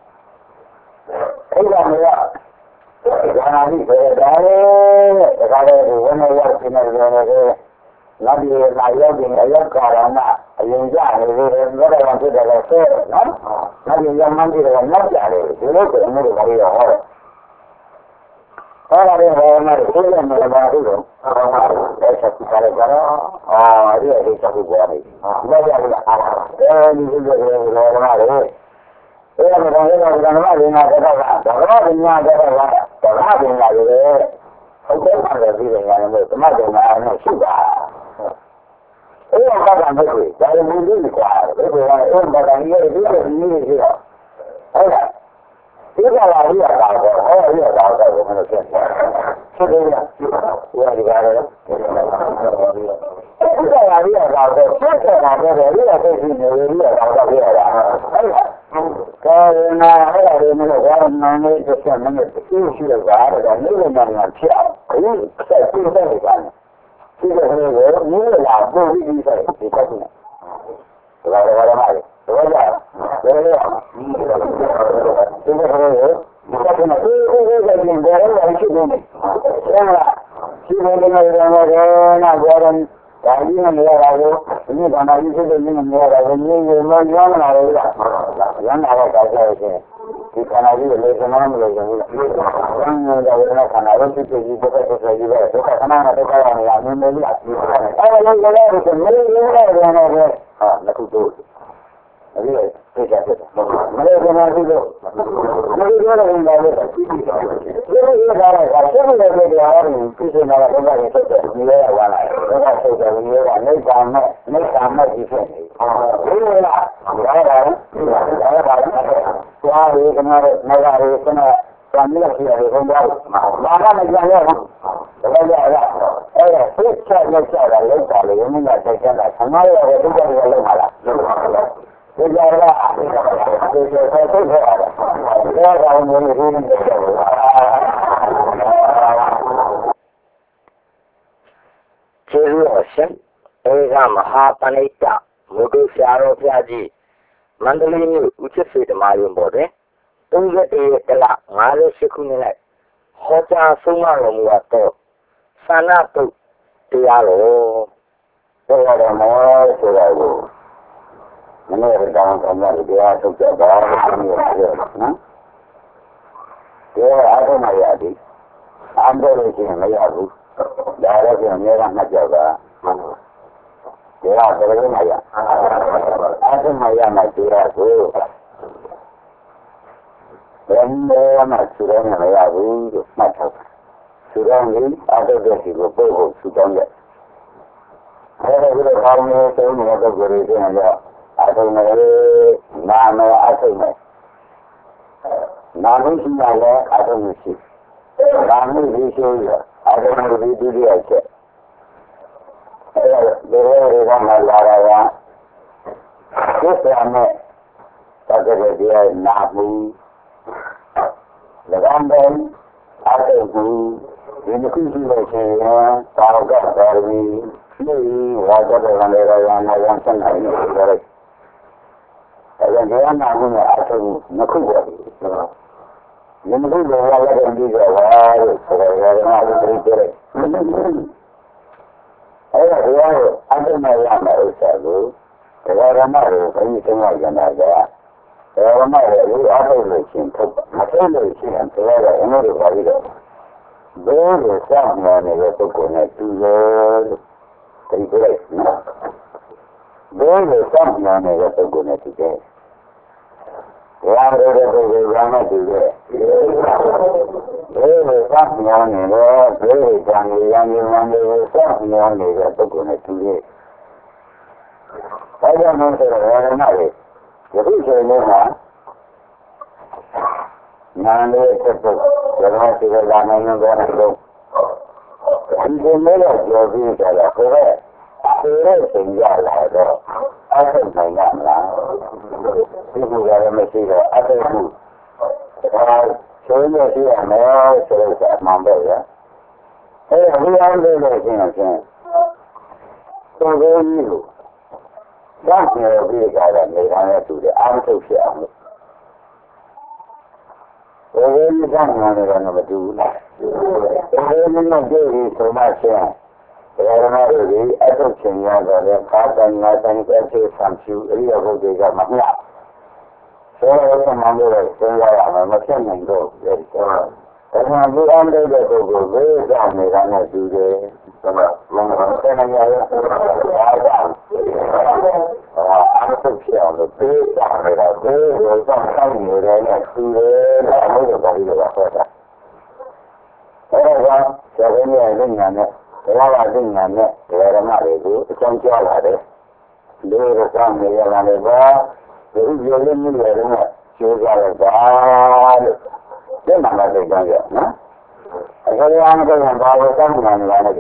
အဲ့ဒါမျိုးကဒါနာတိပဲဒါလည်းဒါကလည်းဝိနည်းရောက်နေတယ်လည်းနတ်ပြည်လာရောက်ရင်အရောက်ကာရဏအရင်ကြနေတယ်ဘယ်တော့မှဖြစ်တယ်လဲဆိုနော်နတ်ပြည်ရမှန်းပြီးတော့နောက်ကြတယ်ဒီလိုကိုအမှုတွေပါရဟောအဲ့ဒါလည်းဟောမယ်သိရမယ်ဘာလို့လဲအဲ့ဆက်ကြရကြတော့အော်ဒီအရေးချက်ကိုပြောနေဘာကြလဲအားအဲဒီလိုလိုလိုလိုမှာလေအဲ့ဒါကတော့လည်းဓမ္မပညာတက်တော့ဓမ္မပညာတက်တော့ဓမ္မပညာလေဟုတ်ကဲ့ပါတယ်ပြီးတယ်ညာလို့ဓမ္မပညာနဲ့ရှိတာအဲ့ဒါကမှမဟုတ်ဘူးဒါလည်းမင်းကြီးကွာဒီကအဲ့ဒါကလည်းဒီလိုမျိုးရှိတော့ဟုတ်လားဒီကလာရတာတော့ဟောရတာတော့ဘယ်လိုဖြစ်လဲဖြစ်တယ်လားဒီကလည်းဒီကလာရတာတော့ဖြစ်တာတော့ဒီကသိရှိနေရတာတော့ပြရတာဟုတ်လားကာရဏအဲ့ဒါလည်းမလို့ဘာမှမနေတစ်ချက်မနဲ့သိရှိရတာတော့နေနေမှဖြစ်အောင်အခုဆက်ပြီးနေတယ်ဒီကနေ့ကိုနည်းလာပို့ပြီးဆိုဒီကနေ့ဒါလည်းဘာမှမဟုတ်ဒါကြောင့်ဒါလည်းဒီကနေ့ဒီကနေ့ဒီကနေ့အေးအေးကလည်းဘယ်လိုလဲရှိနေလဲဆရာရှိနေတယ်ကတော့နာကြောရင်ဒါကြီးနဲ့ရတာကိုဒီကနေ့ဒီစိတ်နဲ့နေရတာကိုမြင်ရင်မရောင်းလာလို့ရရမ်းလာတော့ကြောက်ရခြင်းဒီခန္ဓာကြီးကိုလေသမားမလို့ရင်ဘူးလား။ဘယ်လိုလဲဝေဒနာခန္ဓာလို့ဖြစ်ဖြစ်ဒီဘက်ဘက်ဆိုပြီးတော့ဒုက္ခခဏခဏဒုက္ခရနေတာမြင်နေလား။အဲဒါလည်းလည်းဆိုမင်းရင်းရတယ်ရတယ်ဟာလက်ခုတို့။အဲအဲ့ဒီသိချင်တယ်မလေးကနာပြီးတော့မလေးကတော့ဝင်လာလို့ဒီလိုရတာကဆက်လို့လည်းတရားရင်းသိချင်တာကဘုရားရဲ့ဆက်တယ်ဒီလိုရလာတယ်ဘုရားဆက်တယ်ဒီလိုကနေကာမဲ့နေကာမဲ့ဒီဖြစ်နေဒီလိုလားဒါပါဒါပါသွားရကနာနဲ့နာရီကနာတမ်းလို့ရှိရတယ်ဘုရားဘာမှမကြံရဘူးဒါကြရအဲ့ဒါသိချင်လို့ချက်တာလောက်တာလေမင်းကတက်ချင်တာဆံမရတဲ့ဒုက္ခတွေလောက်ပါလားဒီကြရတာဒီကြဆက်ထုတ်ခဲ့ရတယ်ဒါကောင်မျိုးလေးရင်းနေတယ်ကျေးဇူးတော်ရှင်ဧကမဟာပဏိတမုဒ္ဒဆရာတော်ဘုရားကြီးမန္တလေးမြို့ဦးချစ်စေဓမ္မယုံပေါ်တွင်သုံးရက်တည်းတလငါးရှစ်ခုနှစ်၌ဟောကြားဆုံးမတော်မူသောသာနာတုတ်တရားတော်တော်တော်မောဆိုရလို့မနေ့ကတောင်းတောင်းရတရားထုတ်ကြတာလို့ပြောတယ်နော်ဒီအားထုတ်မှရသည်အားထုတ်လို့ရှိရင်မရဘူးဒါလည်းပြန်အများကမှတ်ကြတာတရားတော်လည်းမရအားထုတ်မှရမှတရားကိုဘယ်နဲ့မှသူတော်မရဘူးလို့မှတ်ထားတယ်သူတော်ကြီးအားထုတ်တဲ့စီကိုပို့ဖို့သူတောင်းတယ်အဲဒီလိုကောင်းနေတဲ့သုံးနေတဲ့ပုဂ္ဂိုလ်တွေကျတော့အထုံးမယ်နာမယ်အထုံးမယ်နာမရှိမှလည်းအထုံးမရှိနာမရှိရှိရအထုံးမှုဒီဒုတိယချက်အဲဒီလိုတွေကမှလာတာကသစ္စာနဲ့တကယ်တရားနာမှု၎င်းပဲအထုံးမှုဒီနှစ်ခုရှိလို့ရှိရင်သာဝကပါရမီဒီဝါဒတော်လည်းရရနာရဆန္ဒနေကြတယ်အဲဒါကနာမှုနဲ့အထုံးနှစ်ခုပါဒီနှစ်ခုကလည်းဒီကဘာလို့ဆိုတော့ရနာလို့ပြတယ်အဲ့ဒါတရားကိုအထုံးနဲ့ရမယ်ဥစ္စာကိုတရားရမကိုဘယ်နည်းသုံးရကြတာလဲတရားရမကိုအထုံးလို့ရှင်ထုတ်မထုတ်လို့ရှိရင်တရားရအမှုတွေပါပြီးတော့ဘယ်လိုစောင့်နေနေတဲ့ပုဂ္ဂိုလ်နဲ့တူရဲ့လို့ဒီလိုနော်ဘယ်လိုစောင့်နေနေတဲ့ပုဂ္ဂိုလ်နဲ့တူရဲ့ဘာလို့လဲပုဂ္ဂိုလ်ကမှတူရဲ့ဘယ်လိုစောင့်နေနေလဲဘယ်လိုကြံနေရနေမှန်းလို့စောင့်နေနေတဲ့ပုဂ္ဂိုလ်နဲ့တူရဲ့ဒါကြောင့်မို့ဆိုတော့ဝေဒနာတွေဒီလိုဆိုရင်လည်းနာနဲ့တက်တော့ဇာတ်စီကလာနိုင်တော့တယ်လို့ဒီလိုမျိုးကြောပြီးကြတာကိုယ်ကကိုယ်ရဲ့သင်ရလာတော့အထုံနိုင်ရမလားဒီလိုကြရမရှိတော့အထုံမှုဒါချိုးရရှိရမယ်ဆိုတော့အမှန်ပဲရအဲဒီအောင်လို့လို့ရှင်းအောင်ရှင်းကိုယ်ကိုကြီးလို့စက်ပြေပြီးကြတာနေရာနဲ့တူတယ်အာမထုတ်ဖြစ်အောင်လို့ဘယ်လိုမှမနာတယ်တော့မတူဘူးလားဘယ်လိုမှကြည့်ပြီးဆိုမှချင်းဘယ်လိုမှဒီအထုပ်ချင်းရတော့လေခါတိုင်းငါတိုင်းအထုပ်ဆံဖြူအရိယဘုဒ္ဓကမမျှဆိုတော့မှမလို့စဉ်းစားရမယ်မဖြစ်နိုင်တော့ဘူးဒါမှမဟုတ်အမ်းတဲ့ပုဂ္ဂိုလ်ကိုကြောက်နေတာနဲ့တူတယ်ဆိုတော့မင်္ဂလာဆယ်နေရရတာဒါအထုပ်ဖြစ်အောင်လို့ပြေးကြနေတာပြေးလို့စောင့်ဆိုင်နေတယ်နဲ့တူတယ်လို့အမှုတွေပါပြီးတော့ဟောတာအဲဒါကဇာတ်ရည်နဲ့ညာနဲ့ဘဝဝသိညာနဲ့ဓမ္မတွေကိုအကြောင်းကြားလာတယ်လူတွေစောင့်နေရတာလည်းပါဒီလိုမျိုးမျိုးတွေနဲ့ကျိုးကြရတာလို့ဒီမှာလည်းပြောကြနော်အခုလည်းအမှန်ကတော့ဘာလို့စောင့်နေလဲလဲဟော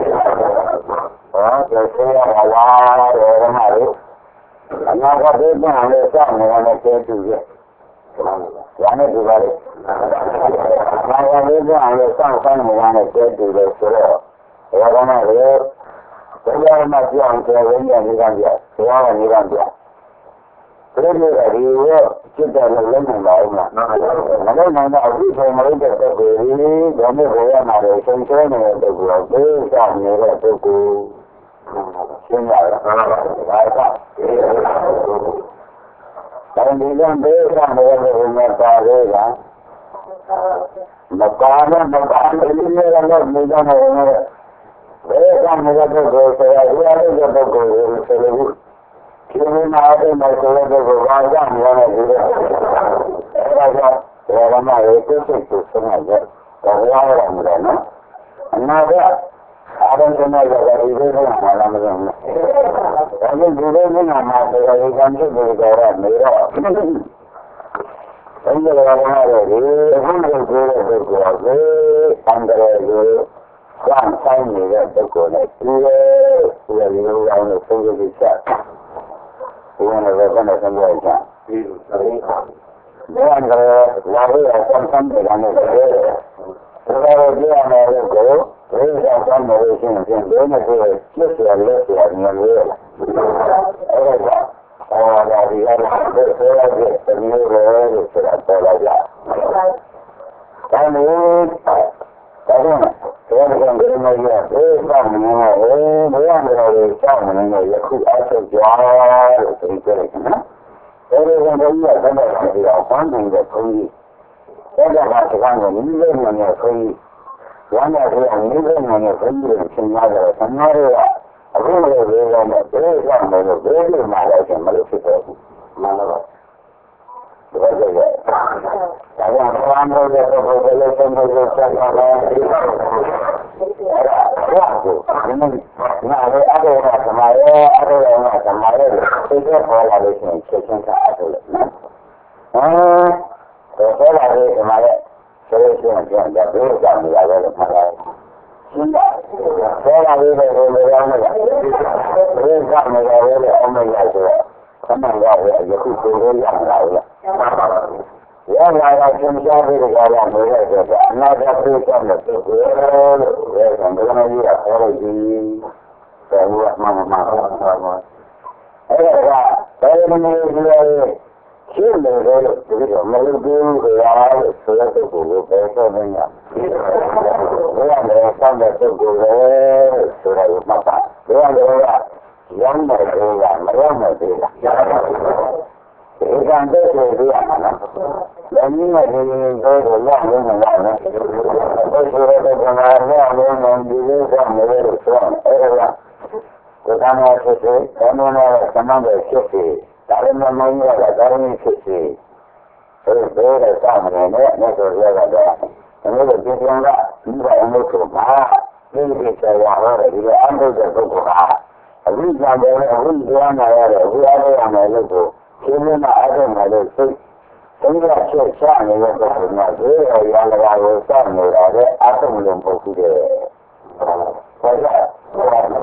ကျေဆရာကလာတယ်ဓမ္မတွေအနာဂတ်ဘုရားလည်းစောင့်နေတယ်ကျေတူရဲ့ဒါနဲ့ဒီပါလေအနာဂတ်ဘုရားလည်းစောင့်ဆိုင်နေတယ်ကျေတူတယ်ဆိုတော့ဘုရားကလည်းဘုရားမှာပြောင်းတယ်ဝိညာဉ်ကြီးကပြဘုရားကနေကပြဘယ်လိုလဲဒီရောစိတ်တယ်လည်းလုံးနိုင်ပါဦးမလားမလုံးနိုင်တော့အခုချိန်မလို့တဲ့ပုဂ္ဂိုလ်ကြီးဒါနဲ့ဘုရားမှာလည်းဆုံးရှုံးနေတဲ့ပုဂ္ဂိုလ်ကိုသိဆောင်နေတဲ့ပုဂ္ဂိုလ်ရှင်းရလားဒါကဒါဒီကံဘေးကလည်းဘုရားပါလေးကမကားနဲ့မကားနဲ့လည်းလည်းနေကြတယ်ဘယ်ကမှမပုဂ္ဂိုလ်ဆိုရရတဲ့ပုဂ္ဂိုလ်ကိုဆိုလို့ရှင်နာတဲ့မှာဆိုတော့ဘာကြောင့်များနေလဲအဲဒါကြောင့်ဘယ်မှာလဲကိုယ်စိတ်ကိုဆုံးရတယ်ဘာလို့ရမလဲနော်အနာကအာရုံနဲ့ကြတဲ့ဒီလိုမျိုးမှလာမလို့ဒါကြောင့်ဒီလိုမျိုးမှမှာဆိုတော့ဒီကံဖြစ်ပြီးကြတော့နေတော့ဘယ်လိုလဲရတယ်ဒီအခုလိုပြောတဲ့ပုဂ္ဂိုလ်ကလေအန္တရာယ်ကိုစမ်းဆိုင်နေတဲ့ပုဂ္ဂိုလ်နဲ့ဒီလိုဒီလိုအောင်လို့ဆုံးဖြတ်ချက်ဒီလိုလည်းဘယ်နဲ့ဆုံးဖြတ်ချက်ဒီလိုဆိုရင်ဘယ်အန္တရာယ်လာရအောင်ဆန်းတယ်ကနေတယ်ဒါတော့ဒီအမယ်ကိုဒီဆောင်ဆန်းလို့ရှိရင်ဒီလိုနဲ့ကိုလက်ရလက်ရညံလို့အဲ့ဒါအော်ဒါဒီရတဲ့ဆိုရတဲ့မျိုးတွေလို့ဆိုတာပေါ်လာကြ။ဒါမျိုးဒါကြောင့်ဒီကံဒီမျိုးရအေးဆောင်နေတယ်ဘယ်ရမလဲဆောင်နေတယ်ယခုအဆက်ကြလို့ဆိုကြတယ်နော်။အဲဒီကံကြီးကဘယ်နဲ့လဲဒီအောင်ဖမ်းနေတဲ့ခွန်ကြီးအဲ့ဒါကစကားကိုနည်းလေးနဲ့ခွန်ကြီးဝမ်းရတဲ့အနည်းလေးနဲ့ခွန်ကြီးကိုသင်ရတယ်ဆံရရအခုလည်းဒီကောင်နဲ့ဘယ်ဆောင်နေလို့ဘယ်လိုမှလည်းမလုပ်ဖြစ်တော့ဘူးမှန်တော့ဒါကြည့်ရဒါကဘာမှမလုပ်တဲ့ပုဂ္ဂိုလ်လည်းဆုံးဖြတ်ချက်ပါလားအဲ့ဒါဘာကိုဒီမှာငါလည်းအဲ့ဒါကသမားရဲ့အဲ့ဒါကသမားရဲ့သိတဲ့ပေါ်လာလို့ရှိရင်ချက်ချင်းသာအဲ့ဒါလေနော်ဟောပေါ်လာတဲ့သမားရဲ့ဆိုလို့ရှိရင်ပြန်ကြပြီးကြောင်နေရတယ်လို့မှတ်လိုက်ဆောလာလေးတွေလိုလိုအောင်လို့ဒီကမှာလည်းအမေရဆိုတော့ဆမ်းမရရဲ့ယခုကိုယ်ရရအောင်လားရလာတော့သင်ကြားပြီးကြရမယ်တဲ့ကအနာဂတ်ပြေးတဲ့ပုဂ္ဂိုလ်လို့ရဲကံကလည်းကြီးတာခေါ်လို့ဒီတယ်ဘုရားမမမဟုတ်ပါဘူးအဲ့ဒါကဘယ်လိုမျိုးလဲရှင်းတယ်လို့ဒီလိုမလုပ်ဘူးကြာလို့ဆိုတဲ့ပုဂ္ဂိုလ်ကိုပဲဆိုနေရဘယ်ရလဲဆောင်းတဲ့ပုဂ္ဂိုလ်ပဲဆိုတော့မှတ်ပါဘယ်ရလဲရမ်းတယ်ကမရမ်းတယ်ဒီကံတဲ့ကိုပြရမှာနော်လည်းနည်းနဲ့ဒီလိုကိုရအောင်လုပ်နေရတယ်ဘယ်ဆိုတဲ့ကံရအောင်လုပ်နေဒီလိုကမလို့ဆိုအဲ့ဒါကကိုယ်ကလည်းဖြစ်ဖြစ်ဘယ်လိုလဲသမန်ပဲဖြစ်ဖြစ်ဒါလည်းမမေးရတာဒါလည်းဖြစ်ဖြစ်ဆိုတော့ဘယ်တော့မှလည်းနဲ့ဆိုရတာတော့ဒီလိုကြည့်ပြန်ကဒီကအမှုကိုမှာဒီဒီဆရာဟောတယ်ဒီအမှုတဲ့ပုဂ္ဂိုလ်ဟာအခုကြံတယ်အခုပြောနေရတယ်အခုအားရမယ်လို့ကိုရှင်းနေတာအဲ့ဒါမှလည်းစိတ်သင်္ကြန်ချက်ချနေတဲ့ပုဂ္ဂိုလ်ကဒီရရလကားကိုစောင့်နေတာတဲ့အထုံးလုံးပုဂ္ဂိုလ်တွေဟောကြဒါက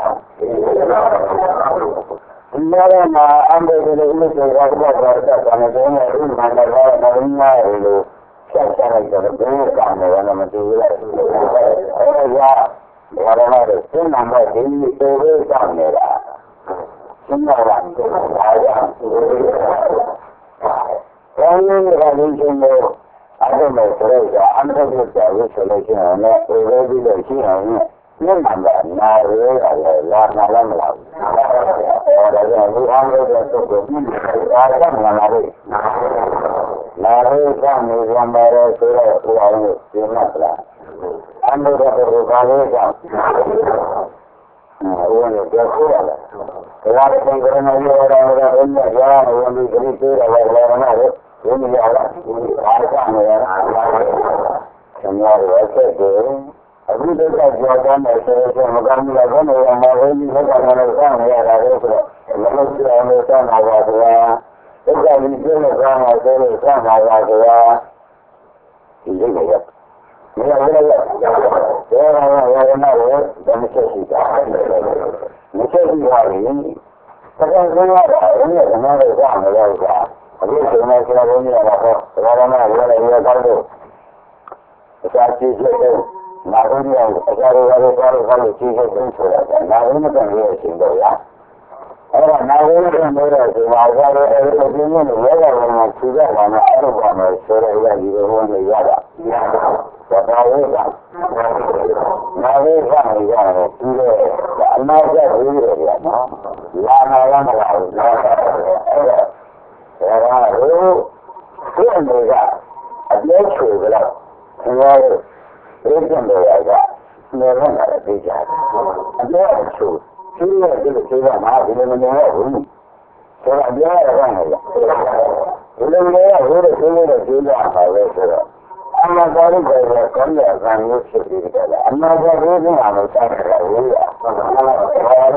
ဒီလိုမှအမေတို့လည်းဥစ္စာကတော့တော့တော့တယ်နေတယ်ဥစ္စာကတော့မရင်းရလို့ဆက်ဆက်လိုက်တော့ဘယ်ကမှလည်းမတူဘူးလေအဲဒါကဘာလို့လဲစဉ်းစားမှဒီလိုပဲစောင့်နေတာစဉ်းစားတာဒါကြောင့်ဘယ်လိုလဲကလည်းရှင်တို့အဲ့ဒါမျိုးဆိုတော့အမှန်တကယ်ကြာလို့ဆိုလို့ရှိရင်လည်းဒီလိုဒီလိုရှိရင်မျက်မှန်ကနာရဲရတယ်လာနာလည်းမလာဘူး။အဲဒါကြောင့်ဒီအောင်လို့တဲ့ပုဂ္ဂိုလ်ကြီးအားကမှလာလို့နာရဲကနေရမယ်ဆိုတော့ဒီအောင်လို့ရှင်းမှတ်လား။အမှန်တော့ဒီကားလေးကြောင့်အဲဝင်တော့ပြောရတယ်။ဒါကလည်းဘယ်လိုမျိုးလဲတော့ဘယ်နဲ့ကြားရဝင်ပြီးဒီသေးတယ်လည်းလည်းမဟုတ်ဘူး။ဒီနေရာကအားကနေရတာ။ဆရာရဲ့ဆက်တယ်အခုတည်းကကြောက်ကြမယ်ဆိုတော့မကောင်းဘူးလားဘယ်လိုမှမဟုတ်ဘူးဘယ်ကောင်လည်းစောင့်နေရတာလဲဆိုတော့မလို့ကြအောင်လို့စောင့်ပါပါကွာတက္ကသိုလ်ကျင်းတော့မှဆိုလို့စောင့်ပါပါကွာဒီလိုလေမရဘူးလေဘယ်ကောင်ကရရနာလို့ဓမ္မချက်ရှိတာမချက်ရှိပါဘူးတကယ်လို့ရတယ်ဘယ်နဲ့ဓမ္မလေးစောင့်နေရတာအခုဒီမှာဆရာဘုန်းကြီးကတော့ဘာသာမရရရကောင်းလို့အစာကြည့်ချက်တော့နာဘုရားအကြရရရသွားလို့ခေါ်လို့ကြည့်ခဲ့တယ်ဆိုတာနာဘုမတန်ရဲ့အရှင်တော်ရအဲ့ဒါနာဘုရားနဲ့တော့ဒီမှာကြရအဲ့ဒီပြင်းနေရောဂါဝင်မှာခြူရတာနဲ့အဲ့လိုပါမယ်ဆိုရရဒီလိုဝင်နေရတာဒါပါဝိကနာဘုရားနေရတယ်ပြီးတော့အနာကျပြီးရတယ်နော်လာနာရမလားအဲ့ဒါအဲ့ဒါဟိုဒီအနေကအပြည့်ချူကြတော့ဆရာရဲ့ဒီကျန်တဲ့ရကနေရတာသိကြတယ်အပြည့်ချူသူ့ရဲ့ဒီလိုပြောတာမှဒီလိုမနေရဘူးဆိုတော့ပြောရတာကလည်းဒီလိုမျိုးဟိုလိုဆိုလို့ကြည့်ရပါပဲဆိုတော့အမှန်တရားကိုလည်းကောင်းတဲ့အကောင်မျိုးဖြစ်ပြီးတယ်အမှန်တရားကိုလည်းအောင်စားတယ်လို့ရအမှန်တရားကို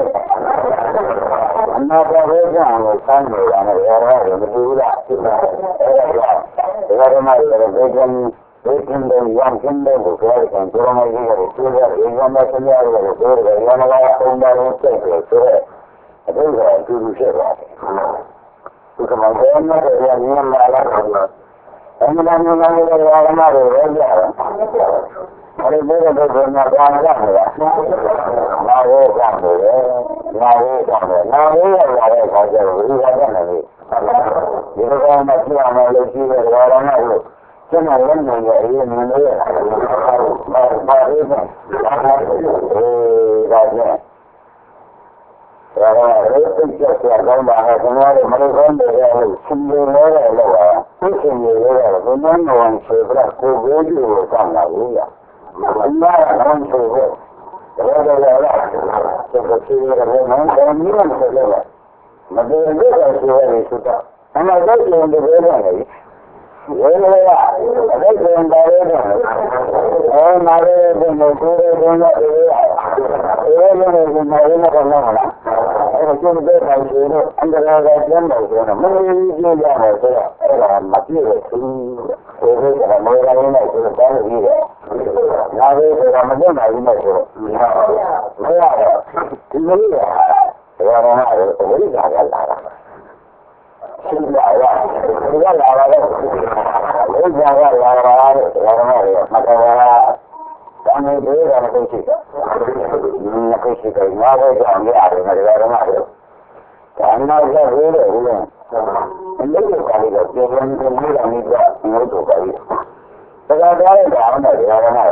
အောင်စားနေတာနဲ့ရရတယ်မတူဘူးလားအဲ့ဒါကြောင့်ဒီမှာလည်းဒီကနေ့ဒီကနေ့ရန်ကင်းတဲ့ကိုပြောတယ်ကျွန်တော်တို့ကဒီလိုအင်္ဂါမဆင်းရဲလို့ပြောတယ်ရန်လာအောင်ပါလို့စိတ်တယ်ဆိုတော့အတူတူအတူတူဖြစ်သွားတယ်ဒီကမှာဘယ်မှာတော့ရန်လာလာတော့အမှန်တမ်းမှန်တယ်ရရမှာတော့ရကြတယ်အဲ့ဒီလိုတော့ဘယ်မှာသွားရလဲနာဝေးကတယ်နာဝေးကတယ်နာဝေးရရတဲ့အခါကျတော့ဒီကတော့လည်းဒီလိုကောမှပြရမယ်လို့ရှိတယ်ရရမှာလို့ကျွန်တော်လည်းနေရအရင်နေလို့ရတာဘာဘာလေးပဲအေးဒါကြောင့်ဒါကလည်းသိချက်ပြကောင်းပါဟဲ့ကျွန်တော်တို့မလို့ကောင်းတယ်လို့ရှင်နေလို့ရလို့ပါသိရှင်နေလို့ရတယ်ဘုံမနောင်ဆိုပြကိုကိုကြီးကိုစောင့်လာဘူးရအမှားတော့ဆိုဖို့ဒါတော့လည်းလားကျွန်တော်ကြည့်ရတယ်မင်းတို့မျိုးနဲ့ဆိုလို့မတည်ဘူးဆိုရင်ဆိုတာအမှန်တော့ကျန်တယ်ပဲလေဝေလရအတိတ်ကံပါရတဲ့အဲနာရတဲ့ဘုံကိုယ်ကိုယ်ကအေးရအေးလို့ဒီမှာရင်းတော့မဟုတ်လားအဲကျုပ်တဲ့ပိုင်းကိုအန္တရာယ်ကကျမ်းတယ်ဆိုတော့မင်းကြီးကြည့်ရတယ်ဆိုတော့အဲဒါမပြည့်ဘူးသူကိုယ်ကမေးရင်းနဲ့ဆိုတော့တောင်းပြီးတယ်နာရတဲ့ကမပြတ်နိုင်ဘူးနဲ့ဆိုတော့မရတော့ဒီလိုရဒါကတော့ဝိဇ္ဇာကလာတာရှိလာရဒီကလာလာတော့ဝိဇ္ဇာကလာလာတယ်ဒါကတော့မတော်ပါတမ်းနေတယ်ကလည်းရှိတယ်။ငါကိစ္စကငါ့ဘက်ကြောင့်ရတယ်ငါတို့ကတော့ဒါနောက်ကျရိုးတယ်ဘူးလား။အလေးကိုပါလို့ပြောပြန်တယ်လို့လည်းမိကငုတ်တော့ပါပြီ။ဒါကြတဲ့တောင်းတယ်ဒါကတော့ဘုရား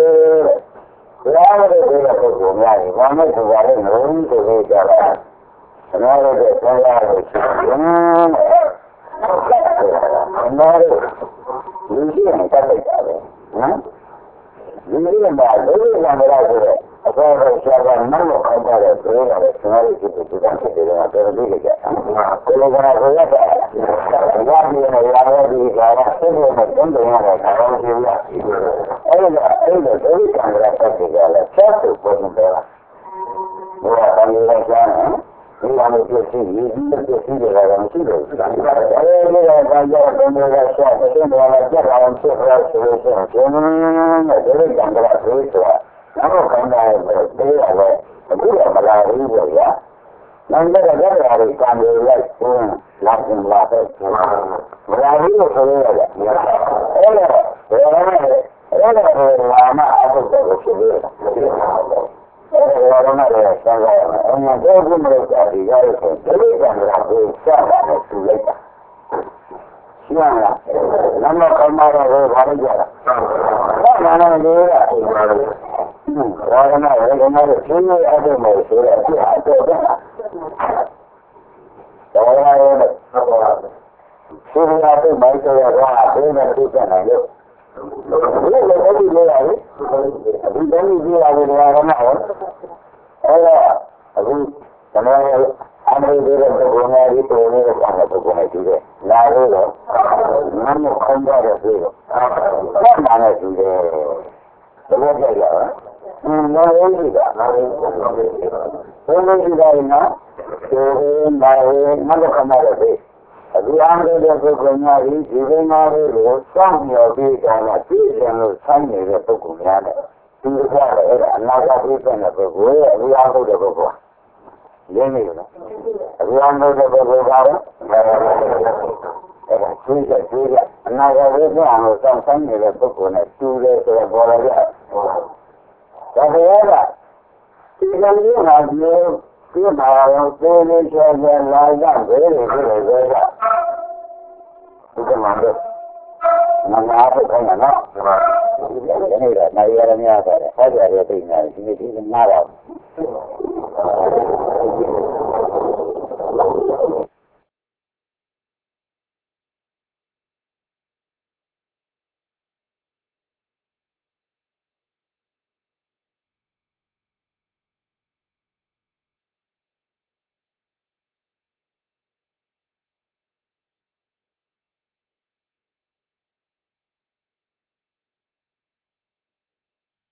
ရဲ့ဒီလိုပုဂ္ဂိုလ်များကြီးဘာမှဆိုပါလေငုံဆိုလို့ကြတာ။ကျွန်တော်တို့ဆရာတို့ရှိတယ်။ကျွန်တော်တို့လူကြီးနဲ့တက်လိုက်တာပဲနော်။ဒီလိုမှဒုက္ခကံရဆိုတော့အပေါ်ကဆရာကနောက်တော့ခေါ်ပါတယ်ဆိုတော့ကျွန်တော်တို့ဒီဒီကံဖြစ်တယ်ကတော်တော်လေးကြ။ကိုယ်ကလည်းရတာ။ဘာဖြစ်နေရလဲဒီကရဆက်လို့မတုံးတယ်ရတာတော့ရှိရ။အဲ့ဒါအဲ့ဒါဒုက္ခကံရတက်တယ်ကလည်းဆက်ဖို့ပုံစံပဲ။ဘုရားကလည်းလည်းကြားတယ်ဒီလိုမျိုးဖြစ်စီရည်ရည်ဖြစ်စီတယ်လည်းမရှိဘူး။အဲဒီတော့ဘာကြောင့်ဘယ်လိုလဲဆက်တဲ့ဘယ်လိုလဲကြက်အောင်ဖြစ်ရဆိုလို့ရှိရင်ကျွန်တော်တို့ဒီကံကလေးဆိုတာတော့ခံရတယ်ပြေးရတယ်အခုတော့မလာဘူးပေါ့ဗျာ။နောက်တော့ကြက်ရတယ်ကံတွေလိုက်ဆိုရင်လာပြန်လာပဲမလာဘူးလို့ဆိုရတယ်။အဲ့တော့ဘယ်လိုလဲအဲ့တော့လာမှအဖို့ကိုဖြစ်ရတယ်။အဲ့ဒါကတော့လည်းဆက်ရအောင်။အမှန်တော့ဘုမလို့ကြာဒီရတယ်ဆိုဒီကံကလေးစတယ်သူလိုက်တာ။ရှင်းလား။နမကမ္ဘာတော့ဘာလို့ကြတာ။ဘာမှမလုပ်ရဘူး။ဘာလို့လဲ။ဒါကလည်းဒီမှာရှင်းနေအပ်မယ်ဆိုတော့အဖြစ်အတော့တယ်။ဒါကလည်းရှင်းနေအပ်မယ်ဆိုတော့ဘာဘယ်နဲ့ဖြစ်နေလဲ။ဒီလိုလည်းဒီလိုရတယ်ဒီလိုကြီးရတယ်ဒါကတော့အဲ့တော့အခုကျွန်တော်အမေတို့ကဘုံနဲ့ဒီပုံနဲ့ဆက်တဲ့ပုံနဲ့ဒီလေလာလို့တော့နမ်းမခေါင်းကြတဲ့ပြေတော့ဆက်မှလည်းဒီလေဘယ်လိုကြရလဲအင်းမဟုတ်ဘူးကမဟုတ်ဘူးဘယ်လိုကြရလဲနော်ဒီမှာမနကမှာလည်းဒီအားရတဲ့ပုဂ္ဂိုလ်များဒီဒီလိုများတွေကိုစောင့်မျှော်ပြီးကြတာသိတယ်လို့ဆိုင်းနေတဲ့ပုဂ္ဂိုလ်များတဲ့ဒီလိုကလည်းအနာဂတ်ပြည့်တဲ့ပုဂ္ဂိုလ်ရဲ့အရာဟုတ်တဲ့ပုဂ္ဂိုလ်ရင်းနေလားအရာဟုတ်တဲ့ပုဂ္ဂိုလ်ကတော့အဲ့ဒါသိတဲ့သိတဲ့အနာဂတ်ပြည့်တဲ့အောင်စောင့်ဆိုင်းနေတဲ့ပုဂ္ဂိုလ်နဲ့တူတယ်ဆိုတော့ပေါ်လာကြဒါပေမဲ့ဒီကံကြီးဟာဒီဒီမှာတော့သေနေချေချေလာကြဘယ်လိုဖြစ်လဲဆိုတော့ဒီကမှာတော့မနာဖို့ကောင်းတာနော်ဒီမှာဒီနေ့တော့နိုင်ရရများတယ်ဟောကြရတဲ့ပြင်နေဒီနေ့ဒီနားတော့